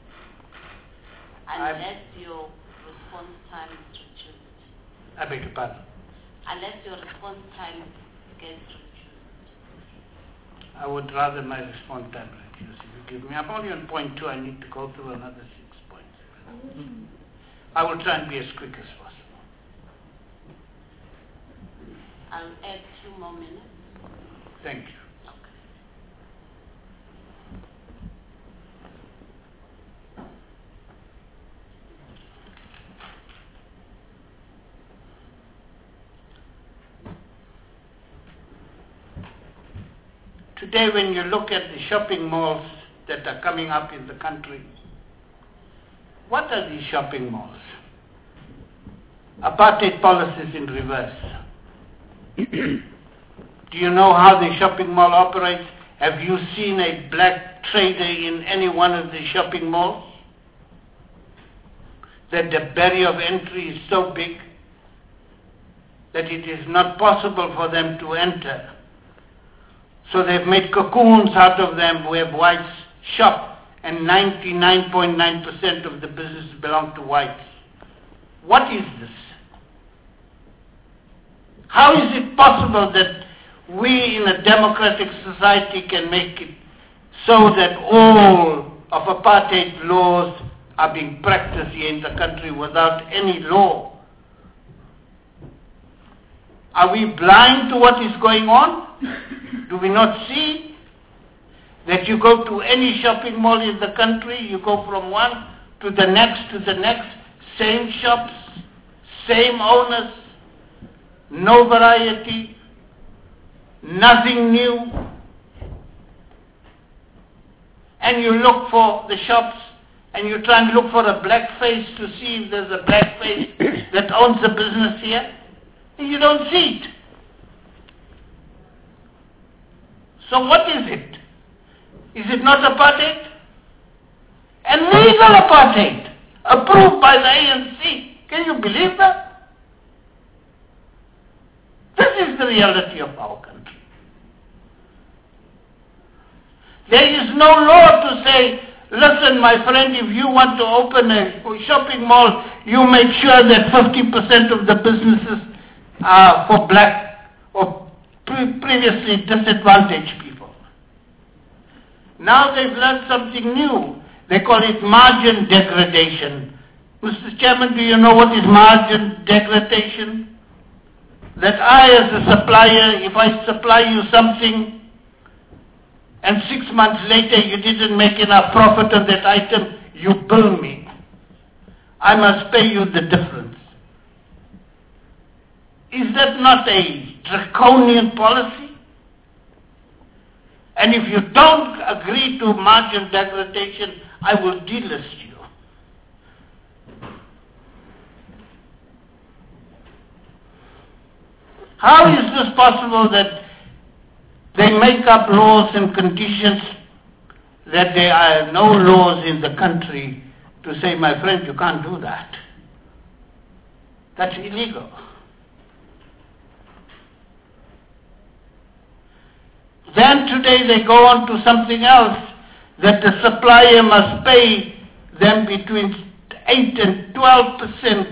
Unless I'm your response time is reduced. I beg your pardon? Unless your response time gets reduced. I would rather my response time reduced. If you give me, I'm only on point two, I need to go through another six points. Mm-hmm. I will try and be as quick as possible. I'll add two more minutes. Thank you. Today, when you look at the shopping malls that are coming up in the country, what are these shopping malls? Apartheid policies in reverse. Do you know how the shopping mall operates? Have you seen a black trader in any one of the shopping malls? That the barrier of entry is so big that it is not possible for them to enter. So they've made cocoons out of them where whites shop, and ninety-nine point nine percent of the business belong to whites. What is this? How is it possible that we in a democratic society can make it so that all of apartheid laws are being practiced here in the country without any law? Are we blind to what is going on? Do we not see that you go to any shopping mall in the country, you go from one to the next to the next, same shops, same owners, no variety, nothing new. And you look for the shops and you try and look for a black face to see if there's a black face that owns the business here, and you don't see it. So what is it? Is it not apartheid? And legal apartheid, approved by the A N C. Can you believe that? This is the reality of our country. There is no law to say, listen my friend, if you want to open a shopping mall, you make sure that fifty percent of the businesses are for black or pre- previously disadvantaged people. Now they've learned something new. They call it margin degradation. Mister Chairman, do you know what is margin degradation? That I as a supplier, if I supply you something and six months later you didn't make enough profit on that item, you bill me. I must pay you the difference. Is that not a draconian policy? And if you don't agree to margin degradation, I will delist you. How is this possible that they make up laws and conditions that there are no laws in the country to say, my friend, you can't do that? That's illegal. Then today they go on to something else, that the supplier must pay them between eight and twelve percent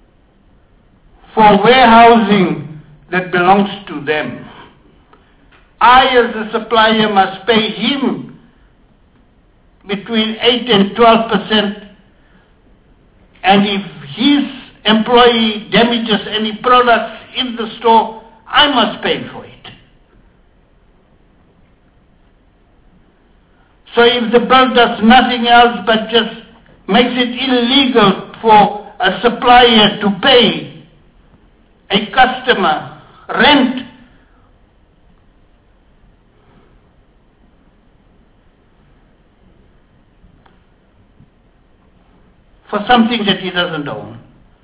for warehousing that belongs to them. I as a supplier must pay him between eight and twelve percent, and if his employee damages any products in the store, I must pay for it. So if the bill does nothing else but just makes it illegal for a supplier to pay a customer rent, for something that he doesn't own.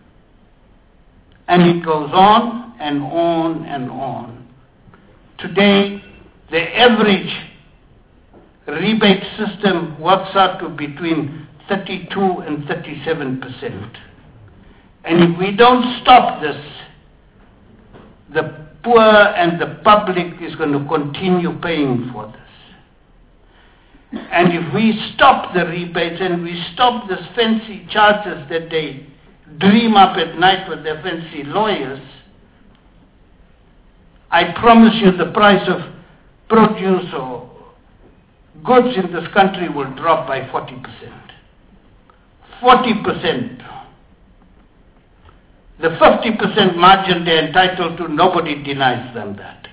And it goes on and on and on. Today, the average rebate system works out to between thirty-two and thirty-seven percent. And if we don't stop this, the poor and the public is going to continue paying for this. And if we stop the rebates and we stop these fancy charges that they dream up at night with their fancy lawyers, I promise you the price of produce or goods in this country will drop by forty percent. forty percent. The fifty percent margin they're entitled to, nobody denies them that.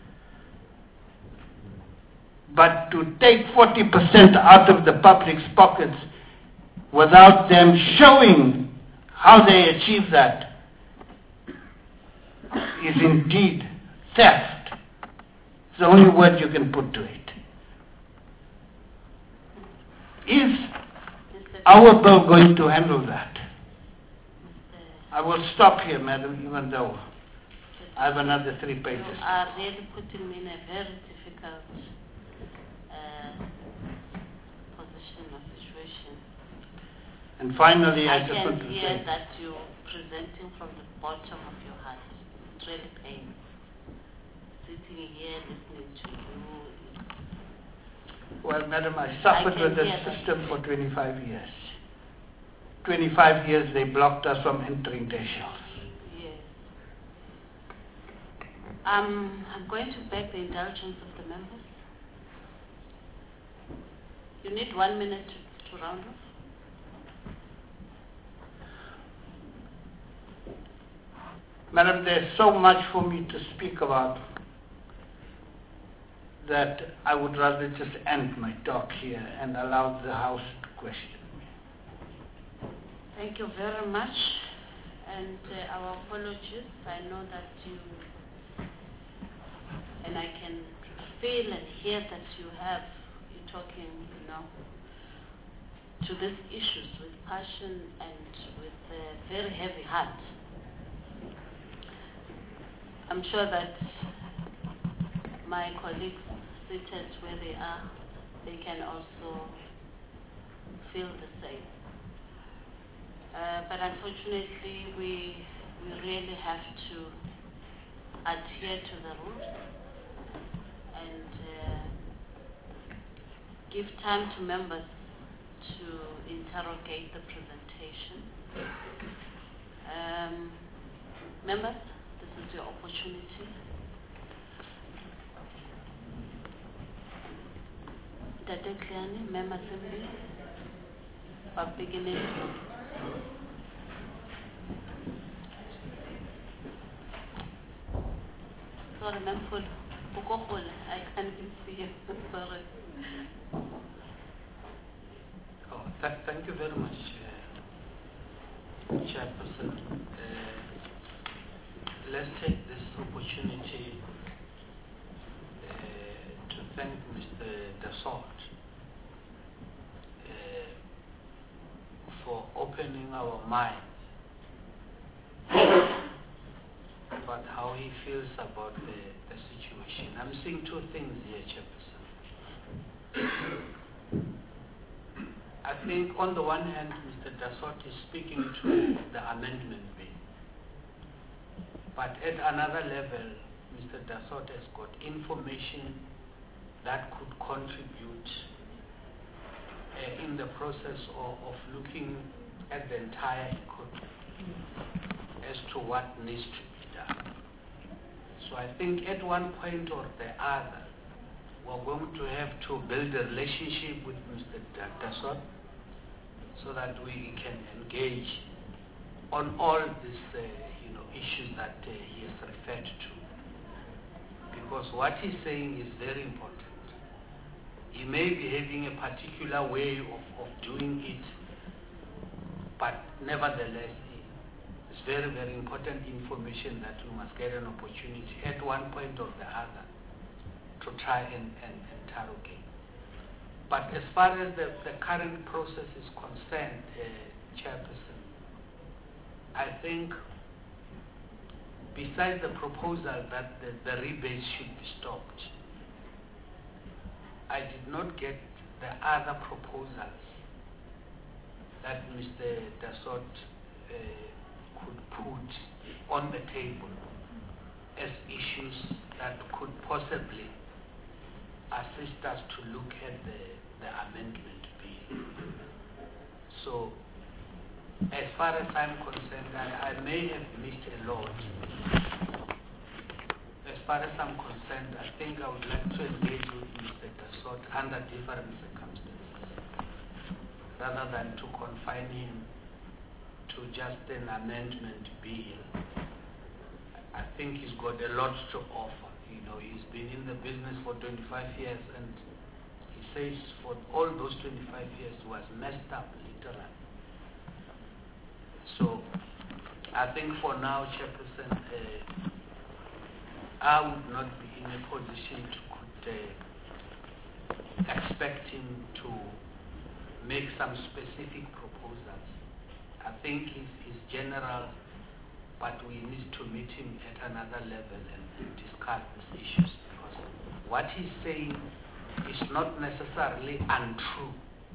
But to take forty percent out of the public's pockets without them showing how they achieve that is indeed theft. It's the only word you can put to it. Is our bill going to handle that? I will stop here, madam, even though I have another three pages. You are really putting me in a very difficult uh, position or situation. And finally, I, I just can want to hear say, that you're presenting from the bottom of your heart. It's really pain. Sitting here listening to you. well, madam, I suffered I with can this hear that. system for twenty-five years. twenty-five years they blocked us from entering their shelves. Yes. Um, I'm going to beg the indulgence of the members. You need one minute to, to round off. Madam, there's so much for me to speak about that I would rather just end my talk here and allow the House to question me. Thank you very much, and uh, our apologies. I know that you, and I can feel and hear that you have, you're talking, you know, to these issues with passion and with a very heavy heart. I'm sure that my colleagues seated where they are, they can also feel the same. Uh, but unfortunately, we, we really have to adhere to the rules and uh, give time to members to interrogate the presentation. Um, members, this is your opportunity. Dade Kleani, Member Assembly, are beginning. Sorry, Ma'am Full. I can't see you. Sorry. Oh, th thank you very much, uh, Chairperson. Uh, let's take this opportunity uh, to thank Mister Dassault uh, for opening our minds about how he feels about the, the situation. I'm seeing two things here, Chairperson. I think on the one hand, Mister Dassault is speaking to the amendment bill. But at another level, Mister Dassault has got information that could contribute uh, in the process of, of looking at the entire economy as to what needs to be done. So I think at one point or the other, we're going to have to build a relationship with Mister Dasot so that we can engage on all these uh, you know, issues that uh, he has referred to. Because what he's saying is very important. He may be having a particular way of, of doing it, but nevertheless, it's very, very important information that we must get an opportunity at one point or the other to try and, and interrogate. But as far as the, the current process is concerned, uh, Chairperson, I think besides the proposal that the, the rebates should be stopped, I did not get the other proposals that Mister Dasot uh, could put on the table as issues that could possibly assist us to look at the, the amendment bill. So, as far as I'm concerned, I, I may have missed a lot. As far as I'm concerned, I think I would like to engage with Mister Dasot under different circumstances, rather than to confine him to just an amendment bill. I think he's got a lot to offer. You know, he's been in the business for twenty-five years, and he says for all those twenty-five years he was messed up, literally. So, I think for now, Chairperson, uh, I would not be in a position to could, uh, expect him to make some specific proposals. I think he's, he's general, but we need to meet him at another level and, and discuss these issues, because what he's saying is not necessarily untrue.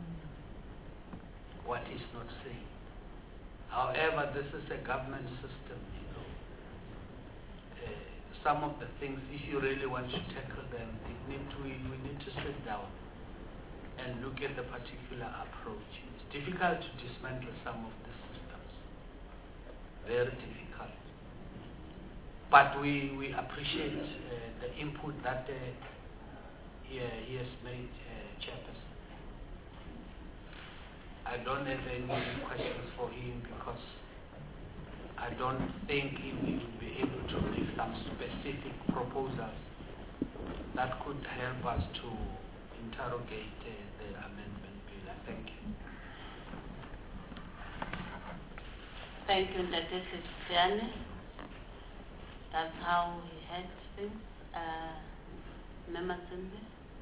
What he's not saying. However, this is a government system, you know. Uh, some of the things, if you really want to tackle them, it need to, we, we need to sit down and look at the particular approach. It's difficult to dismantle some of the systems. Very difficult. But we, we appreciate uh, the input that uh, he, uh, he has made, uh, Chairperson. I don't have any questions for him because I don't think he will be able to make some specific proposals that could help us to interrogate uh, the amendment bill. Thank you. Thank you, Ndate Sesiane. That's how he had things. Uh, Mema Simbe.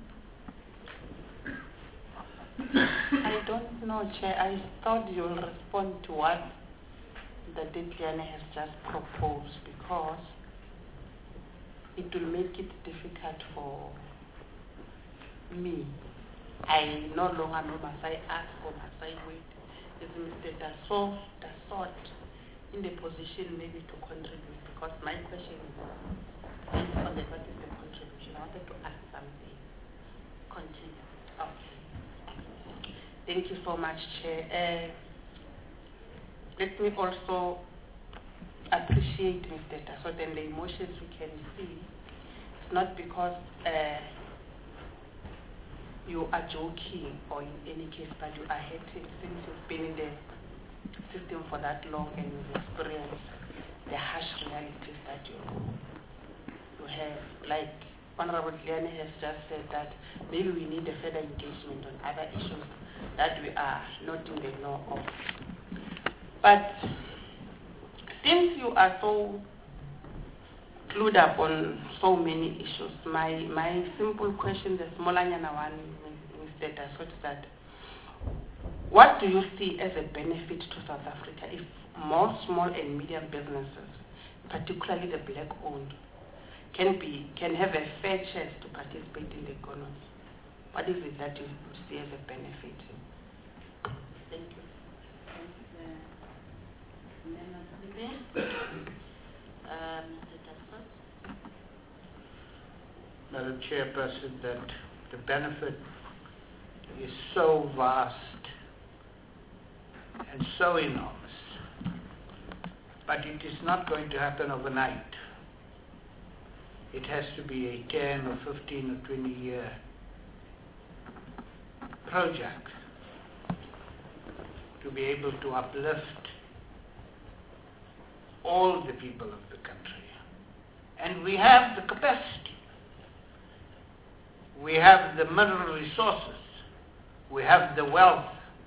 I don't know, Chair. I thought you will respond to what the Detliane has just proposed, because it will make it difficult for me. I no longer know must I ask or must I wait. Is Mister Dasot, Dasot in the position maybe to contribute? Because my question is based on the what is the contribution. I wanted to ask something. Continue. Okay. Thank you so much, Chair. Uh, let me also appreciate Mister Dasot and the emotions we can see. It's not because uh, you are joking or in any case, but you are hating since you've been in the system for that long and you've experienced the harsh realities that you, you have. Like Honorable Liane has just said that maybe we need a further engagement on other issues that we are not in the know of. But since you are so clued up on so many issues, my, my simple question, the smallanyana one, Mister Dasot, is that what do you see as a benefit to South Africa if more small and medium businesses, particularly the black-owned, can be can have a fair chance to participate in the economy? What is it that you see as a benefit? Thank you. Uh, Mister Dasot. Madam Chairperson, that the benefit is so vast and so enormous, but it is not going to happen overnight. it has to be a ten or fifteen or twenty year project to be able to uplift all the people of the country. And we have the capacity. We have the mineral resources. We have the wealth.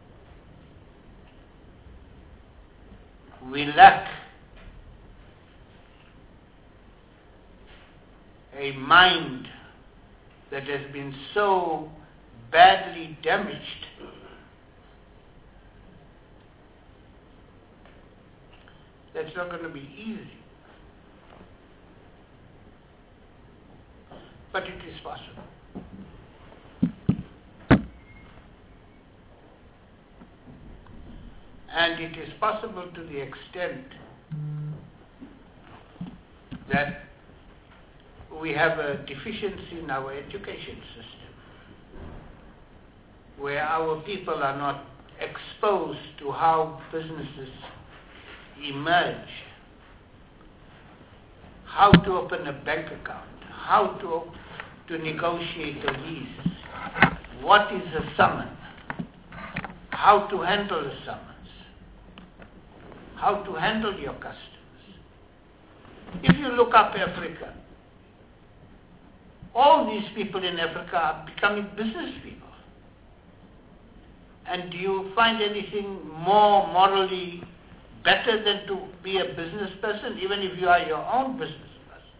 We lack a mind that has been so badly damaged that's not going to be easy. But it is possible. And it is possible to the extent that we have a deficiency in our education system, where our people are not exposed to how businesses emerge, how to open a bank account, how to, to negotiate a lease, what is a summon, how to handle a summons, how to handle your customers. If you look up Africa, all these people in Africa are becoming business people. And do you find anything more morally better than to be a business person, even if you are your own business person?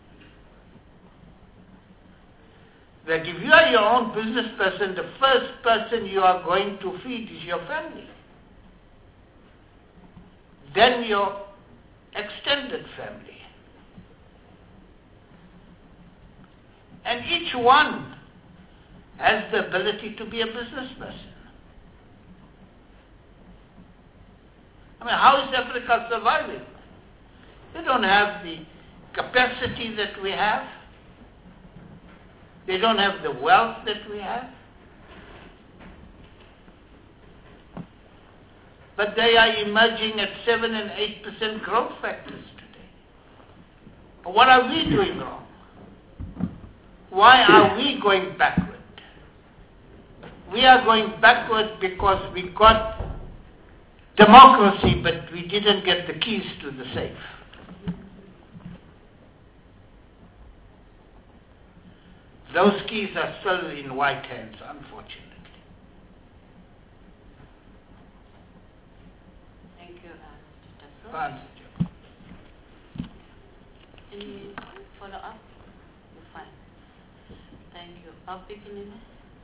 That if you are your own business person, the first person you are going to feed is your family. Then your extended family. And each one has the ability to be a business person. I mean, how is Africa surviving? They don't have the capacity that we have. They don't have the wealth that we have. But they are emerging at seven and eight percent growth factors today. What are we doing wrong? Why are we going backward? We are going backward because we got democracy, but we didn't get the keys to the safe. Those keys are still in white hands, unfortunately. Thank you, uh, Fine. Any follow-up? You're fine. Thank you. I'll begin in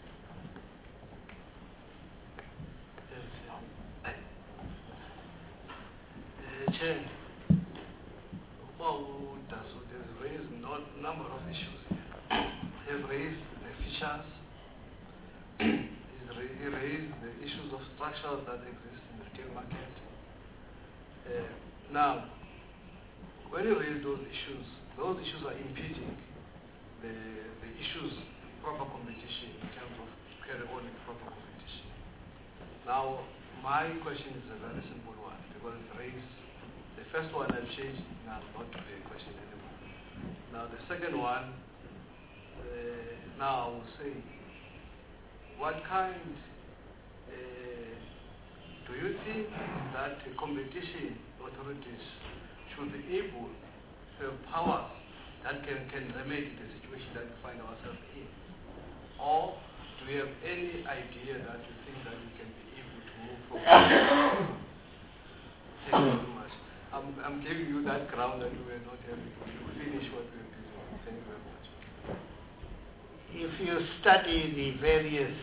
Chair, well, there's raised a number of issues here. He's raised the features, he's ra- he raised the issues of structure that exist in the retail market. Uh, now, when you raise those issues, those issues are impeding the, the issues proper competition in terms of carry on with proper competition. Now, my question is a very simple one because it's raised. The first one I've changed now, not to be a question anymore. Now the second one, uh, now I will say, what kind, uh, do you think that the competition authorities should be able to have powers that can, can remedy the situation that we find ourselves in? Or do you have any idea that you think that we can be able to move forward? Thank you very much. I'm, I'm giving you that ground that we were not having to finish what we were doing. Thank you very much. If you study the various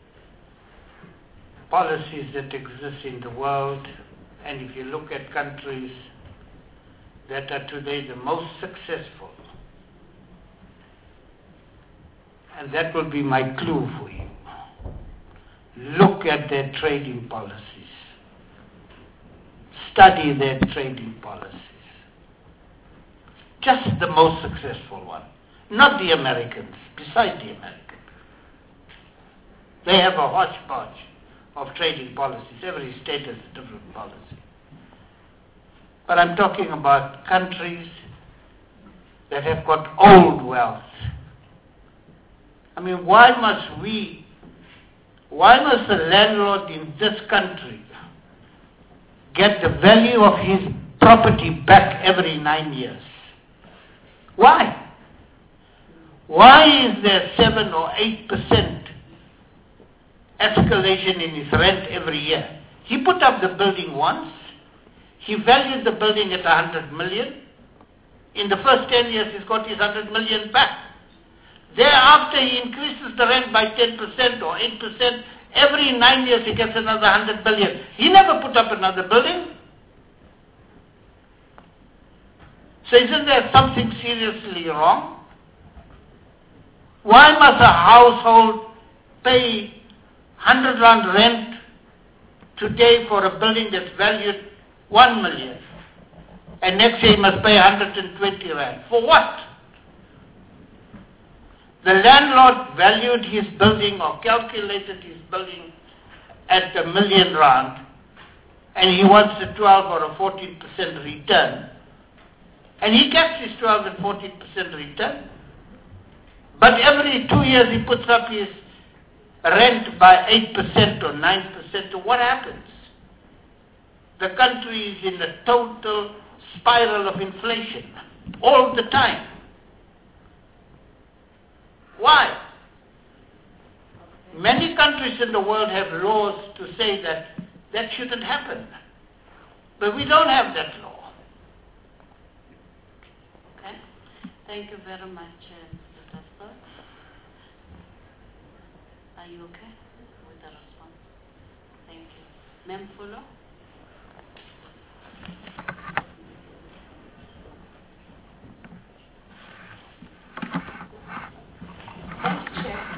policies that exist in the world, and if you look at countries that are today the most successful, and that will be my clue for you, look at their trading policies. Study their trading policies. Just the most successful one. Not the Americans, beside the Americans. They have a hodgepodge of trading policies. Every state has a different policy. But I'm talking about countries that have got old wealth. I mean, why must we, why must the landlord in this country get the value of his property back every nine years? Why? Why is there seven or eight percent escalation in his rent every year? He put up the building once. He valued the building at one hundred million. In the first ten years, he's got his one hundred million back. Thereafter, he increases the rent by ten percent or eight percent. Every nine years, he gets another one hundred million. He never put up another building. So isn't there something seriously wrong? Why must a household pay one hundred rand rent today for a building that's valued one million? And next year he must pay one hundred twenty rand. For what? The landlord valued his building or calculated his building at a million rand, and he wants a twelve or a fourteen percent return. And he gets his twelve and fourteen percent return. But every two years he puts up his rent by eight percent or nine percent. What happens? The country is in a total spiral of inflation all the time. Why? Many countries in the world have laws to say that that shouldn't happen. But we don't have that law. Okay. Thank you very much, uh, Mister Pastor. Are you okay with the response? Thank you. Ma'am Fuller? Thank you, Chair.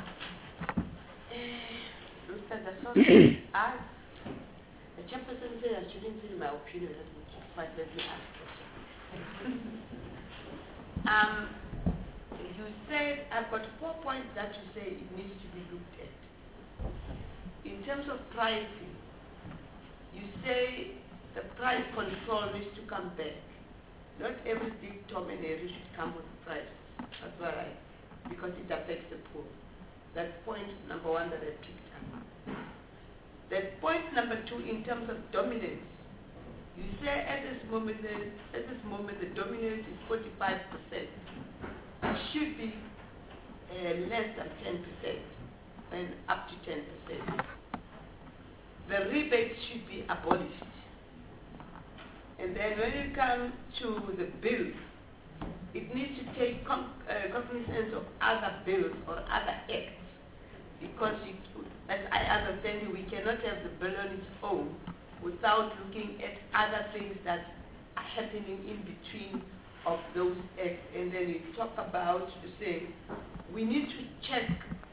Mister Dasoso, as the chairperson said I shouldn't say my opinion, but let me ask questions. um, you said, I've got four points that you say it needs to be looked at. In terms of pricing, you say the price control needs to come back. Not every big Tom and Harry should come with prices. That's what I, because it affects the poor. That's point number one that I picked up. Then point number two, in terms of dominance, you say at this moment, the, at this moment the dominance is forty-five percent. It should be uh, less than ten percent and up to ten percent. The rebates should be abolished. And then when you come to the bills, it needs to take com uh, cognizance of other bills or other acts. Because, you, as I understand it, we cannot have the bill on its own without looking at other things that are happening in between of those acts. And then you talk about, you say, we need to check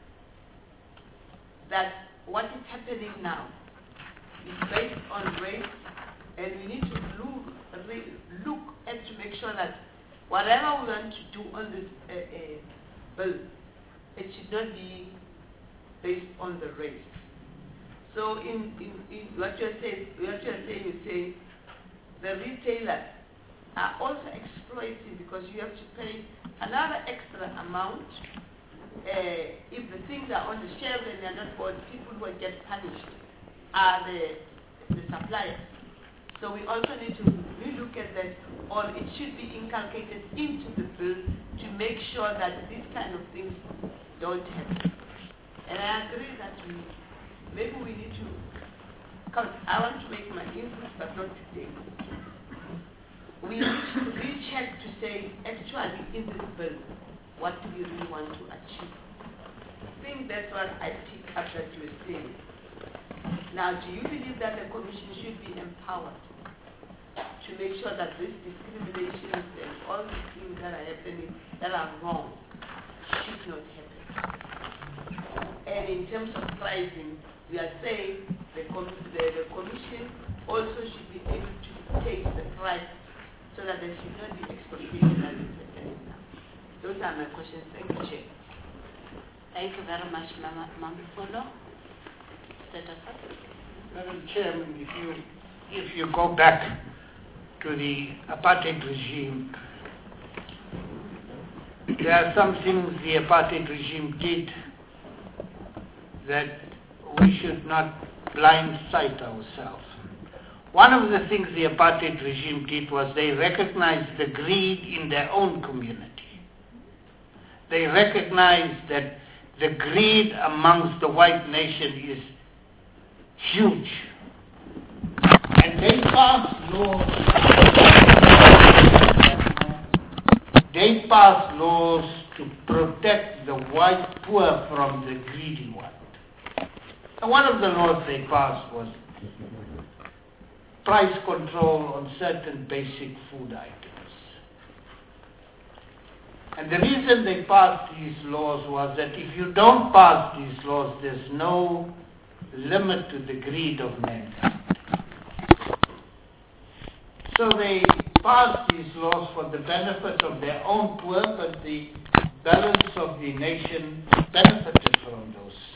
that what is happening now is based on race, and we need to look, re, look at to make sure that whatever we want to do on this uh, uh, bill, it should not be based on the race. So in, in, in what you're saying, what you're saying is saying the retailers are also exploiting because you have to pay another extra amount. Uh, if the things are on the shelf and they're not bought, people who get punished are the, the suppliers. So we also need to relook at that, or it should be inculcated into the bill to make sure that these kind of things don't happen. And I agree that we, maybe we need to, because I want to make my input, but not today. We need to recheck to say, actually, in this bill, what do we really want to achieve? I think that's what I picked up that you were saying. Now, do you believe that the Commission should be empowered to make sure that these discriminations and all these things that are happening that are wrong should not happen? And in terms of pricing, we are saying the, com the, the Commission also should be able to take the price so that there should not be exploitation as is happening now. Those are my questions. Thank you, Chair. Thank you very much, Mama Mamifolo. Madam Chairman, if you, if you go back to the apartheid regime, there are some things the apartheid regime did that we should not blindside ourselves. One of the things the apartheid regime did was they recognized the greed in their own community. They recognized that the greed amongst the white nation is huge. And they passed laws. They passed laws to protect the white poor from the greedy one. And one of the laws they passed was price control on certain basic food items. And the reason they passed these laws was that if you don't pass these laws, there's no limit to the greed of mankind. So they passed these laws for the benefit of their own poor, but the balance of the nation benefited from those